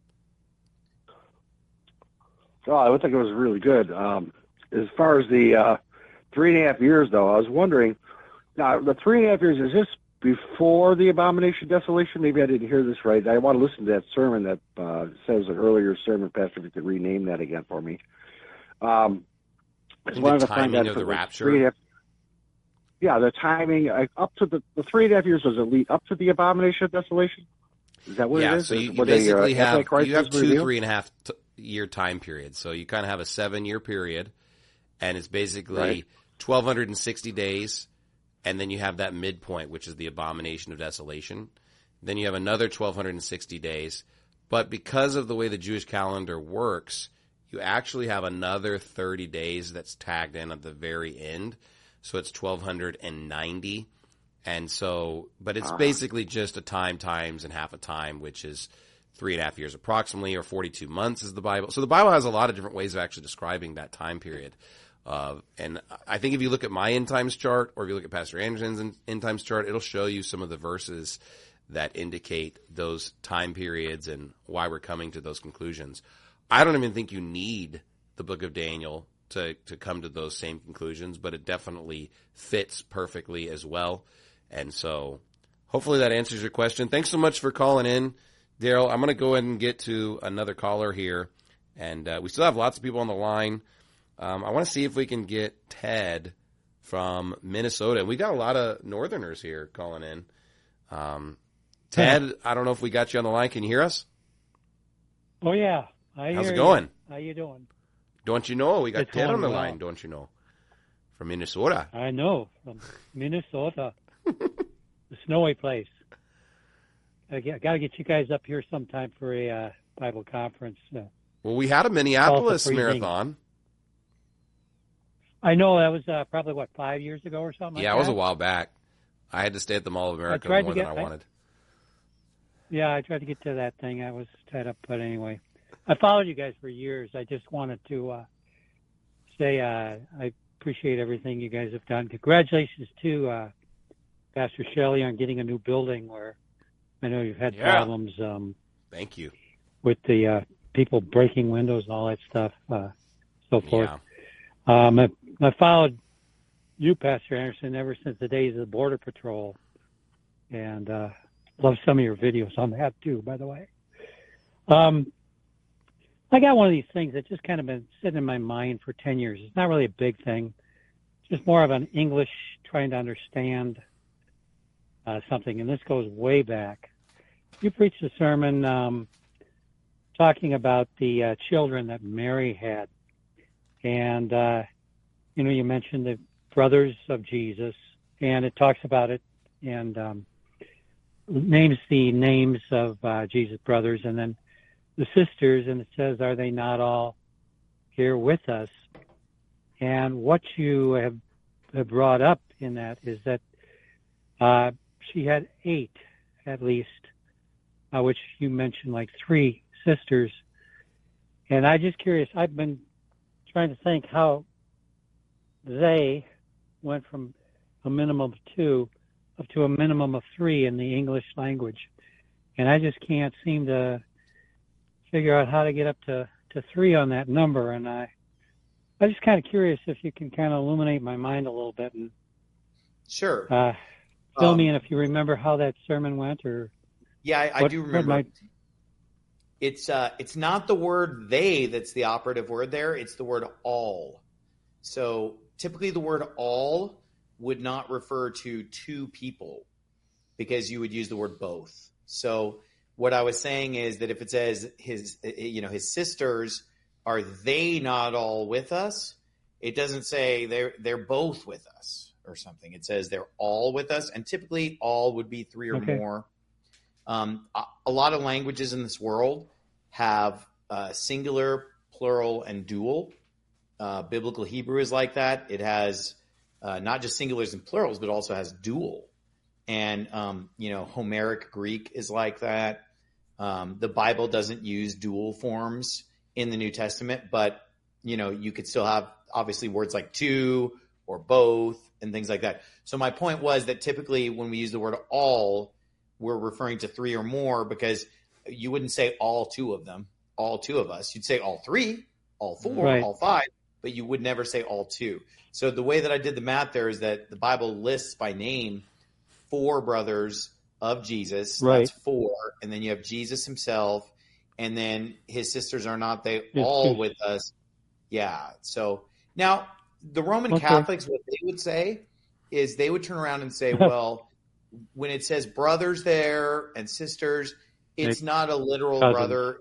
Oh, I would think it was really good. Um, as far as the uh, three and a half years, though, I was wondering, now the three and a half years, is this before the abomination of desolation? Maybe I didn't hear this right. I want to listen to that sermon that uh, says an earlier sermon, Pastor, if you could rename that again for me. Um, I The wanted to timing find out of the for rapture? three and a half, yeah, the timing, uh, up to the, the three and a half years, was it lead up to the abomination of desolation? Is that what yeah, it is? so you, you What basically they, uh, have Antichrist you have was two revealed? three and a half t- year time periods. So you kind of have a seven year period, and it's basically Right. twelve sixty days, and then you have that midpoint, which is the abomination of desolation. Then you have another twelve sixty days, but because of the way the Jewish calendar works, you actually have another thirty days that's tagged in at the very end. So it's twelve ninety. And so, but it's Ah. basically just a time times and half a time, which is three and a half years approximately, or forty-two months is the Bible. So the Bible has a lot of different ways of actually describing that time period. Uh, and I think if you look at my end times chart, or if you look at Pastor Anderson's end times chart, it'll show you some of the verses that indicate those time periods and why we're coming to those conclusions. I don't even think you need the book of Daniel to, to come to those same conclusions, but it definitely fits perfectly as well. And so hopefully that answers your question. Thanks so much for calling in, Daryl. I'm going to go ahead and get to another caller here. And uh, we still have lots of people on the line. Um, I want to see if we can get Ted from Minnesota. We got a lot of Northerners here calling in. Um, Ted, I don't know if we got you on the line. Can you hear us? Oh, yeah. I How's hear it going? You. How you doing? Don't you know? We got It's Ted on going the well. line, don't you know? From Minnesota. I know. From Minnesota. The snowy place. I got to get you guys up here sometime for a uh, Bible conference. Uh, Well, we had a Minneapolis freezing. marathon. I know that was uh, probably, what, five years ago or something Yeah, like it was a that? while back. I had to stay at the Mall of America tried to more get- than I I- wanted. Yeah, I tried to get to that thing. I was tied up, but anyway. I followed you guys for years. I just wanted to uh, say uh, I appreciate everything you guys have done. Congratulations to uh, Pastor Shelley on getting a new building where I know you've had Yeah. problems um, Thank you. with the uh, people breaking windows and all that stuff, uh, so forth. Um, I, I followed you, Pastor Anderson, ever since the days of the Border Patrol, and uh, love some of your videos on that too, by the way. Um, I got one of these things that just kind of been sitting in my mind for ten years. It's not really a big thing, just more of an English trying to understand uh, something, and this goes way back. You preached a sermon um, talking about the uh, children that Mary had, and uh, you know, you mentioned the brothers of Jesus, and it talks about it and um, names the names of uh, Jesus' brothers, and then the sisters, and it says, are they not all here with us? And what you have, have brought up in that is that uh, she had eight, at least, uh, which you mentioned like three sisters. And I'm just curious, I've been trying to think how they went from a minimum of two up to a minimum of three in the English language. And I just can't seem to figure out how to get up to, to three on that number. And I I'm just kind of curious if you can kind of illuminate my mind a little bit and sure uh, fill um, me in if you remember how that sermon went, or yeah, I, I what, do remember. Might... It's uh, it's not the word "they" that's the operative word there. It's the word "all." So typically, the word "all" would not refer to two people because you would use the word "both." So what I was saying is that if it says his, you know, his sisters, are they not all with us? It doesn't say they're they're both with us or something. It says they're all with us, and typically all would be three or okay. more. Um, a, a lot of languages in this world have uh, singular, plural, and dual. Uh, Biblical Hebrew is like that. It has uh, not just singulars and plurals, but also has dual. And um, you know, Homeric Greek is like that. Um, the Bible doesn't use dual forms in the New Testament, but you know, you could still have obviously words like two or both and things like that. So my point was that typically when we use the word all, we're referring to three or more, because you wouldn't say all two of them, all two of us. You'd say all three, all four, right. all five, but you would never say all two. So the way that I did the math there is that the Bible lists by name four brothers of Jesus. Right. That's four. And then you have Jesus himself. And then his sisters are not they Yes, all please. with us. Yeah. So now the Roman Okay. Catholics, what they would say is they would turn around and say, well, when it says brothers there and sisters, it's not a literal Cousins. brother.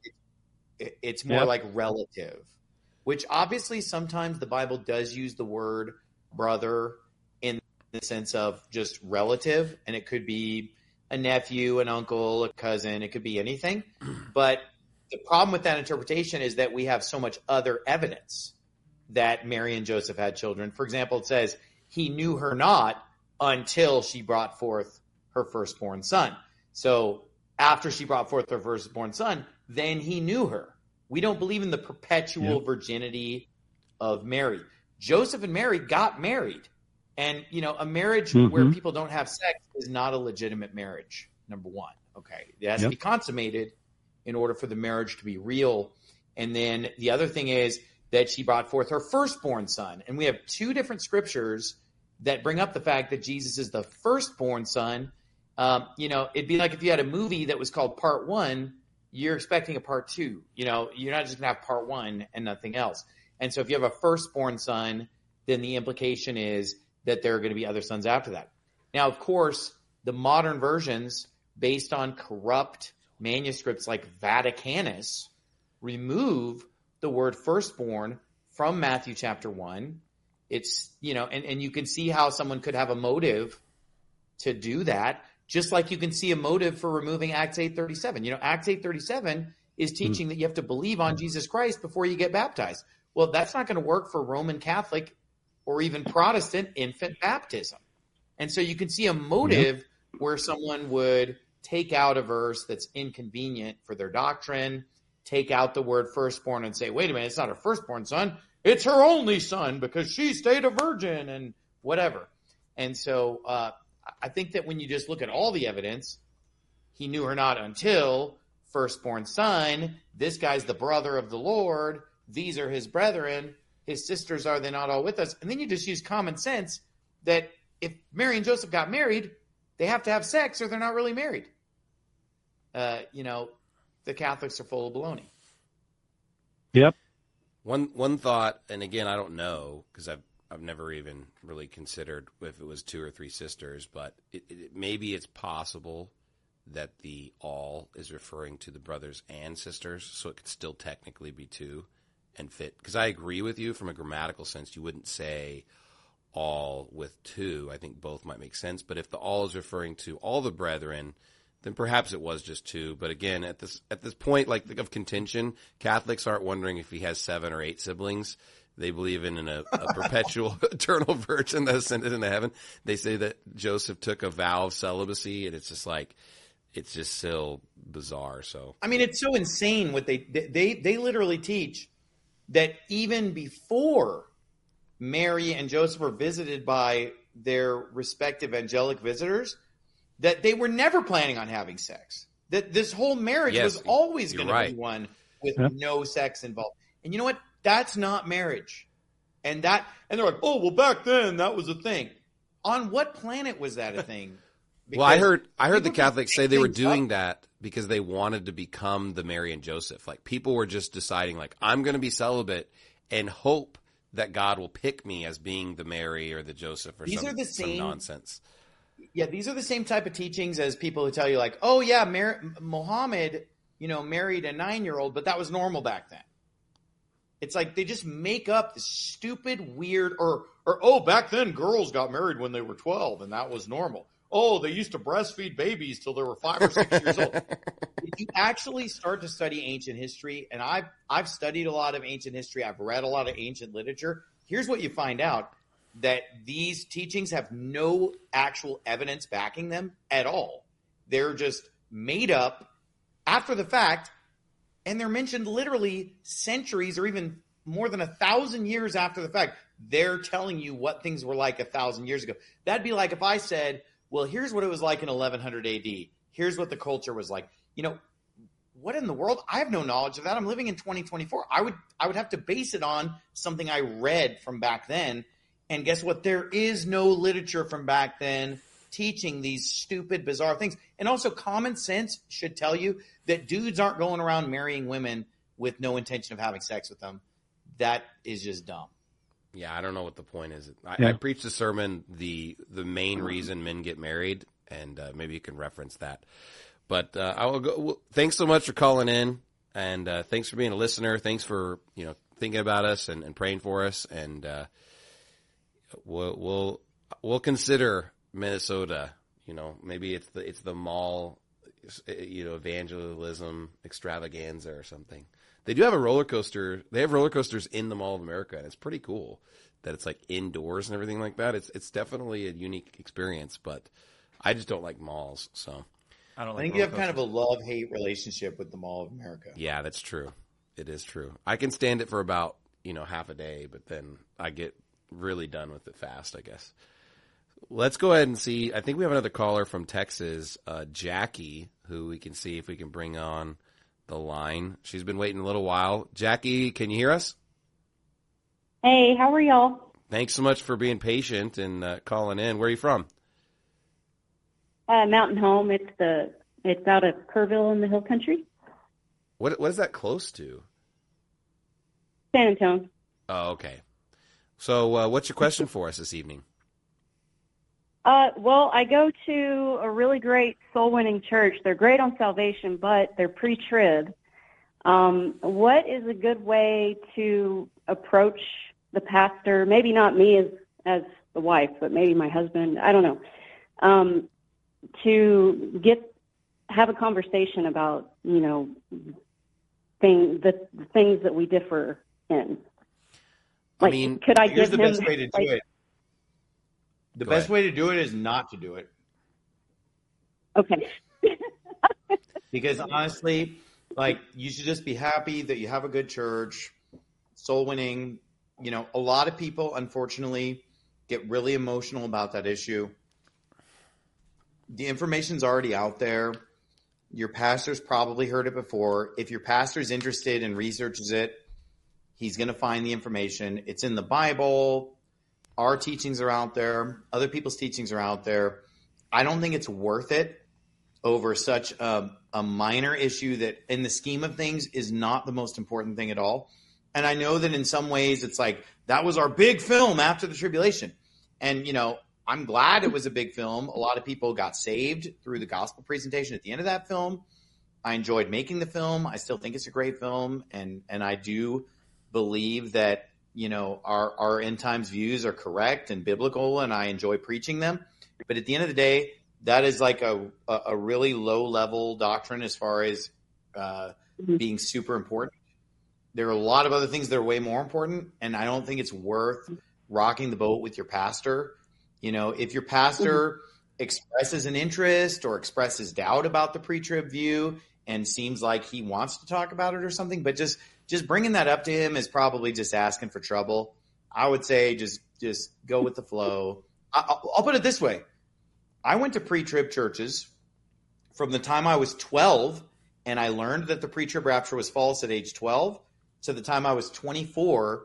It, it's more Yep. like relative, which obviously sometimes the Bible does use the word brother in the sense of just relative. And it could be a nephew, an uncle, a cousin. It could be anything. But the problem with that interpretation is that we have so much other evidence that Mary and Joseph had children. For example, it says he knew her not until she brought forth her firstborn son. So after she brought forth her firstborn son, then he knew her. We don't believe in the perpetual Yep. virginity of Mary. Joseph and Mary got married. And, you know, a marriage Mhm. where people don't have sex is not a legitimate marriage, number one. Okay. It has Yep. to be consummated in order for the marriage to be real. And then the other thing is that she brought forth her firstborn son. And we have two different scriptures that bring up the fact that Jesus is the firstborn son. Um, you know, it'd be like if you had a movie that was called Part One, you're expecting a Part Two. You know, you're not just going to have Part One and nothing else. And so if you have a firstborn son, then the implication is that there are going to be other sons after that. Now, of course, the modern versions, based on corrupt manuscripts like Vaticanus, remove the word firstborn from Matthew chapter one. It's, you know, and, and you can see how someone could have a motive to do that, just like you can see a motive for removing Acts eight thirty-seven. You know, Acts eight thirty-seven is teaching mm. that you have to believe on Jesus Christ before you get baptized. Well, that's not going to work for Roman Catholic or even Protestant infant baptism. And so you can see a motive yeah. where someone would take out a verse that's inconvenient for their doctrine, take out the word firstborn and say, wait a minute, it's not her firstborn son, it's her only son because she stayed a virgin and whatever. And so uh, I think that when you just look at all the evidence, he knew her not until firstborn son, this guy's the brother of the Lord, these are his brethren, his sisters are they not all with us? And then you just use common sense that if Mary and Joseph got married, they have to have sex or they're not really married. Uh, you know, the Catholics are full of baloney. Yep. One one thought, and again, I don't know because I've I've never even really considered if it was two or three sisters, but it, it, maybe it's possible that the all is referring to the brothers and sisters, so it could still technically be two and fit. Because I agree with you from a grammatical sense, you wouldn't say all with two. I think both might make sense, but if the all is referring to all the brethren, then perhaps it was just two. But again, at this at this point, like of contention, Catholics aren't wondering if he has seven or eight siblings. They believe in an, a, a perpetual, eternal virgin that ascended into heaven. They say that Joseph took a vow of celibacy, and it's just like, it's just still bizarre. So I mean, it's so insane what they they they literally teach that even before Mary and Joseph were visited by their respective angelic visitors, that they were never planning on having sex. That this whole marriage yes, was always going right. to be one with Yep. no sex involved. And you know what? That's not marriage. And that, and they're like, oh, well, back then that was a thing. On what planet was that a thing? Well, I heard I heard the Catholics say they were doing that because they wanted to become the Mary and Joseph. Like, people were just deciding, like, I'm going to be celibate and hope that God will pick me as being the Mary or the Joseph or These some, are the some same- nonsense. Yeah, these are the same type of teachings as people who tell you, like, oh, yeah, Mar- Muhammad, you know, married a nine-year-old, but that was normal back then. It's like they just make up this stupid, weird, or, or oh, back then girls got married when they were twelve, and that was normal. Oh, they used to breastfeed babies till they were five or six years old. If you actually start to study ancient history, and I've, I've studied a lot of ancient history, I've read a lot of ancient literature, here's what you find out, that these teachings have no actual evidence backing them at all. They're just made up after the fact, and they're mentioned literally centuries or even more than a thousand years after the fact. They're telling you what things were like a thousand years ago. That'd be like if I said, well, here's what it was like in eleven hundred A D. Here's what the culture was like. You know, what in the world? I have no knowledge of that. I'm living in twenty twenty-four. I would, I would have to base it on something I read from back then. And guess what? There is no literature from back then teaching these stupid, bizarre things. And also, common sense should tell you that dudes aren't going around marrying women with no intention of having sex with them. That is just dumb. Yeah, I don't know what the point is. I, Yeah. I preached a sermon, the the main reason men get married, and uh, maybe you can reference that. But uh, I will go. Well, thanks so much for calling in, and uh, thanks for being a listener. Thanks for you know thinking about us and, and praying for us, and uh, we'll we'll we'll consider Minnesota. You know, maybe it's the it's the mall, you know, evangelism extravaganza or something. They do have a roller coaster. They have roller coasters in the Mall of America, and it's pretty cool that it's like indoors and everything like that. It's it's definitely a unique experience, but I just don't like malls. So I don't I like think you have roller kind of a love-hate relationship with the Mall of America. yeah, that's true. It is true. I can stand it for about you know half a day, but then I get really done with it fast, I guess. Let's go ahead and see. I think we have another caller from Texas, uh, Jackie, who we can see if we can bring on the line. She's been waiting a little while. Jackie, can you hear us? Hey, how are y'all? Thanks so much for being patient and uh, calling in. Where are you from? Uh, Mountain Home. It's the it's out of Kerrville in the Hill Country, What what is that close to? San Antonio. Oh, okay. So uh, what's your question for us this evening? Uh, well, I go to a really great soul-winning church. They're great on salvation, but they're pre-trib. Um, what is a good way to approach the pastor? Maybe not me as as the wife, but maybe my husband. I don't know. Um, to get have a conversation about you know thing the, the things that we differ in. Like, I mean, could I here's give the him best way to do like, it. The Go best ahead. way to do it is not to do it. Okay. Because honestly, like, you should just be happy that you have a good church, soul winning. You know, a lot of people, unfortunately, get really emotional about that issue. The information's already out there. Your pastor's probably heard it before. If your pastor's interested and researches it, he's going to find the information. It's in the Bible. Our teachings are out there. Other people's teachings are out there. I don't think it's worth it over such a, a minor issue that in the scheme of things is not the most important thing at all. And I know that in some ways it's like, that was our big film after the tribulation. And, you know, I'm glad it was a big film. A lot of people got saved through the gospel presentation at the end of that film. I enjoyed making the film. I still think it's a great film. And, and I do believe that, you know, our, our end times views are correct and biblical, and I enjoy preaching them. But at the end of the day, that is like a, a, a really low level doctrine as far as uh, mm-hmm. being super important. There are a lot of other things that are way more important, and I don't think it's worth rocking the boat with your pastor. You know, if your pastor mm-hmm. expresses an interest or expresses doubt about the pre-trib view and seems like he wants to talk about it or something, but just just bringing that up to him is probably just asking for trouble. I would say just just go with the flow. I, I'll, I'll put it this way. I went to pre-trib churches from the time I was twelve, and I learned that the pre-trib rapture was false at age twelve, to the time I was twenty-four,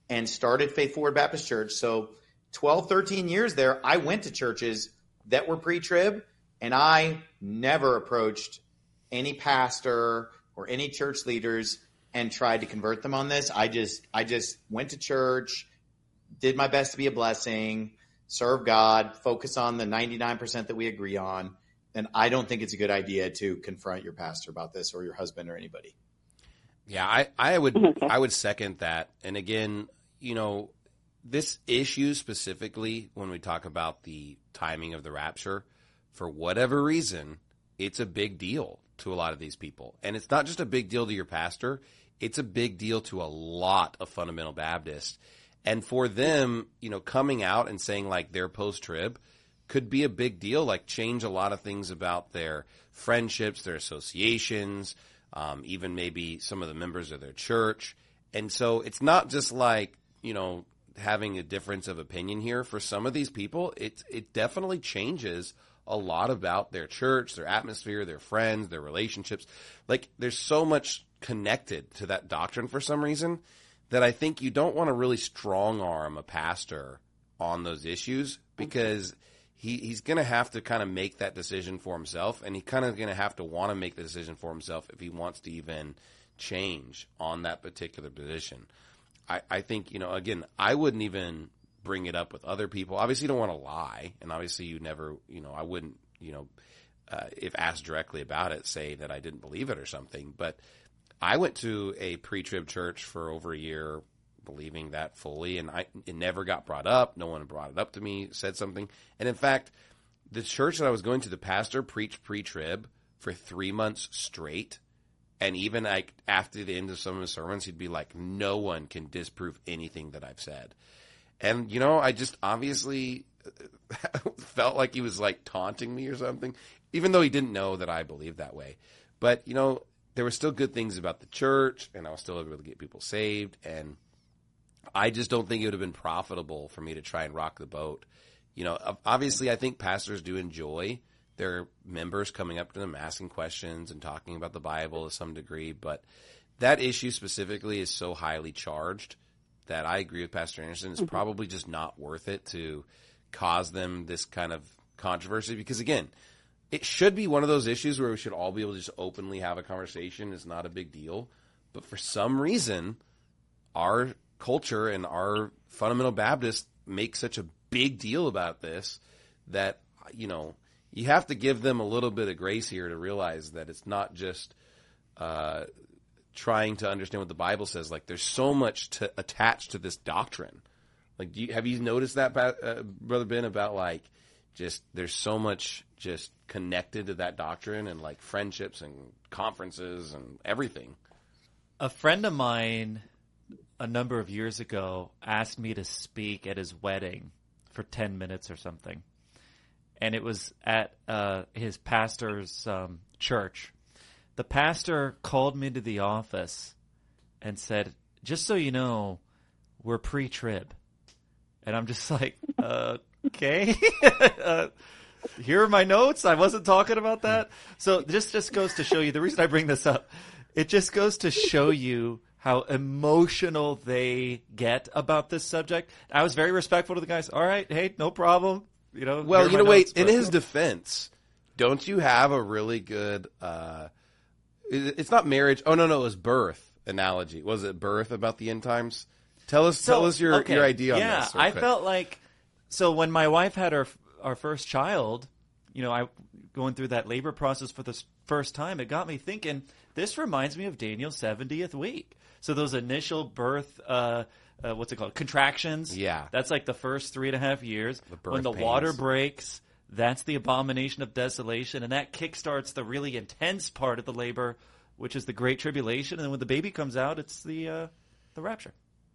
and started Faith Forward Baptist Church. So twelve, thirteen years there, I went to churches that were pre-trib, and I never approached any pastor or any church leaders and tried to convert them on this. I just, I just went to church, did my best to be a blessing, serve God, focus on the ninety-nine percent that we agree on. And I don't think it's a good idea to confront your pastor about this, or your husband, or anybody. Yeah, I, I would I would second that. And again, you know, this issue specifically, when we talk about the timing of the rapture, for whatever reason, it's a big deal to a lot of these people. And it's not just a big deal to your pastor. It's a big deal to a lot of fundamental Baptists. And for them, you know, coming out and saying like they're post-trib could be a big deal, like change a lot of things about their friendships, their associations, um, even maybe some of the members of their church. And so it's not just like, you know, having a difference of opinion here. For some of these people, it, it definitely changes a lot about their church, their atmosphere, their friends, their relationships. Like there's so much connected to that doctrine for some reason that I think you don't want to really strong arm a pastor on those issues, because he, he's going to have to kind of make that decision for himself, and he kind of going to have to want to make the decision for himself if he wants to even change on that particular position. I, I think, you know, again, I wouldn't even bring it up with other people. Obviously, you don't want to lie, and obviously you never, you know, I wouldn't, you know, uh, if asked directly about it, say that I didn't believe it or something. But I went to a pre-trib church for over a year, believing that fully, and I it never got brought up. No one brought it up to me, said something. And in fact, the church that I was going to, the pastor preached pre-trib for three months straight. And even like after the end of some of his sermons, he'd be like, no one can disprove anything that I've said. And, you know, I just obviously felt like he was like taunting me or something, even though he didn't know that I believed that way. But, you know, there were still good things about the church, and I was still able to get people saved. And I just don't think it would have been profitable for me to try and rock the boat. You know, obviously I think pastors do enjoy their members coming up to them, asking questions and talking about the Bible to some degree. But that issue specifically is so highly charged that I agree with Pastor Anderson. It's probably just not worth it to cause them this kind of controversy, because again, it should be one of those issues where we should all be able to just openly have a conversation. It's not a big deal. But for some reason, our culture and our fundamental Baptists make such a big deal about this that, you know, you have to give them a little bit of grace here to realize that it's not just uh, trying to understand what the Bible says. Like, there's so much to attach to this doctrine. Like, do you, have you noticed that, uh, Brother Ben, about like just there's so much just connected to that doctrine, and like friendships and conferences and everything? A friend of mine a number of years ago asked me to speak at his wedding for ten minutes or something. And it was at uh, his pastor's um, church. The pastor called me to the office and said, just so you know, we're pre-trib. And I'm just like, uh, okay. uh, here are my notes. I wasn't talking about that. So this just goes to show you, the reason I bring this up, it just goes to show you how emotional they get about this subject. I was very respectful to the guys. All right, hey, no problem. You know, well, you know, wait, in his defense, don't you have a really good, uh, it's not marriage. Oh, no, no, it was birth analogy. Was it birth about the end times? Tell us, so, tell us your, okay. your idea on yeah, this. Yeah, I felt like, so when my wife had our, our first child, you know, I going through that labor process for the first time, it got me thinking, this reminds me of Daniel's seventieth week. So those initial birth, uh, Uh, what's it called? Contractions. Yeah. That's like the first three and a half years. The when the pains. water breaks, that's the abomination of desolation. And that kickstarts the really intense part of the labor, which is the Great Tribulation. And when the baby comes out, it's the uh, the rapture.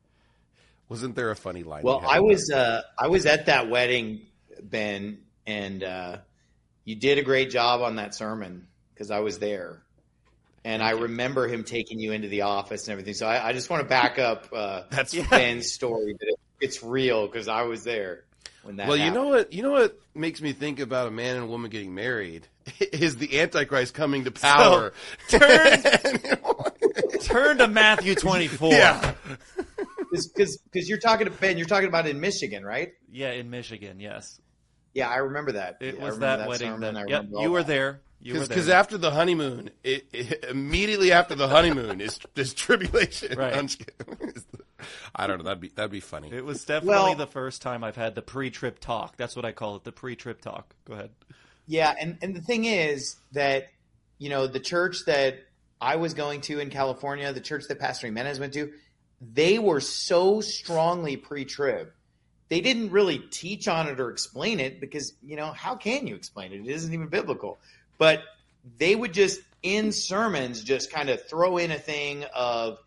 Wasn't there a funny line? Well, I was uh, I was at that wedding, Ben, and uh, you did a great job on that sermon because I was there. And I remember him taking you into the office and everything. So I, I just want to back up uh, That's Ben's story that it, it's real because I was there when that Well, happened. you know what? You know what makes me think about a man and a woman getting married is the Antichrist coming to power. So, turn, turn to Matthew twenty-four. Yeah. because because you're talking to Ben, you're talking about in Michigan, right? Yeah, in Michigan, yes. Yeah, I remember that. It I was remember that, that wedding. sermon. That, I yep, remember all you were that. there. You were there. Because after the honeymoon, it, it, immediately after the honeymoon is is tribulation. Right. I'm just kidding. I don't know. That'd be that'd be funny. It was definitely Well- the first time I've had the pre-trip talk. That's what I call it, the pre-trip talk. Go ahead. Yeah, and, and the thing is that, you know, the church that I was going to in California, the church that Pastor Jimenez went to, they were so strongly pre-trib. They didn't really teach on it or explain it because, you know, how can you explain it? It isn't even biblical. But they would just, in sermons, just kind of throw in a thing of,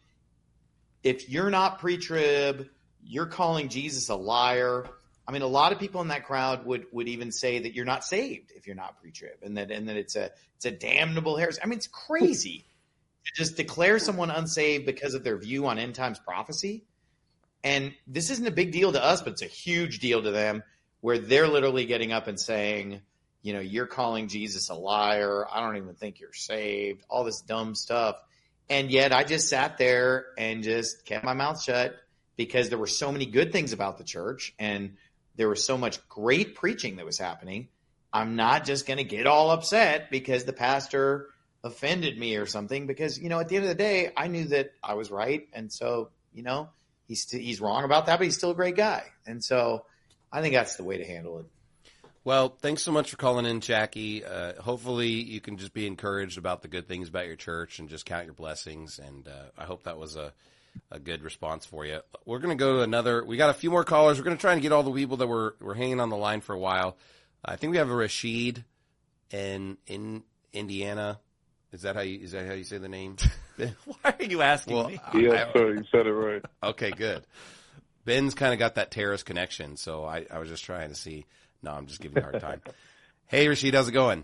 if you're not pre-trib, you're calling Jesus a liar. I mean, a lot of people in that crowd would, would even say that you're not saved if you're not pre-trib, and that and that it's a it's a damnable heresy. I mean, it's crazy to just declare someone unsaved because of their view on end times prophecy. And this isn't a big deal to us, but it's a huge deal to them, where they're literally getting up and saying, you know, you're calling Jesus a liar. I don't even think you're saved. All this dumb stuff. And yet I just sat there and just kept my mouth shut because there were so many good things about the church and there was so much great preaching that was happening. I'm not just going to get all upset because the pastor offended me or something, because, you know, at the end of the day, I knew that I was right. And so, you know, he's, st- he's wrong about that, but he's still a great guy. And so I think that's the way to handle it. Well, thanks so much for calling in, Jackie. Uh, hopefully you can just be encouraged about the good things about your church and just count your blessings. And uh, I hope that was a, a good response for you. We're going to go to another. We got a few more callers. We're going to try and get all the people that were, were hanging on the line for a while. I think we have a Rashid in in Indiana. Is that how you is that how you say the name? Why are you asking well, me? Yes, I, sir. You said it right. Okay, good. Ben's kind of got that terrorist connection, so I, I was just trying to see. No, I'm just giving you a hard time. Hey, Rashid, how's it going?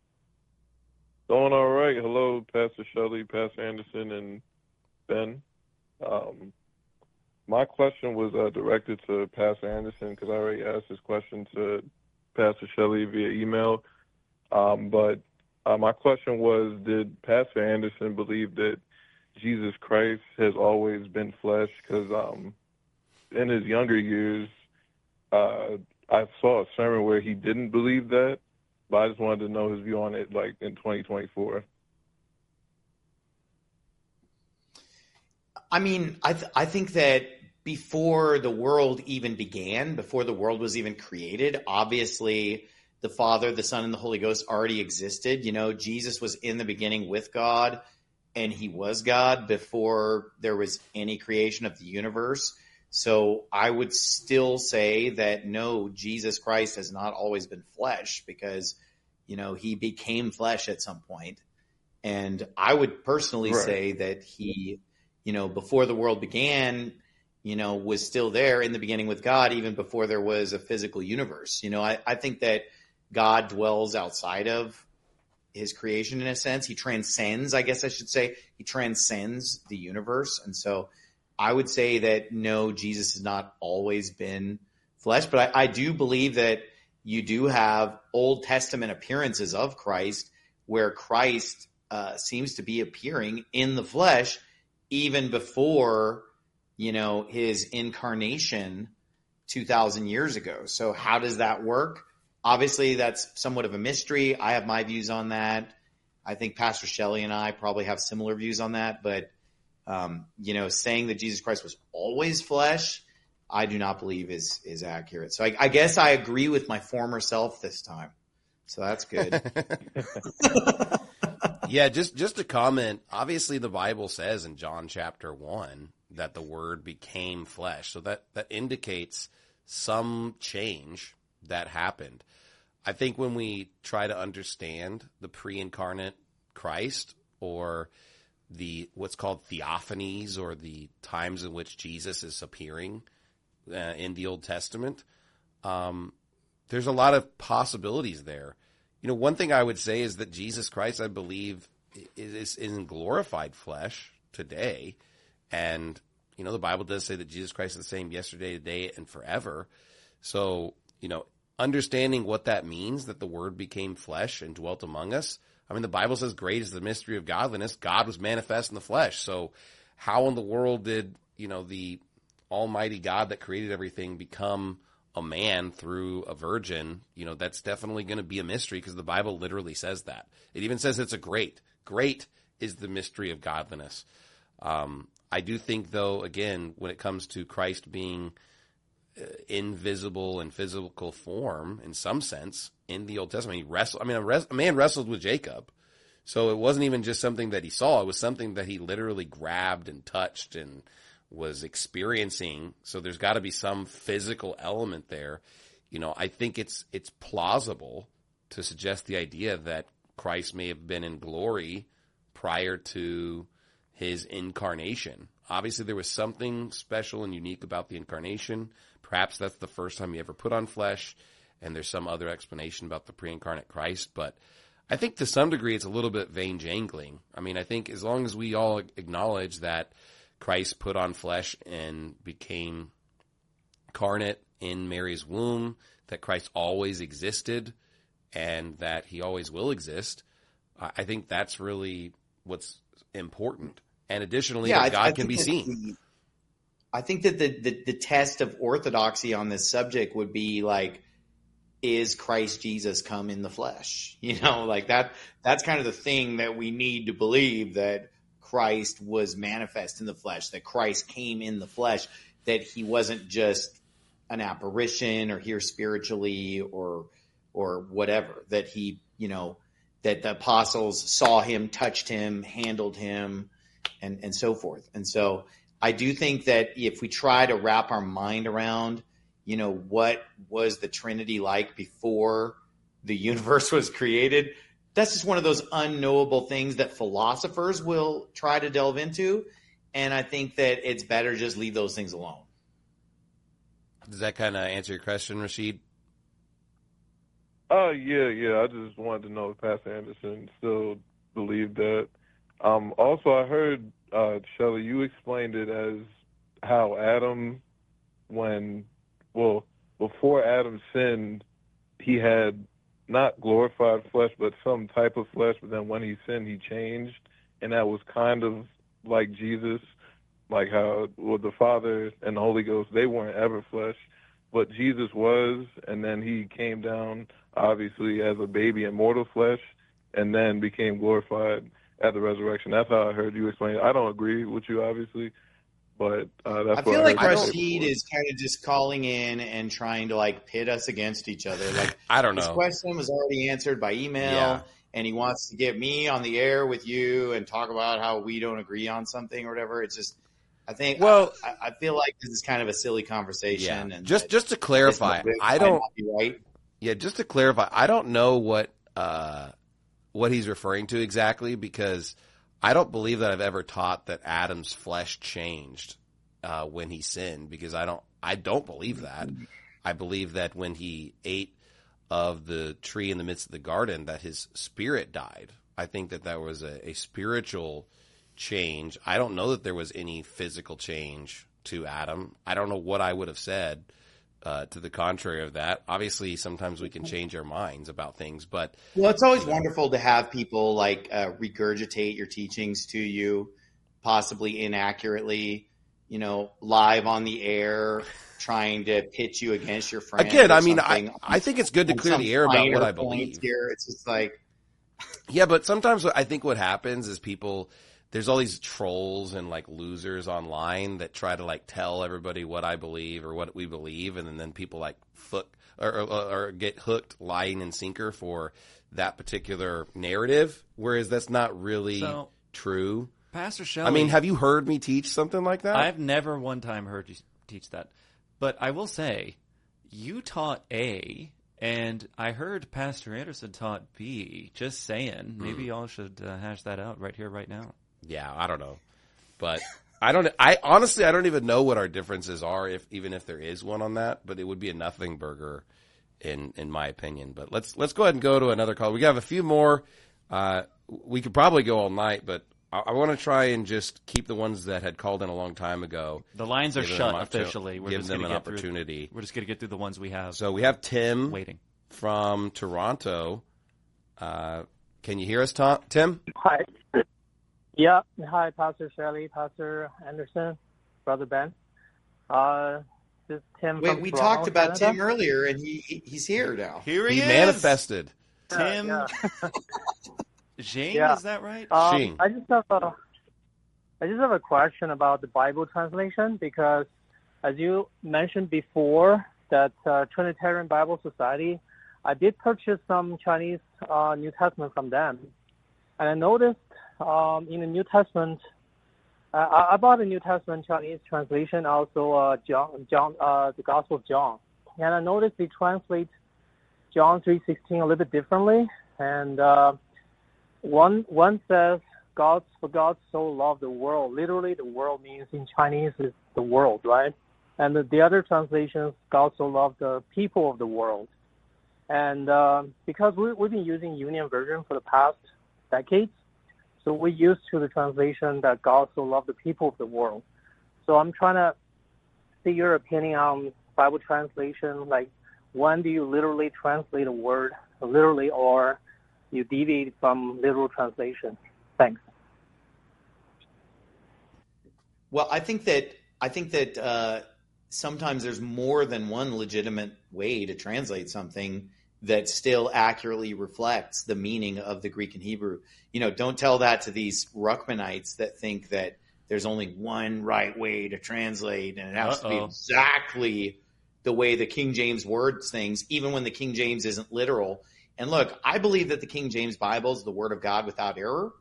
Going all right. Hello, Pastor Shelley, Pastor Anderson, and Ben. Um, my question was uh, directed to Pastor Anderson because I already asked this question to Pastor Shelley via email. Um, but uh, my question was, did Pastor Anderson believe that Jesus Christ has always been flesh? Because um, in his younger years, uh, I saw a sermon where he didn't believe that, but I just wanted to know his view on it, like in twenty twenty-four. I mean, I th- I think that before the world even began, before the world was even created, obviously the Father, the Son, and the Holy Ghost already existed. You know, Jesus was in the beginning with God, and he was God before there was any creation of the universe. So I would still say that no, Jesus Christ has not always been flesh, because, you know, he became flesh at some point. And I would personally Right. say that he, you know, before the world began, you know, was still there in the beginning with God, even before there was a physical universe. You know, I, I think that God dwells outside of his creation in a sense. He transcends, I guess I should say, he transcends the universe. And so I would say that no, Jesus has not always been flesh, but I, I do believe that you do have Old Testament appearances of Christ where Christ uh, seems to be appearing in the flesh even before, you know, his incarnation two thousand years ago. So how does that work? Obviously, that's somewhat of a mystery. I have my views on that. I think Pastor Shelley and I probably have similar views on that, but Um, you know, saying that Jesus Christ was always flesh, I do not believe is is accurate. So I, I guess I agree with my former self this time. So that's good. Yeah, just just to comment, obviously the Bible says in John chapter one that the Word became flesh. So that, that indicates some change that happened. I think when we try to understand the pre-incarnate Christ, or the what's called theophanies, or the times in which Jesus is appearing uh, in the Old Testament, um, there's a lot of possibilities there. You know, one thing I would say is that Jesus Christ, I believe, is, is in glorified flesh today. And, you know, the Bible does say that Jesus Christ is the same yesterday, today, and forever. So, you know, understanding what that means, that the Word became flesh and dwelt among us. I mean, the Bible says, great is the mystery of godliness. God was manifest in the flesh. So how in the world did, you know, the Almighty God that created everything become a man through a virgin, you know, that's definitely going to be a mystery because the Bible literally says that. It even says it's a great, great is the mystery of godliness. Um, I do think, though, again, when it comes to Christ being uh, invisible in physical form, in some sense, in the Old Testament, he wrestled. I mean, a, res- a man wrestled with Jacob, so it wasn't even just something that he saw; it was something that he literally grabbed and touched and was experiencing. So there's got to be some physical element there. You know, I think it's it's plausible to suggest the idea that Christ may have been in glory prior to his incarnation. Obviously, there was something special and unique about the incarnation. Perhaps that's the first time he ever put on flesh, and there's some other explanation about the pre-incarnate Christ. But I think to some degree it's a little bit vain-jangling. I mean, I think as long as we all acknowledge that Christ put on flesh and became incarnate in Mary's womb, that Christ always existed, and that he always will exist, I think that's really what's important. And additionally, yeah, that God I, I can be seen. The, I think that the, the, the test of orthodoxy on this subject would be like, is Christ Jesus come in the flesh? You know, like that, that's kind of the thing that we need to believe, that Christ was manifest in the flesh, that Christ came in the flesh, that he wasn't just an apparition or here spiritually or, or whatever, that he, you know, that the apostles saw him, touched him, handled him, and, and so forth. And so I do think that if we try to wrap our mind around, you know, what was the Trinity like before the universe was created, that's just one of those unknowable things that philosophers will try to delve into. And I think that it's better just leave those things alone. Does that kind of answer your question, Rashid? Oh, uh, yeah, yeah. I just wanted to know if Pastor Anderson still believed that. Um, also, I heard, uh, Shelley, you explained it as how Adam, when, well, before Adam sinned, he had not glorified flesh, but some type of flesh. But then when he sinned, he changed. And that was kind of like Jesus, like how well, the Father and the Holy Ghost, they weren't ever flesh, but Jesus was. And then he came down, obviously, as a baby in mortal flesh, and then became glorified at the resurrection. That's how I heard you explain it. I don't agree with you, obviously, but uh, that's I what feel I like heard. Rashid is kind of just calling in and trying to like pit us against each other. Like, I don't this know. question was already answered by email, Yeah. and he wants to get me on the air with you and talk about how we don't agree on something or whatever. It's just, I think, Well, I, I feel like this is kind of a silly conversation. Yeah. And Just that just to clarify, this I might don't. not be right. Yeah, just to clarify, I don't know what uh, what he's referring to exactly, because I don't believe that I've ever taught that Adam's flesh changed uh, when he sinned, because I don't I don't believe that. I believe that when he ate of the tree in the midst of the garden, that his spirit died. I think that that was a, a spiritual change. I don't know that there was any physical change to Adam. I don't know what I would have said uh, to the contrary of that. Obviously, sometimes we can change our minds about things, but Well, it's always wonderful to have people like uh, regurgitate your teachings to you, possibly inaccurately, you know, live on the air, trying to pitch you against your friend. again, or I mean, something. I, I think it's good to On clear some the air about what finer I point believe. Here, it's just like, Yeah, but sometimes I think what happens is people, there's all these trolls and like losers online that try to like tell everybody what I believe or what we believe, and then, then people like foot or, or, or get hooked line and sinker for that particular narrative, whereas that's not really So, true. Pastor Shelley, I mean, have you heard me teach something like that? I've never one time heard you teach that. But I will say, you taught A, and I heard Pastor Anderson taught B. Just saying. Maybe y'all should uh, hash that out right here, right now. Yeah, I don't know. But I don't, I honestly, I don't even know what our differences are, if even if there is one on that, but it would be a nothing burger in, in my opinion. But let's, let's go ahead and go to another call. We have a few more. Uh, we could probably go all night, but I, I want to try and just keep the ones that had called in a long time ago. The lines are Give shut them- officially. We're give just them gonna an get through- opportunity. we're just going to get through the ones we have. So we have Tim waiting from Toronto. Uh, can you hear us, Tom? Tim? Hi. Yeah. Hi, Pastor Shelley, Pastor Anderson, Brother Ben. Uh, this is Tim Wait, from we Toronto, talked about Canada. Tim earlier, and he he- he's here now. Here he, He is. manifested. Tim Yeah, Zhang, Yeah. is that right? Um, Shing. I just have a, I just have a question about the Bible translation because, as you mentioned before, that uh, Trinitarian Bible Society, I did purchase some Chinese uh, New Testament from them, and I noticed um, in the New Testament, uh, I I bought a New Testament Chinese translation, also uh, John, John, uh, the Gospel of John, and I noticed they translate John three sixteen a little bit differently, and uh, one one says God for God so loved the world. Literally, the world means in Chinese is the world, right? And the, the other translations, God so loved the people of the world. And uh, because we, we've been using Union Version for the past decades, so we're used to the translation that God so loved the people of the world. So I'm trying to see your opinion on Bible translation. Like, when do you literally translate a word literally, or you deviate from literal translation? Thanks. Well, I think that I think that uh, sometimes there's more than one legitimate way to translate something that still accurately reflects the meaning of the Greek and Hebrew. You know, don't tell that to these Ruckmanites that think that there's only one right way to translate and it has Uh-oh. to be exactly the way the King James words things, even when the King James isn't literal. And look, I believe that the King James Bible is the Word of God without error,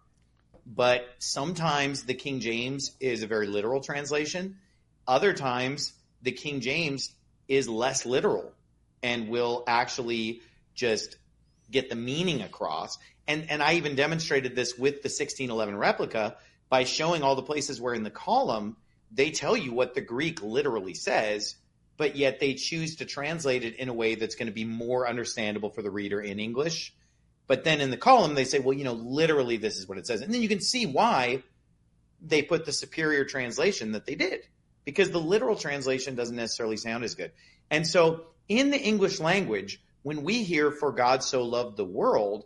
but sometimes the King James is a very literal translation. Other times, the King James is less literal and will actually just get the meaning across. And and I even demonstrated this with the sixteen eleven replica by showing all the places where in the column they tell you what the Greek literally says, but yet they choose to translate it in a way that's going to be more understandable for the reader in English. But then in the column, they say, well, you know, literally this is what it says. And then you can see why they put the superior translation that they did, because the literal translation doesn't necessarily sound as good. And so in the English language, when we hear "for God so loved the world,"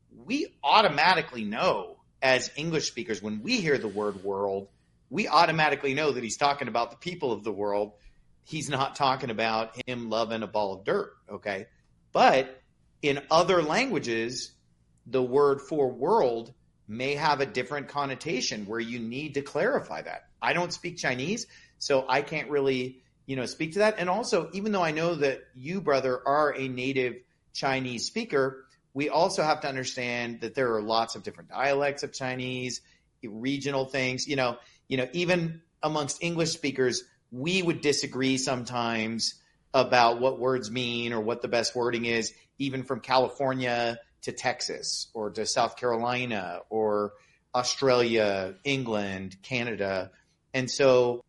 we automatically know as English speakers, when we hear the word world, we automatically know that he's talking about the people of the world. He's not talking about him loving a ball of dirt, okay? But in other languages, the word for world may have a different connotation where you need to clarify that. I don't speak Chinese, so I can't really, you know, speak to that. And also, even though I know that you, brother, are a native Chinese speaker, we also have to understand that there are lots of different dialects of Chinese, regional things. You know, you know, even amongst English speakers, we would disagree sometimes about what words mean or what the best wording is, even from California to Texas or to South Carolina or Australia, England, Canada. And so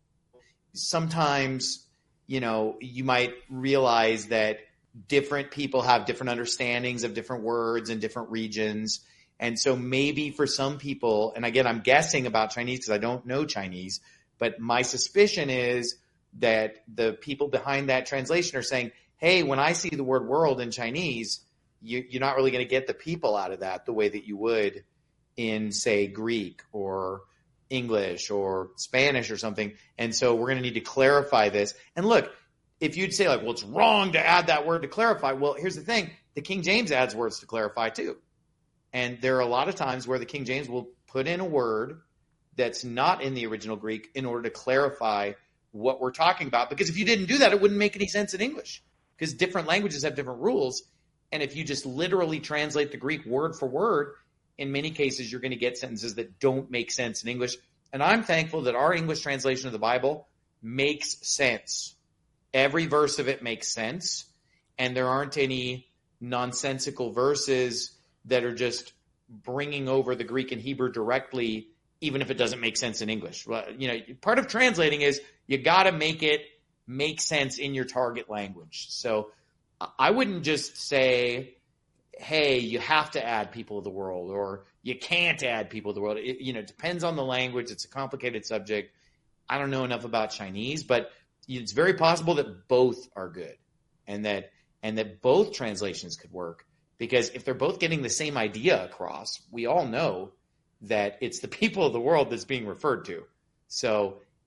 sometimes, you know, you might realize that different people have different understandings of different words in different regions. And so maybe for some people, and again, I'm guessing about Chinese because I don't know Chinese, but my suspicion is that the people behind that translation are saying, hey, when I see the word world in Chinese, you, you're not really going to get the people out of that the way that you would in, say, Greek or English or Spanish or something. And so we're going to need to clarify this. And look, if you'd say like, well, it's wrong to add that word to clarify. Well, here's the thing. The King James adds words to clarify too. And there are a lot of times where the King James will put in a word that's not in the original Greek in order to clarify what we're talking about. Because if you didn't do that, it wouldn't make any sense in English, because different languages have different rules. And if you just literally translate the Greek word for word, in many cases, you're going to get sentences that don't make sense in English. And I'm thankful that our English translation of the Bible makes sense. Every verse of it makes sense. And there aren't any nonsensical verses that are just bringing over the Greek and Hebrew directly, even if it doesn't make sense in English. Well, you know, part of translating is you got to make it make sense in your target language. So I wouldn't just say, hey, you have to add people of the world, or you can't add people of the world. It, you know, it depends on the language. It's a complicated subject. I don't know enough about Chinese, but it's very possible that both are good, and that and that both translations could work, because if they're both getting the same idea across, we all know that it's the people of the world that's being referred to. So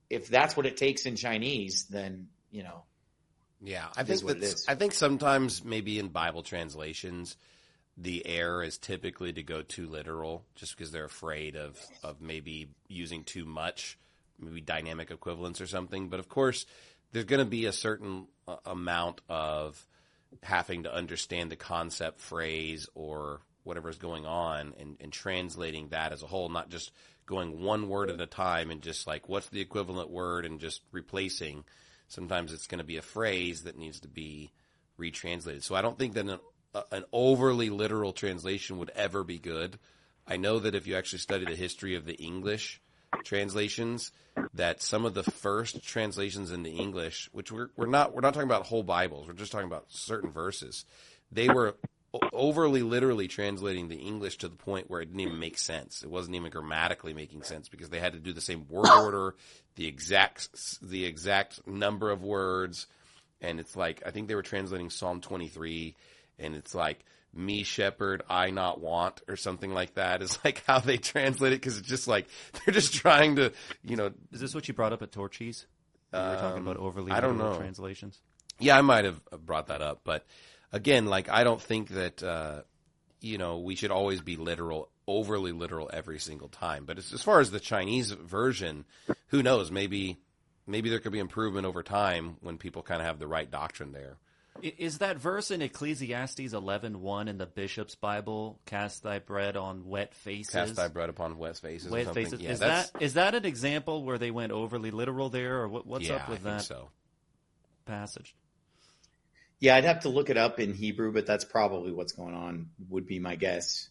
if that's what it takes in Chinese, then, you know. Yeah, I it think is what it that's, is. I think sometimes maybe in Bible translations, the error is typically to go too literal, just because they're afraid of of maybe using too much, maybe dynamic equivalence or something. But of course, there's going to be a certain uh, amount of having to understand the concept, phrase, or whatever is going on, and, and translating that as a whole, not just going one word at a time and just like, what's the equivalent word, and just replacing. Sometimes it's going to be a phrase that needs to be retranslated. So I don't think that an, uh, an overly literal translation would ever be good. I know that if you actually study the history of the English translations, that some of the first translations into English, which we're, we're not we're not talking about whole Bibles, we're just talking about certain verses, they were overly literally translating the English to the point where it didn't even make sense. It wasn't even grammatically making sense because they had to do the same word order, the exact the exact number of words, and it's like, I think they were translating Psalm twenty-three, and it's like, me shepherd, I not want, or something like that is like how they translate it, because it's just like they're just trying to, you know. Is this what you brought up at Torchies? You were talking about overly I don't literal know. translations? Yeah, I might have brought that up, but again, like, I don't think that uh, you know, we should always be literal, overly literal every single time. But as, as far as the Chinese version, who knows? Maybe maybe there could be improvement over time when people kind of have the right doctrine there. Is that verse in Ecclesiastes eleven one in the Bishop's Bible, cast thy bread on wet faces? Cast thy bread upon wet faces. Wet or something. faces. Yeah, is that's, that is that an example where they went overly literal there, or what, what's yeah, up with I think that so. passage? Yeah, I'd have to look it up in Hebrew, but that's probably what's going on, would be my guess.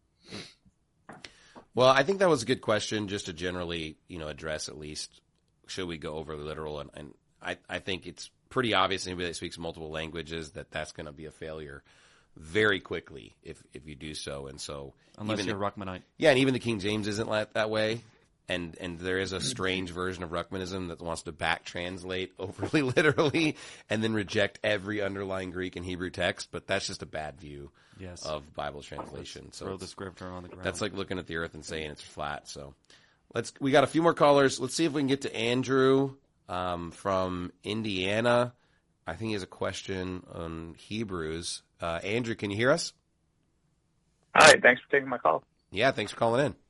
Well, I think that was a good question, just to generally, you know, address at least, should we go overly literal? And, and I, I think it's pretty obvious, anybody that speaks multiple languages, that that's going to be a failure very quickly if if you do so. And so, Unless even you're the, Ruckmanite. Yeah, and even the King James isn't that, that way. And and there is a strange version of Ruckmanism that wants to back translate overly literally and then reject every underlying Greek and Hebrew text, but that's just a bad view Yes. of Bible translation. So Throw it's- the scripture on the ground. that's like looking at the earth and saying it's flat. So let's we got a few more callers. Let's see if we can get to Andrew um, from Indiana. I think he has a question on Hebrews. Uh, Andrew, can you hear us? Hi, thanks for taking my call. Yeah, thanks for calling in.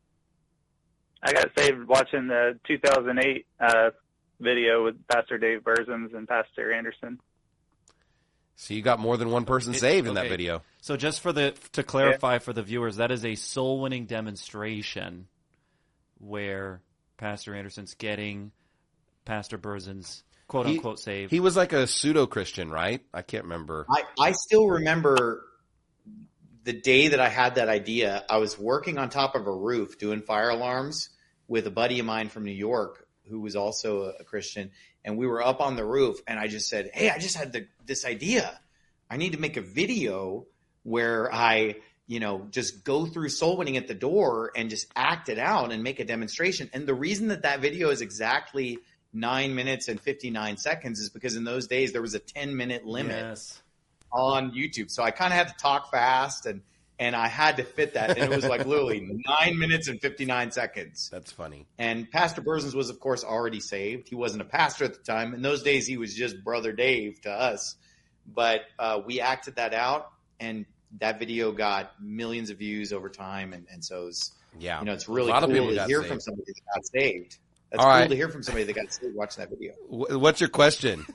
I got saved watching the two thousand eight uh, video with Pastor Dave Berzins and Pastor Anderson. So you got more than one person It- saved in that okay. video. So just for the to clarify for the viewers, that is a soul-winning demonstration where Pastor Anderson's getting Pastor Berzin's quote He- unquote saved. He was like a pseudo Christian, right? I can't remember. I, I still remember the day that I had that idea. I was working on top of a roof doing fire alarms with a buddy of mine from New York who was also a, a Christian. And we were up on the roof and I just said, hey, I just had the, this idea. I need to make a video where I, you know, just go through soul winning at the door and just act it out and make a demonstration. And the reason that that video is exactly nine minutes and fifty-nine seconds is because in those days there was a ten minute limit Yes. on YouTube. So I kind of had to talk fast and, and I had to fit that. And it was like literally nine minutes and fifty-nine seconds. That's funny. And Pastor Berzins was, of course, already saved. He wasn't a pastor at the time. In those days, he was just Brother Dave to us. But uh, we acted that out, and that video got millions of views over time. And, and so it's, Yeah. you know, it's really A lot of cool people to got hear saved. from somebody that got saved. That's All cool right. to hear from somebody that got saved watching that video. Wh- What's your question?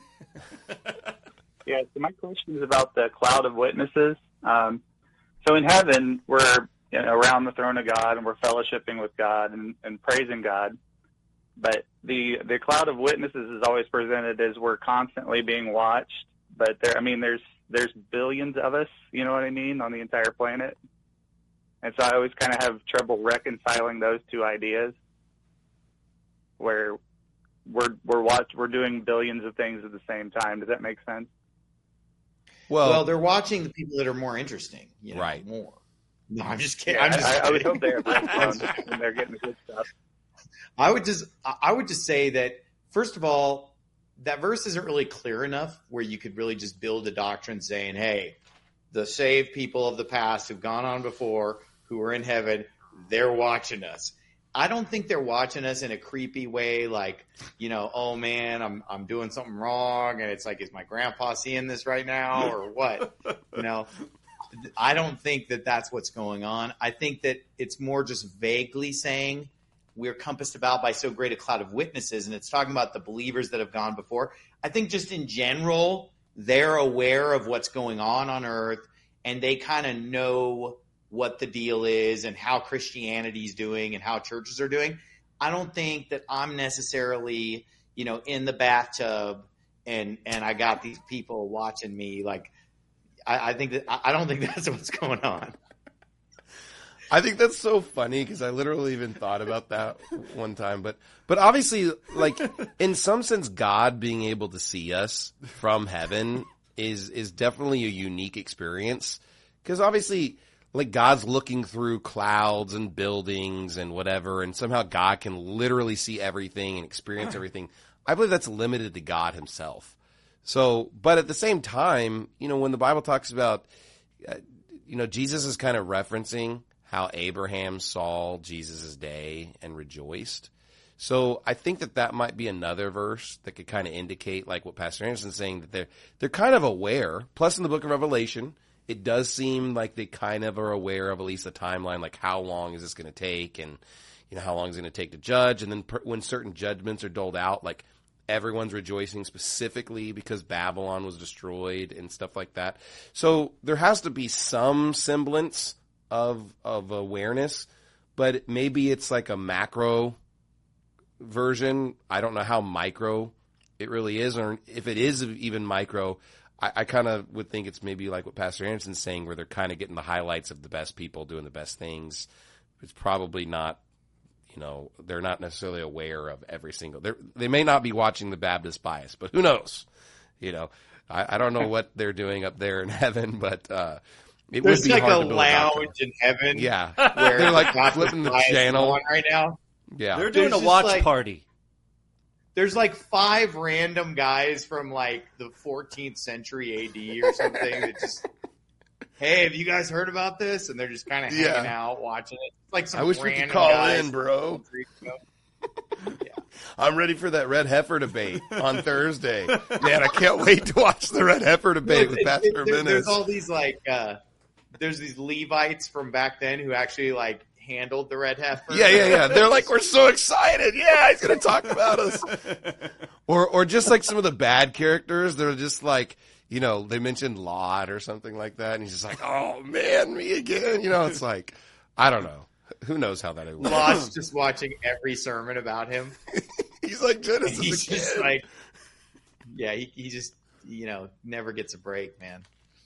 Yeah, so my question is about the cloud of witnesses. Um, so in heaven, we're you know, around the throne of God and we're fellowshipping with God and, and praising God. But the the cloud of witnesses is always presented as we're constantly being watched. But there, I mean, there's there's billions of us. You know what I mean, on the entire planet. And so I always kind of have trouble reconciling those two ideas, where we're we're watch we're doing billions of things at the same time. Does that make sense? Well, Well, they're watching the people that are more interesting, you know, Right. more. No, I'm just kidding. Yeah, I'm just I, I would kidding. hope they have breakdowns when they're getting the good stuff. I would just I would just say that, first of all, that verse isn't really clear enough where you could really just build a doctrine saying, hey, the saved people of the past who've gone on before, who are in heaven, they're watching us. I don't think they're watching us in a creepy way, like, you know, oh man, I'm I'm doing something wrong, and it's like, is my grandpa seeing this right now, or what? You know, I don't think that that's what's going on. I think that it's more just vaguely saying we're compassed about by so great a cloud of witnesses, and it's talking about the believers that have gone before. I think just in general, they're aware of what's going on on earth, and they kind of know what the deal is and how Christianity's doing and how churches are doing. I don't think that I'm necessarily, you know, in the bathtub and, and I got these people watching me. Like, I, I think that, I don't think that's what's going on. I think that's so funny because I literally even thought about that one time. But, but obviously, like, in some sense, God being able to see us from heaven is, is definitely a unique experience. Because obviously, like, God's looking through clouds and buildings and whatever, and somehow God can literally see everything and experience everything. I believe that's limited to God himself. So, but at the same time, you know, when the Bible talks about, uh, you know, Jesus is kind of referencing how Abraham saw Jesus' day and rejoiced. So I think that that might be another verse that could kind of indicate, like what Pastor Anderson's saying, that they're, they're kind of aware. Plus in the book of Revelation, it does seem like they kind of are aware of at least the timeline, like how long is this going to take, and you know how long is it going to take to judge. And then per, when certain judgments are doled out, like everyone's rejoicing specifically because Babylon was destroyed and stuff like that. So there has to be some semblance of of awareness, but maybe it's like a macro version. I don't know how micro it really is, or if it is even micro. I, I kind of would think it's maybe like what Pastor Anderson's saying, where they're kind of getting the highlights of the best people doing the best things. It's probably not, you know, they're not necessarily aware of every single. They may not be watching the Baptist Bias, but who knows? You know, I, I don't know what they're doing up there in heaven, but uh, it There's would be like hard a to build lounge in heaven. Yeah, where they're like Baptist flipping the Bias is channel on right now. Yeah, They're doing There's a just watch like- party. There's like five random guys from like the fourteenth century A D or something that just, hey, have you guys heard about this? And they're just kind of hanging Yeah. out watching it. It's like some I wish we random could call guys in, bro. from- I'm ready for that red heifer debate on Thursday. Man, I can't wait to watch the red heifer debate with It- it- Pastor there- Menace. There's all these like, uh, there's these Levites from back then who actually like handled the red heifer. Yeah, yeah, yeah. They're like, we're so excited. Yeah, he's going to talk about us. Or, or just like some of the bad characters. They're just like, you know, they mentioned Lot or something like that. And he's just like, oh man, me again. You know, it's like, I don't know. Who knows how that would work. Lot's just watching every sermon about him. He's like Genesis He's again. just like, yeah, he, he just, you know, never gets a break, man.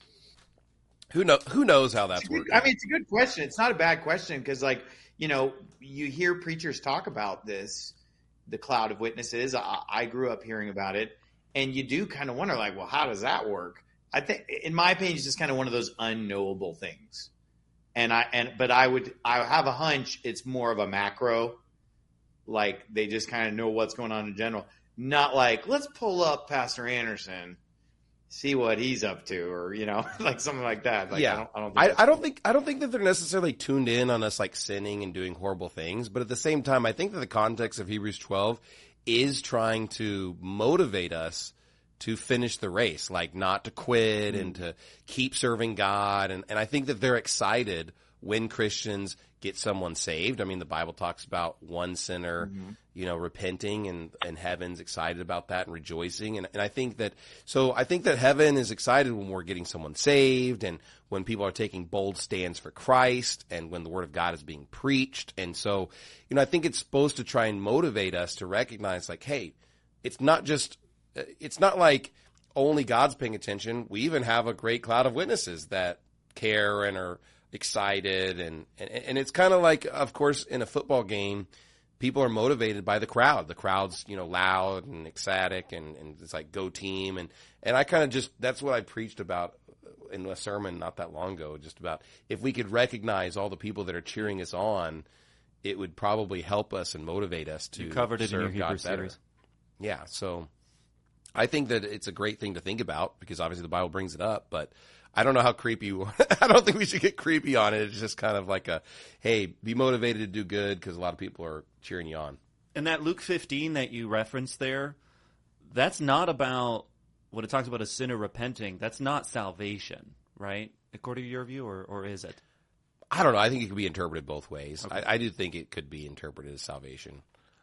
Who know? Who knows how that's working? I mean, it's a good question. It's not a bad question because, like, you know, you hear preachers talk about this, the cloud of witnesses. I, I grew up hearing about it, and you do kind of wonder, like, well, how does that work? I think, in my opinion, it's just kind of one of those unknowable things. And I and but I would I have a hunch it's more of a macro, like they just kind of know what's going on in general. Not like, let's pull up Pastor Anderson, see what he's up to, or you know, like something like that. Like, yeah, I don't, I don't think I, that's I don't think I don't think that they're necessarily tuned in on us like sinning and doing horrible things, but at the same time, I think that the context of Hebrews twelve is trying to motivate us to finish the race, like not to quit and to keep serving God, and and I think that they're excited when Christians get someone saved. I mean, the Bible talks about one sinner, Mm-hmm. you know, repenting, and, and heaven's excited about that and rejoicing. And, and I think that, so I think that heaven is excited when we're getting someone saved and when people are taking bold stands for Christ and when the word of God is being preached. And so, you know, I think it's supposed to try and motivate us to recognize like, hey, it's not just, it's not like only God's paying attention. We even have a great cloud of witnesses that care and are excited, and, and, and it's kind of like, of course, in a football game, people are motivated by the crowd. The crowd's, you know, loud and ecstatic, and, and it's like, go team. And, and I kind of just, that's what I preached about in a sermon not that long ago, just about if we could recognize all the people that are cheering us on, it would probably help us and motivate us to You covered it in serve your God Hebrew better. series. Yeah, so I think that it's a great thing to think about because obviously the Bible brings it up, but I don't know how creepy. I don't think we should get creepy on it. It's just kind of like a, hey, be motivated to do good because a lot of people are cheering you on. And that Luke fifteen that you referenced there, that's not about what it talks about a sinner repenting. That's not salvation, right? According to your view, or, or is it? I don't know. I think it could be interpreted both ways. Okay. I, I do think it could be interpreted as salvation,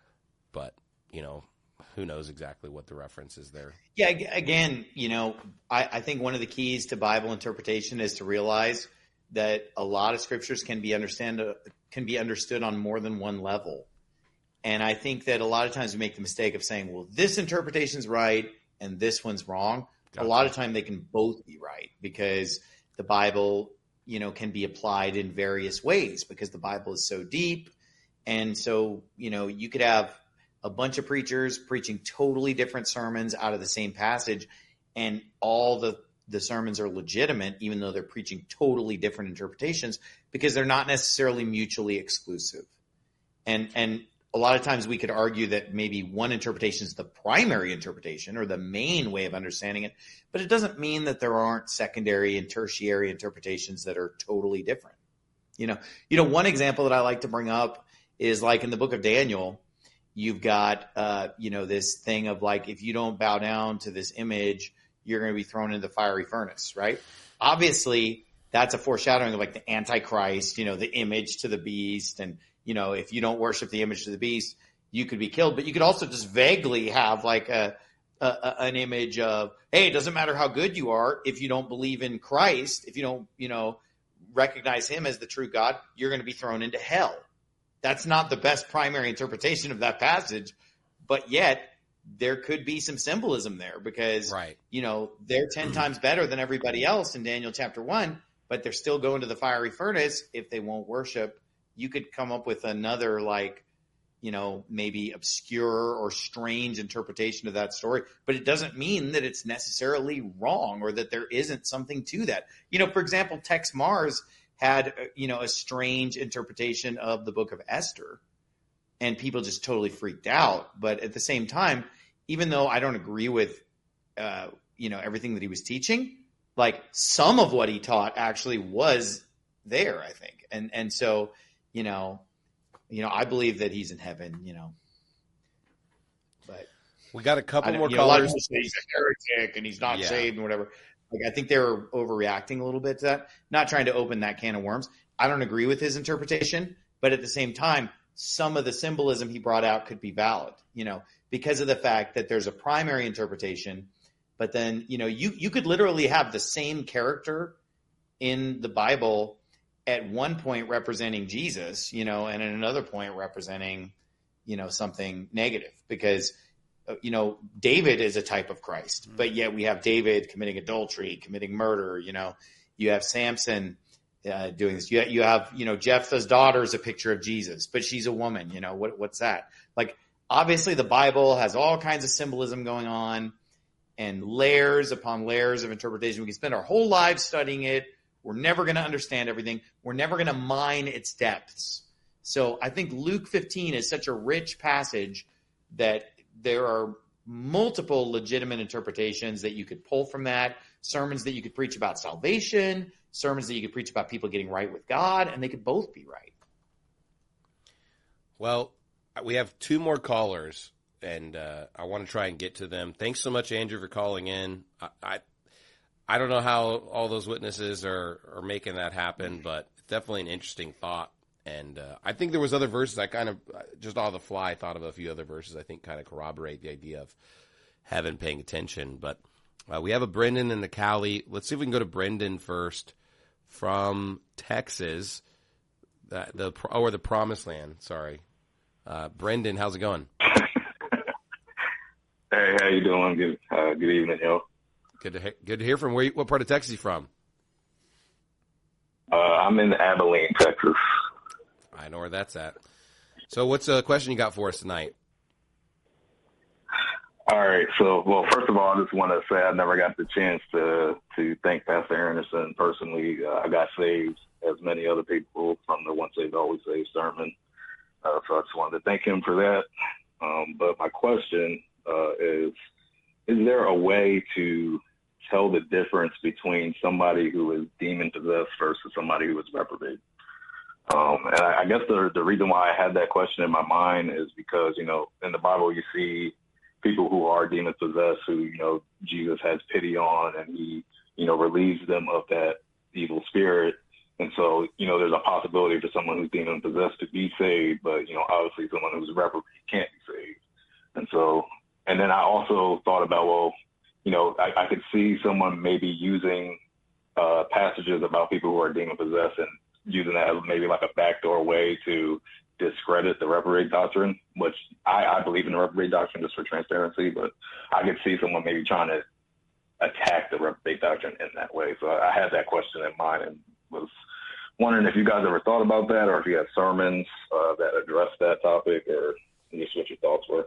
but you know, who knows exactly what the reference is there. Yeah, again, you know, I, I think one of the keys to Bible interpretation is to realize that a lot of scriptures can be understand can be understood on more than one level. And I think that a lot of times we make the mistake of saying, well, this interpretation's right and this one's wrong. Gotcha. A lot of time they can both be right because the Bible, you know, can be applied in various ways because the Bible is so deep. And so, you know, you could have a bunch of preachers preaching totally different sermons out of the same passage, and all the, the sermons are legitimate, even though they're preaching totally different interpretations because they're not necessarily mutually exclusive. And, and a lot of times we could argue that maybe one interpretation is the primary interpretation or the main way of understanding it, but it doesn't mean that there aren't secondary and tertiary interpretations that are totally different. You know, you know, one example that I like to bring up is like in the book of Daniel, you've got, uh, you know, this thing of like, if you don't bow down to this image, you're going to be thrown into the fiery furnace, right? Obviously, that's a foreshadowing of like the Antichrist, you know, the image to the beast. And, you know, if you don't worship the image to the beast, you could be killed. But you could also just vaguely have like a, a an image of, hey, it doesn't matter how good you are. If you don't believe in Christ, if you don't, you know, recognize him as the true God, you're going to be thrown into hell. That's not the best primary interpretation of that passage, but yet there could be some symbolism there because, right. you know, they're ten times better than everybody else in Daniel chapter one, but they're still going to the fiery furnace if they won't worship. You could come up with another like, you know, maybe obscure or strange interpretation of that story, but it doesn't mean that it's necessarily wrong or that there isn't something to that. You know, for example, Tex Mars had, you know, a strange interpretation of the book of Esther and people just totally freaked out. But at the same time, even though I don't agree with, uh, you know, everything that he was teaching, like some of what he taught actually was there, I think. And, and so, you know, you know, I believe that he's in heaven, you know, but we got a couple more you know, callers. A lot of people say he's a heretic and he's not yeah. saved and whatever. Like, I think they were overreacting a little bit to that, not trying to open that can of worms. I don't agree with his interpretation, but at the same time, some of the symbolism he brought out could be valid, you know, because of the fact that there's a primary interpretation, but then, you know, you, you could literally have the same character in the Bible at one point representing Jesus, you know, and at another point representing, you know, something negative because you know, David is a type of Christ, mm-hmm. but yet we have David committing adultery, committing murder. You know, you have Samson uh, doing this. You, you have, you know, Jephthah's daughter is a picture of Jesus, but she's a woman. You know, what, what's that? Like, obviously the Bible has all kinds of symbolism going on and layers upon layers of interpretation. We can spend our whole lives studying it. We're never going to understand everything. We're never going to mine its depths. So I think Luke fifteen is such a rich passage that there are multiple legitimate interpretations that you could pull from that, sermons that you could preach about salvation, sermons that you could preach about people getting right with God, and they could both be right. Well, we have two more callers, and uh, I want to try and get to them. Thanks so much, Andrew, for calling in. I I, I don't know how all those witnesses are, are making that happen, but it's definitely an interesting thought. And uh, I think there was other verses. I kind of just on the fly thought of a few other verses. I think kind of corroborate the idea of heaven paying attention. But uh, we have a Brendan and a Callie. Let's see if we can go to Brendan first from Texas, uh, the oh, or the Promised Land. Sorry, uh, Brendan, how's it going? Hey, how you doing? Good, uh, good evening, yo. Good to he- good to hear from. Where? You, what part of Texas are you from? Uh, I'm in Abilene, Texas. I know where that's at. So what's a question you got for us tonight? All right. So, well, first of all, I just want to say I never got the chance to to thank Pastor Anderson personally. Uh, I got saved, as many other people, from the Once Saved, Always Saved sermon. Uh, so I just wanted to thank him for that. Um, but my question uh, is, is there a way to tell the difference between somebody who is demon possessed versus somebody who is reprobate. Um, and I, I guess the the reason why I had that question in my mind is because, you know, in the Bible you see people who are demon possessed who, you know, Jesus has pity on, and he, you know, relieves them of that evil spirit. And so, you know, there's a possibility for someone who's demon possessed to be saved, but, you know, obviously someone who's reprobate can't be saved. And so, and then I also thought about, well, you know, I, I could see someone maybe using uh, passages about people who are demon possessed and using that as maybe like a backdoor way to discredit the reprobate doctrine, which I, I believe in the reprobate doctrine just for transparency, but I could see someone maybe trying to attack the reprobate doctrine in that way. So I had that question in mind and was wondering if you guys ever thought about that, or if you had sermons uh, that address that topic, or just what your thoughts were.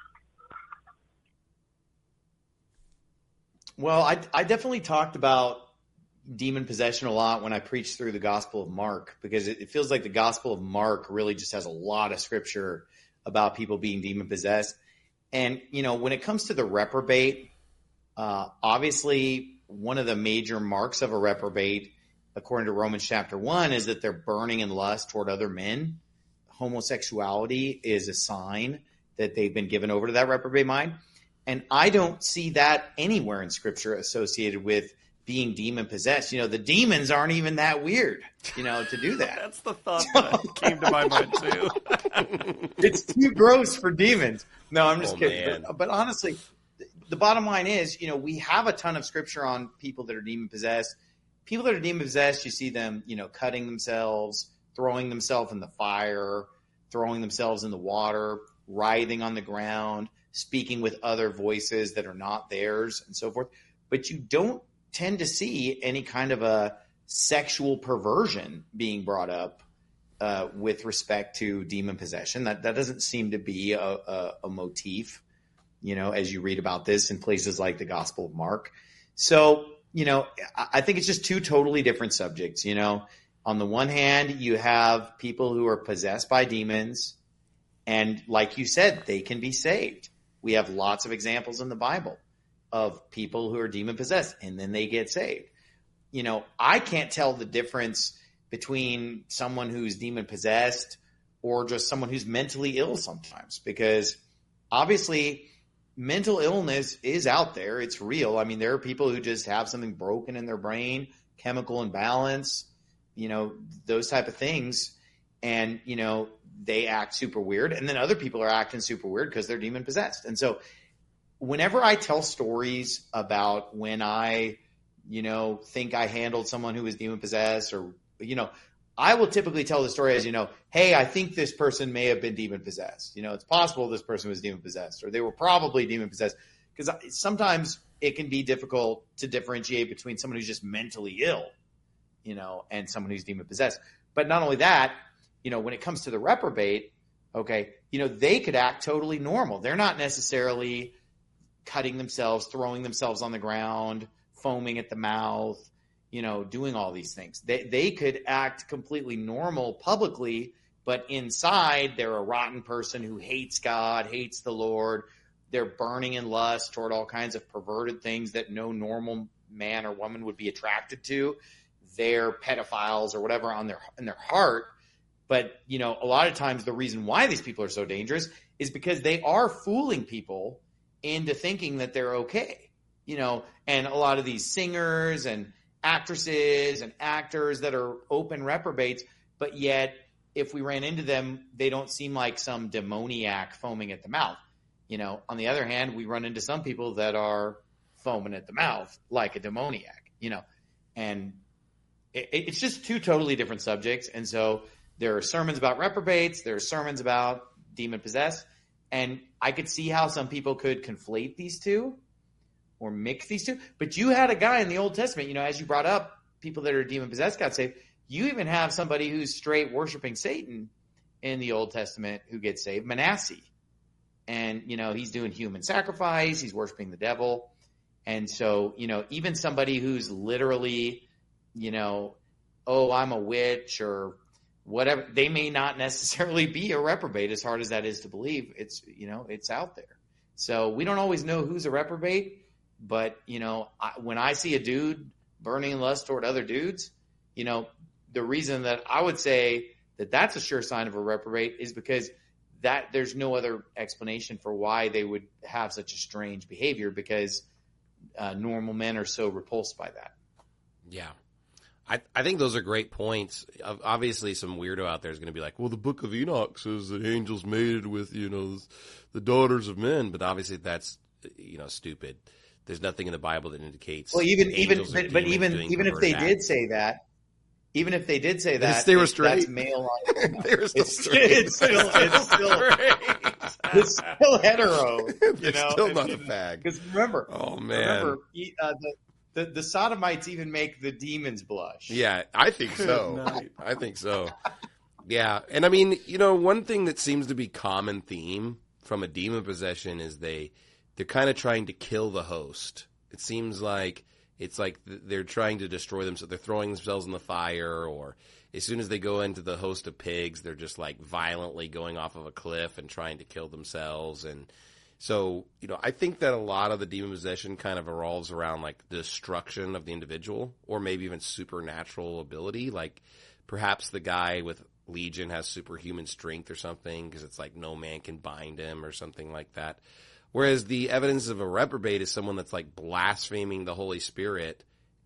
Well, I, I definitely talked about demon possession a lot when I preached through the Gospel of Mark, because it, it feels like the Gospel of Mark really just has a lot of scripture about people being demon possessed. And, you know, when it comes to the reprobate, uh, obviously one of the major marks of a reprobate, according to Romans chapter one, is that they're burning in lust toward other men. Homosexuality is a sign that they've been given over to that reprobate mind. And I don't see that anywhere in scripture associated with being demon possessed. You know, the demons aren't even that weird, you know, to do that. That's the thought that came to my mind too. It's too gross for demons. No, I'm just Oh, kidding. man. But, but honestly, the bottom line is, you know, we have a ton of scripture on people that are demon possessed. People that are demon possessed, you see them, you know, cutting themselves, throwing themselves in the fire, throwing themselves in the water, writhing on the ground, speaking with other voices that are not theirs, and so forth. But you don't tend to see any kind of a sexual perversion being brought up uh, with respect to demon possession. That that doesn't seem to be a, a, a motif, you know, as you read about this in places like the Gospel of Mark. So, you know, I, I think it's just two totally different subjects. You know, on the one hand, you have people who are possessed by demons, and like you said, they can be saved. We have lots of examples in the Bible of people who are demon possessed and then they get saved. You know, I can't tell the difference between someone who's demon possessed or just someone who's mentally ill sometimes, because obviously mental illness is out there. It's real. I mean, there are people who just have something broken in their brain, chemical imbalance, you know, those type of things. And, you know, they act super weird. And then other people are acting super weird because they're demon possessed. And so whenever I tell stories about when I, you know, think I handled someone who was demon possessed, or, you know, I will typically tell the story as, you know, hey, I think this person may have been demon possessed. You know, it's possible this person was demon possessed, or they were probably demon possessed. Because sometimes it can be difficult to differentiate between someone who's just mentally ill, you know, and someone who's demon possessed. But not only that, you know, when it comes to the reprobate, okay, you know, they could act totally normal. They're not necessarily cutting themselves, throwing themselves on the ground, foaming at the mouth, you know, doing all these things. They they could act completely normal publicly, but inside they're a rotten person who hates God, hates the Lord. They're burning in lust toward all kinds of perverted things that no normal man or woman would be attracted to. They're pedophiles or whatever on their in their heart. But, you know, a lot of times the reason why these people are so dangerous is because they are fooling people into thinking that they're okay, you know, and a lot of these singers and actresses and actors that are open reprobates, but yet if we ran into them, they don't seem like some demoniac foaming at the mouth. You know, on the other hand, we run into some people that are foaming at the mouth like a demoniac, you know, and it, it's just two totally different subjects. And so there are sermons about reprobates, there are sermons about demon possessed. And I could see how some people could conflate these two or mix these two. But you had a guy in the Old Testament, you know, as you brought up, people that are demon possessed got saved. You even have somebody who's straight worshiping Satan in the Old Testament who gets saved, Manasseh. And, you know, he's doing human sacrifice. He's worshiping the devil. And so, you know, even somebody who's literally, you know, oh, I'm a witch or whatever, they may not necessarily be a reprobate, as hard as that is to believe. It's, you know, it's out there. So we don't always know who's a reprobate. But, you know, I, when I see a dude burning in lust toward other dudes, you know, the reason that I would say that that's a sure sign of a reprobate is because that there's no other explanation for why they would have such a strange behavior, because uh, normal men are so repulsed by that. Yeah. I, I think those are great points. Obviously, some weirdo out there is going to be like, well, the book of Enoch says that angels mated with, you know, the daughters of men. But obviously that's, you know, stupid. There's nothing in the Bible that indicates. Well, even, even, but, but even, even if they did say that, even if they did say that, they were it, straight. That's male on they were still it's, straight. It's still, it's still, it's still hetero. You They're know? still not a fag. Because remember, oh man, remember, uh, the, the the sodomites even make the demons blush. Yeah, I think so. I think so. Yeah, and I mean, you know, one thing that seems to be common theme from a demon possession is they they're kind of trying to kill the host. It seems like it's like they're trying to destroy them, so they're throwing themselves in the fire, or as soon as they go into the host of pigs, they're just like violently going off of a cliff and trying to kill themselves. And so, you know, I think that a lot of the demon possession kind of revolves around like the destruction of the individual, or maybe even supernatural ability. Like perhaps the guy with Legion has superhuman strength or something, because it's like no man can bind him or something like that. Whereas the evidence of a reprobate is someone that's like blaspheming the Holy Spirit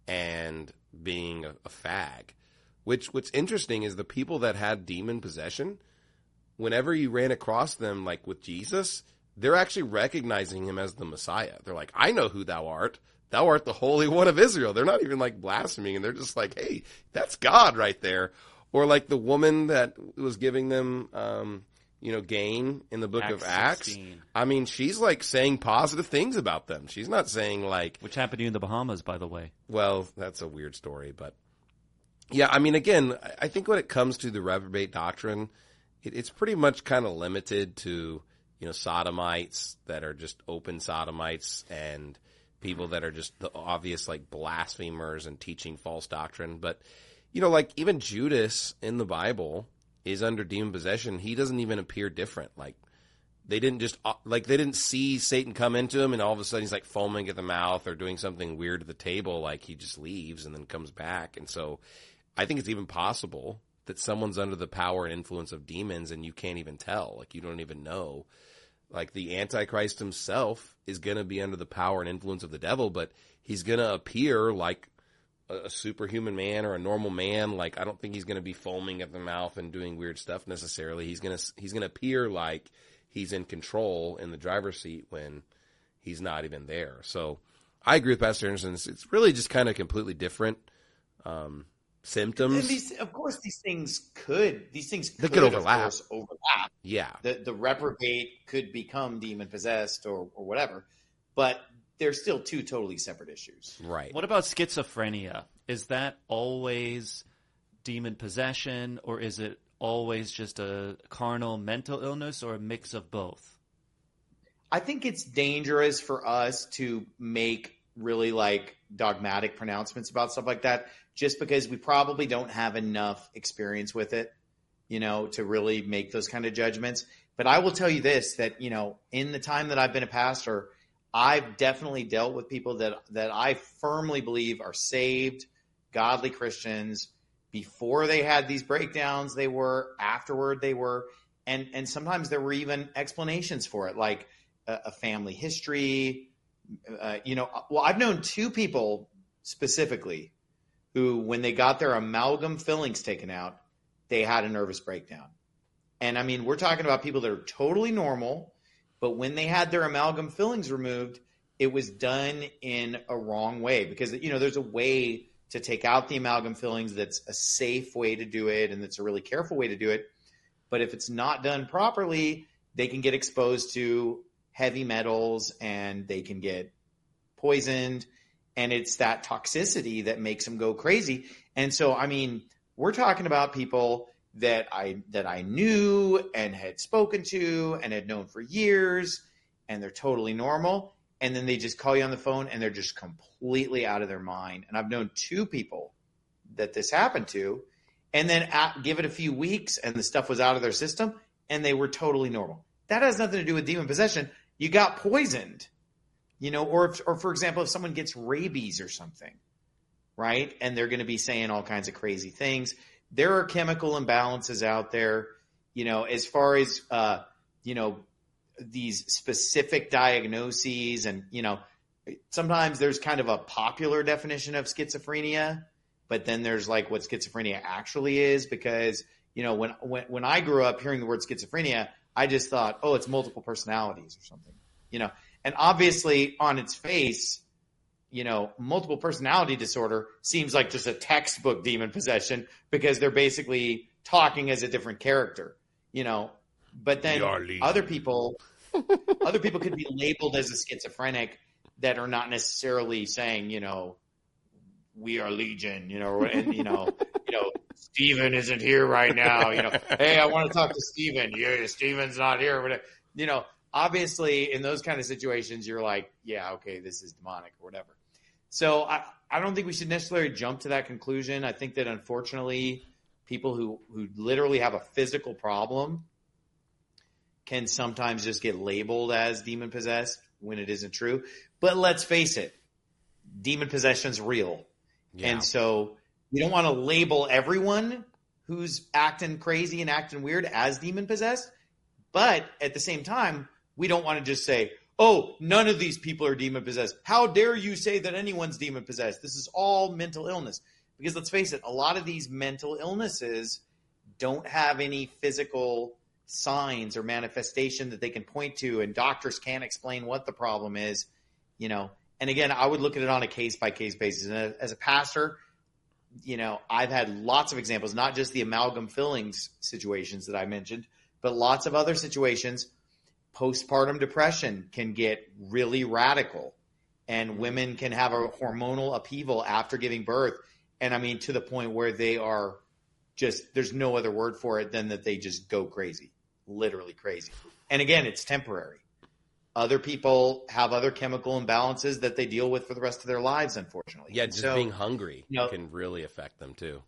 and being a, a fag. Which, what's interesting is the people that had demon possession, whenever you ran across them, like with Jesus, they're actually recognizing him as the Messiah. They're like, I know who thou art. Thou art the Holy One of Israel. They're not even like blaspheming, and they're just like, hey, that's God right there. Or like the woman that was giving them, um, you know, gain in the book Acts of Acts. sixteen. I mean, she's like saying positive things about them. She's not saying like... Which happened to you in the Bahamas, by the way. Well, that's a weird story, but... Yeah, I mean, again, I think when it comes to the reprobate doctrine, it, it's pretty much kind of limited to, you know, sodomites that are just open sodomites and people that are just the obvious, like, blasphemers and teaching false doctrine. But, you know, like, even Judas in the Bible is under demon possession. He doesn't even appear different. Like, they didn't just, like, they didn't see Satan come into him and all of a sudden he's, like, foaming at the mouth or doing something weird at the table. Like, he just leaves and then comes back. And so... I think it's even possible that someone's under the power and influence of demons and you can't even tell. Like, you don't even know. Like, the Antichrist himself is going to be under the power and influence of the devil, but he's going to appear like a, a superhuman man or a normal man. Like, I don't think he's going to be foaming at the mouth and doing weird stuff necessarily. He's going to, he's going to appear like he's in control in the driver's seat when he's not even there. So I agree with Pastor Anderson. It's, it's really just kind of completely different. Um, symptoms. And these, of course, these things could these things They could, could of overlap. course, overlap. Yeah. The the reprobate could become demon possessed or, or whatever, but they're still two totally separate issues. Right. What about schizophrenia? Is that always demon possession, or is it always just a carnal mental illness, or a mix of both? I think it's dangerous for us to make really like dogmatic pronouncements about stuff like that, just because we probably don't have enough experience with it, you know, to really make those kind of judgments. But I will tell you this, that, you know, in the time that I've been a pastor, I've definitely dealt with people that, that I firmly believe are saved, godly Christians. Before they had these breakdowns, they were, afterward they were, and, and sometimes there were even explanations for it, like a, a family history. Uh, you know, well, I've known two people specifically who, when they got their amalgam fillings taken out, they had a nervous breakdown. And I mean, we're talking about people that are totally normal, but when they had their amalgam fillings removed, it was done in a wrong way, because, you know, there's a way to take out the amalgam fillings that's a safe way to do it, and that's a really careful way to do it. But if it's not done properly, they can get exposed to heavy metals and they can get poisoned, and it's that toxicity that makes them go crazy. And so, I mean, we're talking about people that I, that I knew and had spoken to and had known for years, and they're totally normal. And then they just call you on the phone and they're just completely out of their mind. And I've known two people that this happened to, and then at, give it a few weeks and the stuff was out of their system and they were totally normal. That has nothing to do with demon possession. You got poisoned. You know, or if, or for example, if someone gets rabies or something, right? And they're going to be saying all kinds of crazy things. There are chemical imbalances out there, you know, as far as, uh, you know, these specific diagnoses. And, you know, sometimes there's kind of a popular definition of schizophrenia, but then there's like what schizophrenia actually is, because, you know, when, when, when I grew up hearing the word schizophrenia, I just thought, oh, it's multiple personalities or something, you know, and obviously on its face, you know, multiple personality disorder seems like just a textbook demon possession, because they're basically talking as a different character, you know, but then other people, other people could be labeled as a schizophrenic that are not necessarily saying, you know, we are Legion, you know, and, you know, you know, Stephen isn't here right now, you know, hey, I want to talk to Stephen. Yeah, Stephen's not here. But, you know, obviously in those kind of situations, you're like, yeah, okay, this is demonic or whatever. So I, I don't think we should necessarily jump to that conclusion. I think that unfortunately people who, who literally have a physical problem can sometimes just get labeled as demon possessed when it isn't true. But let's face it, demon possession is real. Yeah. And so we don't want to label everyone who's acting crazy and acting weird as demon possessed. But at the same time, we don't want to just say, oh, none of these people are demon possessed. How dare you say that anyone's demon possessed? This is all mental illness. Because let's face it, a lot of these mental illnesses don't have any physical signs or manifestation that they can point to, and doctors can't explain what the problem is, you know. And again, I would look at it on a case by case basis. And as a pastor, you know, I've had lots of examples, not just the amalgam fillings situations that I mentioned, but lots of other situations. Postpartum depression can get really radical, and women can have a hormonal upheaval after giving birth. And I mean, to the point where they are just, there's no other word for it than that they just go crazy, literally crazy. And again, it's temporary. Other people have other chemical imbalances that they deal with for the rest of their lives, unfortunately. Yeah, just so, being hungry you know, can really affect them too.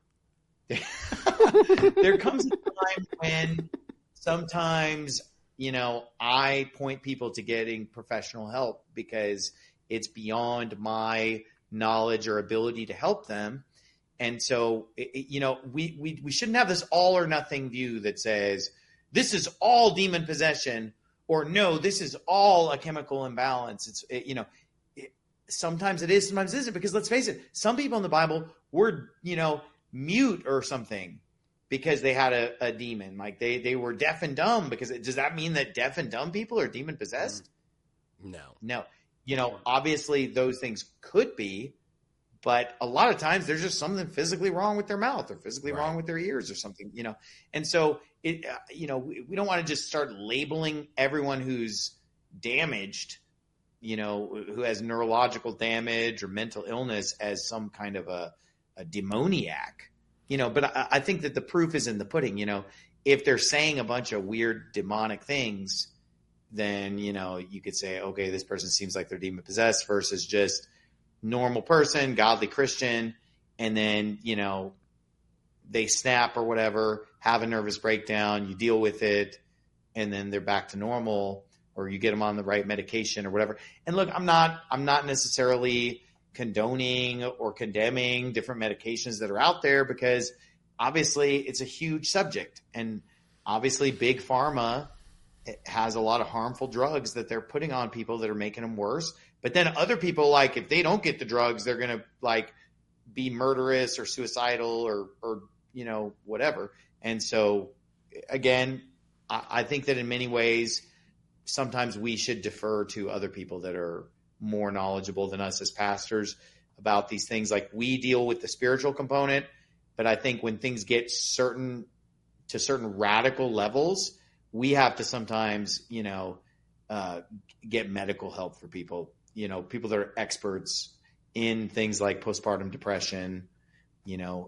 There comes a time when sometimes, you know, I point people to getting professional help because it's beyond my knowledge or ability to help them. And so, it, you know, we, we, we shouldn't have this all or nothing view that says this is all demon possession, or no, this is all a chemical imbalance. It's, it, you know, it, sometimes it is, sometimes it isn't, because let's face it, some people in the Bible were, you know, mute or something because they had a, a demon. Like they, they were deaf and dumb. Because it, does that mean that deaf and dumb people are demon possessed? No. No. You know, obviously those things could be, but a lot of times there's just something physically wrong with their mouth or physically right. wrong with their ears or something, you know? And so it, uh, you know, we, we don't want to just start labeling everyone who's damaged, you know, who has neurological damage or mental illness as some kind of a, a demoniac, you know, but I, I think that the proof is in the pudding. You know, if they're saying a bunch of weird demonic things, then, you know, you could say, okay, this person seems like they're demon possessed, versus just normal person, godly Christian. And then, you know, they snap or whatever, have a nervous breakdown, you deal with it, and then they're back to normal, or you get them on the right medication or whatever. And look, I'm not, I'm not necessarily condoning or condemning different medications that are out there, because obviously it's a huge subject, and obviously big pharma has a lot of harmful drugs that they're putting on people that are making them worse. But then other people, like, if they don't get the drugs, they're going to like be murderous or suicidal or, or, you know, whatever. And so again, I, I think that in many ways, sometimes we should defer to other people that are more knowledgeable than us as pastors about these things. Like, we deal with the spiritual component, but I think when things get certain to certain radical levels, we have to sometimes, you know, uh, get medical help for people, you know, people that are experts in things like postpartum depression, you know,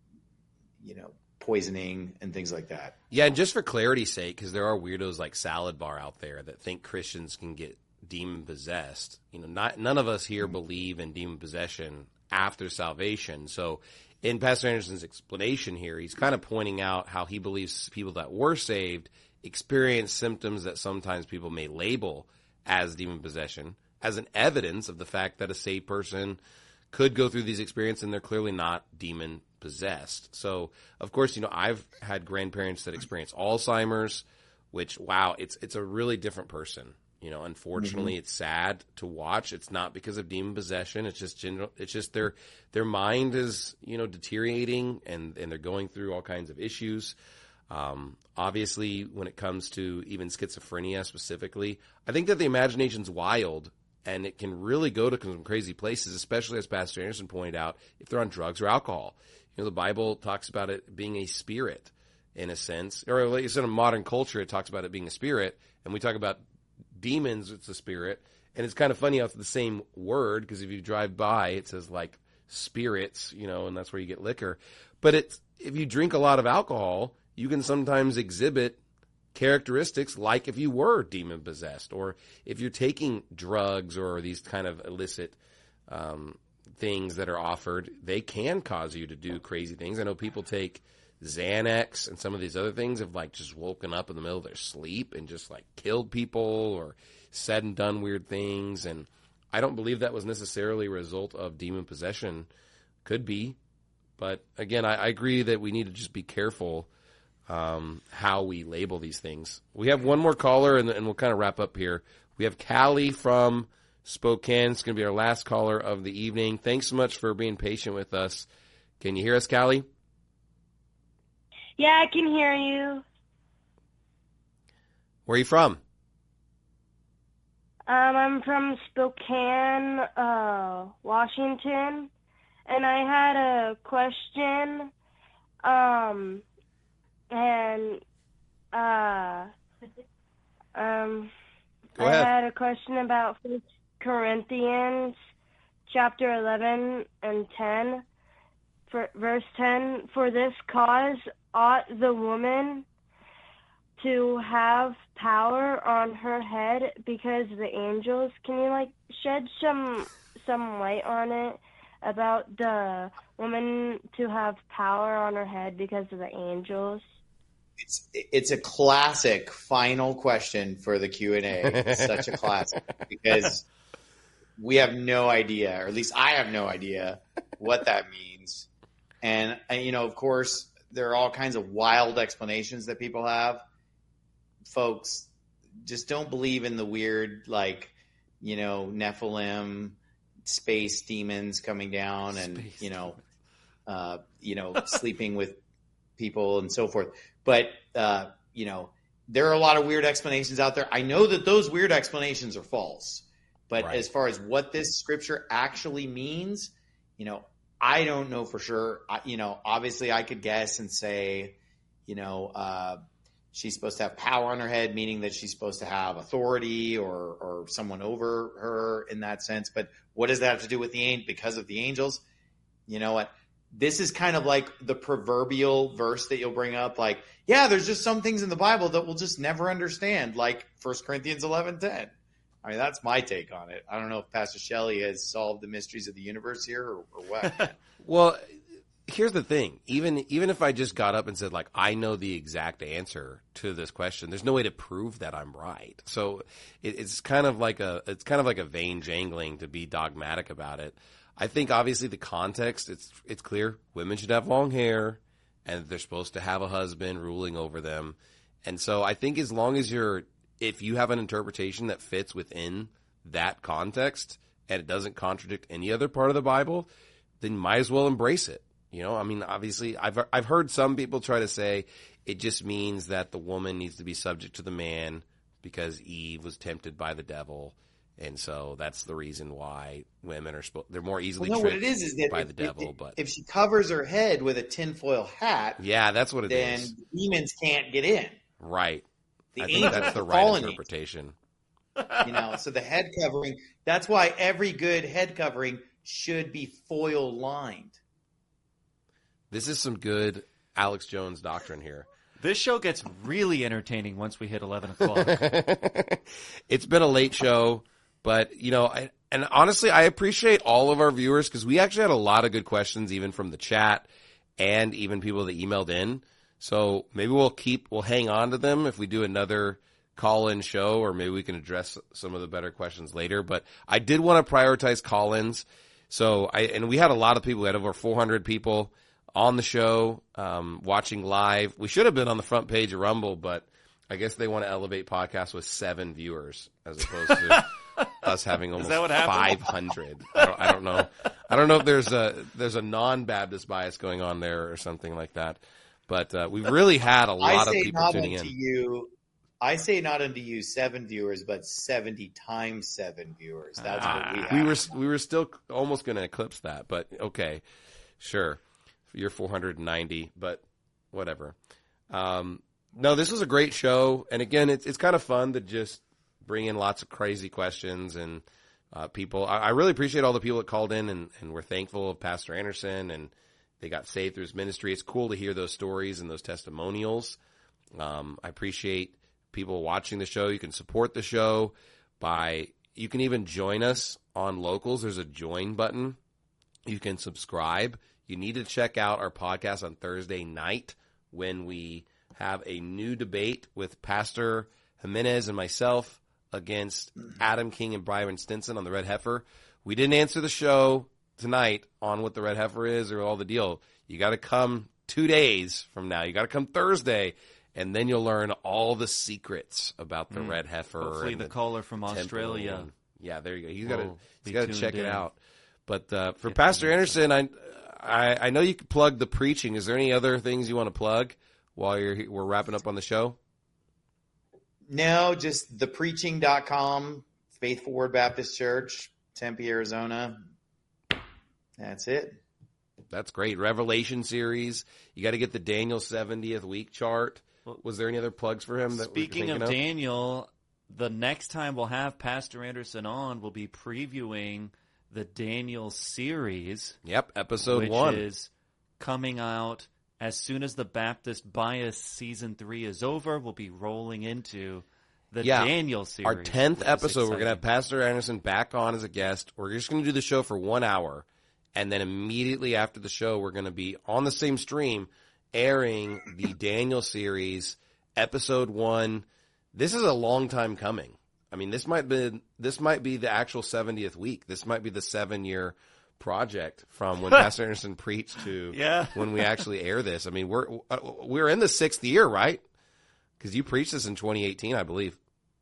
you know, poisoning and things like that. Yeah. And just for clarity's sake, because there are weirdos like Salad Bar out there that think Christians can get demon possessed. You know, not, none of us here believe in demon possession after salvation. So in Pastor Anderson's explanation here, he's kind of pointing out how he believes people that were saved experience symptoms that sometimes people may label as demon possession as an evidence of the fact that a saved person could go through these experiences and they're clearly not demon possessed. So, of course, you know, I've had grandparents that experience Alzheimer's, which, wow, it's it's a really different person. You know, unfortunately, mm-hmm. it's sad to watch. It's not because of demon possession. It's just general. It's just their their mind is, you know, deteriorating, and, and they're going through all kinds of issues. Um, obviously, when it comes to even schizophrenia specifically, I think that the imagination's wild, and it can really go to some crazy places, especially as Pastor Anderson pointed out, if they're on drugs or alcohol. You know, the Bible talks about it being a spirit in a sense, or at least in a modern culture, it talks about it being a spirit, and we talk about demons, it's a spirit. And it's kind of funny how it's the same word, because if you drive by, it says like spirits, you know, and that's where you get liquor. But it's, if you drink a lot of alcohol, you can sometimes exhibit characteristics like if you were demon possessed, or if you're taking drugs or these kind of illicit um, things that are offered, they can cause you to do crazy things. I know people take Xanax and some of these other things have like just woken up in the middle of their sleep and just like killed people or said and done weird things. And I don't believe that was necessarily a result of demon possession. Could be. But again, I, I agree that we need to just be careful um, how we label these things. We have one more caller and, and we'll kind of wrap up here. We have Callie from Spokane. It's going to be our last caller of the evening. Thanks so much for being patient with us. Can you hear us, Callie? Yeah, I can hear you. Where are you from? Um, I'm from Spokane, uh, Washington, and I had a question, um, and, uh, um, Go I ahead. had a question about First Corinthians chapter eleven and ten, for verse ten, for this cause ought the woman to have power on her head because the angels. Can you like shed some some light on it about the woman to have power on her head because of the angels? It's it's a classic final question for the Q and A. It's such a classic because we have no idea, or at least I have no idea what that means. And, and you know, of course, there are all kinds of wild explanations that people have. Folks, just don't believe in the weird, like, you know, Nephilim, space demons coming down and, space you know, uh, you know, sleeping with people and so forth. But, uh, you know, there are a lot of weird explanations out there. I know that those weird explanations are false. But right. as far as what this scripture actually means, you know, I don't know for sure. I, you know, obviously I could guess and say, you know, uh, she's supposed to have power on her head, meaning that she's supposed to have authority or, or someone over her in that sense. But what does that have to do with the angel? Because of the angels? You know what? This is kind of like the proverbial verse that you'll bring up. Like, yeah, there's just some things in the Bible that we'll just never understand, like First Corinthians eleven ten. I mean, that's my take on it. I don't know if Pastor Shelley has solved the mysteries of the universe here or, or what. Well, here's the thing. Even even if I just got up and said, like, I know the exact answer to this question, there's no way to prove that I'm right. So it, it's kind of like a it's kind of like a vain jangling to be dogmatic about it. I think obviously the context, it's it's clear. Women should have long hair, and they're supposed to have a husband ruling over them. And so I think as long as you're if you have an interpretation that fits within that context and it doesn't contradict any other part of the Bible, then you might as well embrace it. You know, I mean, obviously, I've I've heard some people try to say it just means that the woman needs to be subject to the man because Eve was tempted by the devil, and so that's the reason why women are supposed they're more easily well, no, tricked what it is, is that by if, the devil. If, but if she covers her head with a tinfoil hat, yeah, that's what it then is. Then demons can't get in. Right. The I think that's the right interpretation. You know, so the head covering, that's why every good head covering should be foil lined. This is some good Alex Jones doctrine here. This show gets really entertaining once we hit eleven o'clock. It's been a late show, but, you know, I, and honestly, I appreciate all of our viewers because we actually had a lot of good questions, even from the chat and even people that emailed in. So maybe we'll keep, we'll hang on to them if we do another call-in show, or maybe we can address some of the better questions later. But I did want to prioritize call-ins. So I, and we had a lot of people. We had over four hundred people on the show, um, watching live. We should have been on the front page of Rumble, but I guess they want to elevate podcasts with seven viewers as opposed to us having almost five hundred. I don't, I don't know. I don't know if there's a, there's a non-Baptist bias going on there or something like that. But, uh, we really had a lot of people tuning in. You, I say not unto you seven viewers, but seventy times seven viewers. That's ah, what we have. We were, we were still almost going to eclipse that, but okay. Sure. You're four hundred ninety, but whatever. Um, no, this was a great show. And again, it's, it's kind of fun to just bring in lots of crazy questions and, uh, people. I, I really appreciate all the people that called in, and, and we're thankful of Pastor Anderson, and they got saved through his ministry. It's cool to hear those stories and those testimonials. Um, I appreciate people watching the show. You can support the show by, you can even join us on Locals. There's a join button. You can subscribe. You need to check out our podcast on Thursday night when we have a new debate with Pastor Jimenez and myself against Adam King and Byron Stinson on the Red Heifer. We didn't answer the show tonight on what the Red Heifer is or all the deal. You got to come two days from now. You got to come Thursday, and then you'll learn all the secrets about the mm. Red Heifer. Hopefully and the, the caller from Australia. And, yeah, there you go. You got to you got to check in. it out. But uh, for Get Pastor Anderson, I, I I know you can plug the preaching. Is there any other things you want to plug while you're we're wrapping up on the show? No, just the preaching dot com, Faithful Word Baptist Church, Tempe, Arizona. That's it. That's great. Revelation series. You got to get the Daniel seventieth week chart. Was there any other plugs for him? That Speaking of, of Daniel, the next time we'll have Pastor Anderson on, we'll be previewing the Daniel series. Yep, episode which one. Which is coming out as soon as the Baptist Bias season three is over. We'll be rolling into the yeah, Daniel series. Our tenth episode, we're going to have Pastor Anderson back on as a guest. We're just going to do the show for one hour. And then immediately after the show, we're going to be on the same stream airing the Daniel series, episode one. This is a long time coming. I mean, this might be this might be the actual seventieth week. This might be the seven year project from when Pastor Anderson preached to yeah. when we actually air this. I mean, we're we're in the sixth year, right? Because you preached this in twenty eighteen, I believe.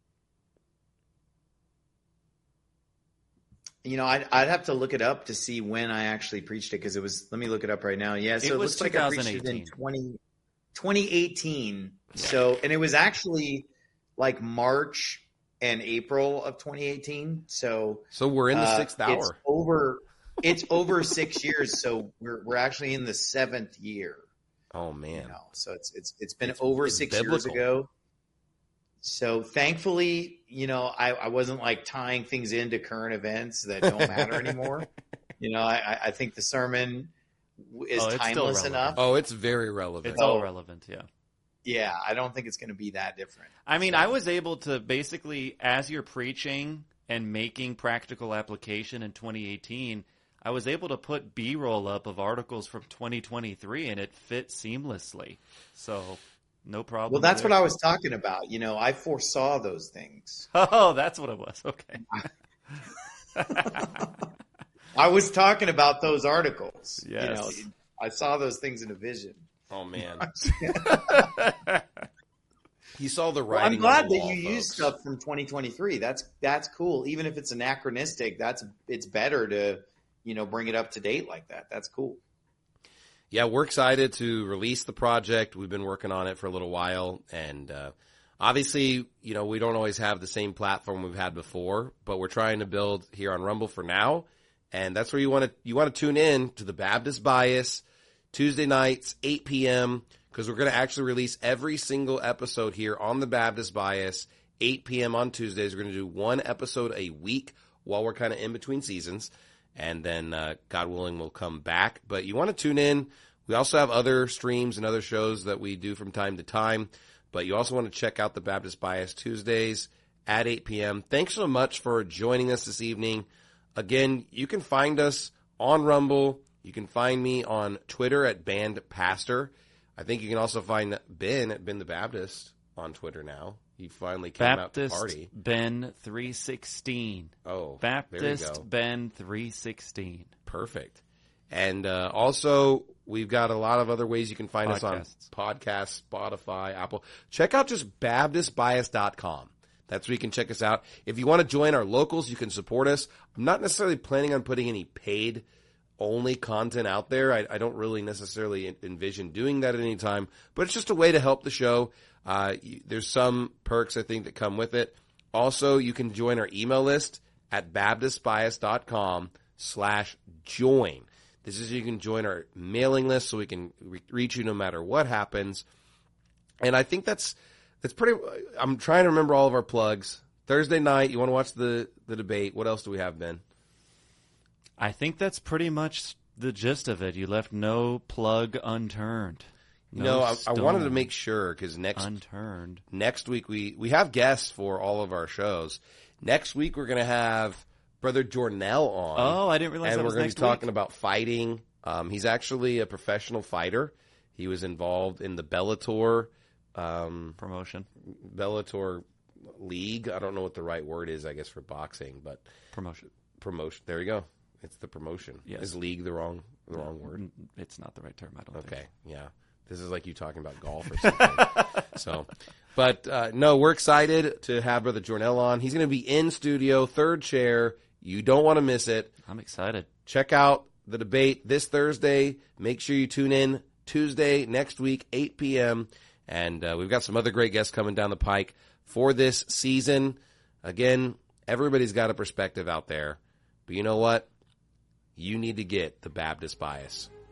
You know, I'd, I'd have to look it up to see when I actually preached it, because it was, let me look it up right now. Yeah, so it, it looks like I preached it in twenty, twenty eighteen. So, and it was actually like March and April of twenty eighteen. So, so we're in the uh, sixth hour. It's over, it's over six years. So we're, we're actually in the seventh year. Oh man. You know, so it's, it's, it's been it's, over it's six biblical. years ago. So thankfully, you know, I, I wasn't like tying things into current events that don't matter anymore. You know, I, I think the sermon is oh, timeless enough. Oh, it's very relevant. It's all relevant, yeah. Yeah, I don't think it's going to be that different. I mean, so. I was able to basically, as you're preaching and making practical application in twenty eighteen, I was able to put B-roll up of articles from twenty twenty-three, and it fit seamlessly. So... no problem. Well, that's there. what I was talking about. You know, I foresaw those things. Oh, that's what it was. Okay. I was talking about those articles. Yes. You know, I saw those things in a vision. Oh, man. You saw the writing. Well, I'm glad that wall, you folks. used stuff from twenty twenty-three. That's that's cool. Even if it's anachronistic, that's it's better to, you know, bring it up to date like that. That's cool. Yeah, we're excited to release the project. We've been working on it for a little while, and uh, obviously, you know, we don't always have the same platform we've had before, but we're trying to build here on Rumble for now, and that's where you want to you want to tune in to the Baptist Bias Tuesday nights, eight p.m., because we're going to actually release every single episode here on the Baptist Bias, eight p.m. on Tuesdays. We're going to do one episode a week while we're kind of in between seasons. And then, uh, God willing, we'll come back. But you want to tune in. We also have other streams and other shows that we do from time to time. But you also want to check out the Baptist Bias Tuesdays at eight p.m. Thanks so much for joining us this evening. Again, you can find us on Rumble. You can find me on Twitter at Band Pastor. I think you can also find Ben at Ben the Baptist on Twitter now. He finally came Baptist out to party. Ben three sixteen. Oh, Baptist there you go. Ben three sixteen. Perfect. And uh, also, we've got a lot of other ways you can find Podcasts. us on podcasts, Spotify, Apple. Check out just Baptist Bias dot com. That's where you can check us out. If you want to join our locals, you can support us. I'm not necessarily planning on putting any paid only content out there. I, I don't really necessarily envision doing that at any time, but it's just a way to help the show. Uh, you, there's some perks, I think, that come with it. Also, you can join our email list at Baptist Bias dot com slash join. This is, you can join our mailing list so we can re- reach you no matter what happens. And I think that's, that's pretty, I'm trying to remember all of our plugs. Thursday night, you want to watch the, the debate. What else do we have, Ben? I think that's pretty much the gist of it. You left no plug unturned. No, no I, I wanted to make sure because next unturned. Next week we, we have guests for all of our shows. Next week we're going to have Brother Jornell on. Oh, I didn't realize and that was we're going next to be talking week. about fighting. Um, he's actually a professional fighter. He was involved in the Bellator um, promotion, Bellator league. I don't know what the right word is, I guess, for boxing, but promotion. Promotion. There you go. It's the promotion. Yes. Is league the wrong the wrong word? It's not the right term. I don't okay. think. Yeah. This is like you talking about golf or something. so, but uh, no, we're excited to have Brother Jornell on. He's going to be in studio, third chair. You don't want to miss it. I'm excited. Check out the debate this Thursday. Make sure you tune in Tuesday next week, eight p.m. And uh, we've got some other great guests coming down the pike for this season. Again, everybody's got a perspective out there. But you know what? You need to get the Baptist Bias.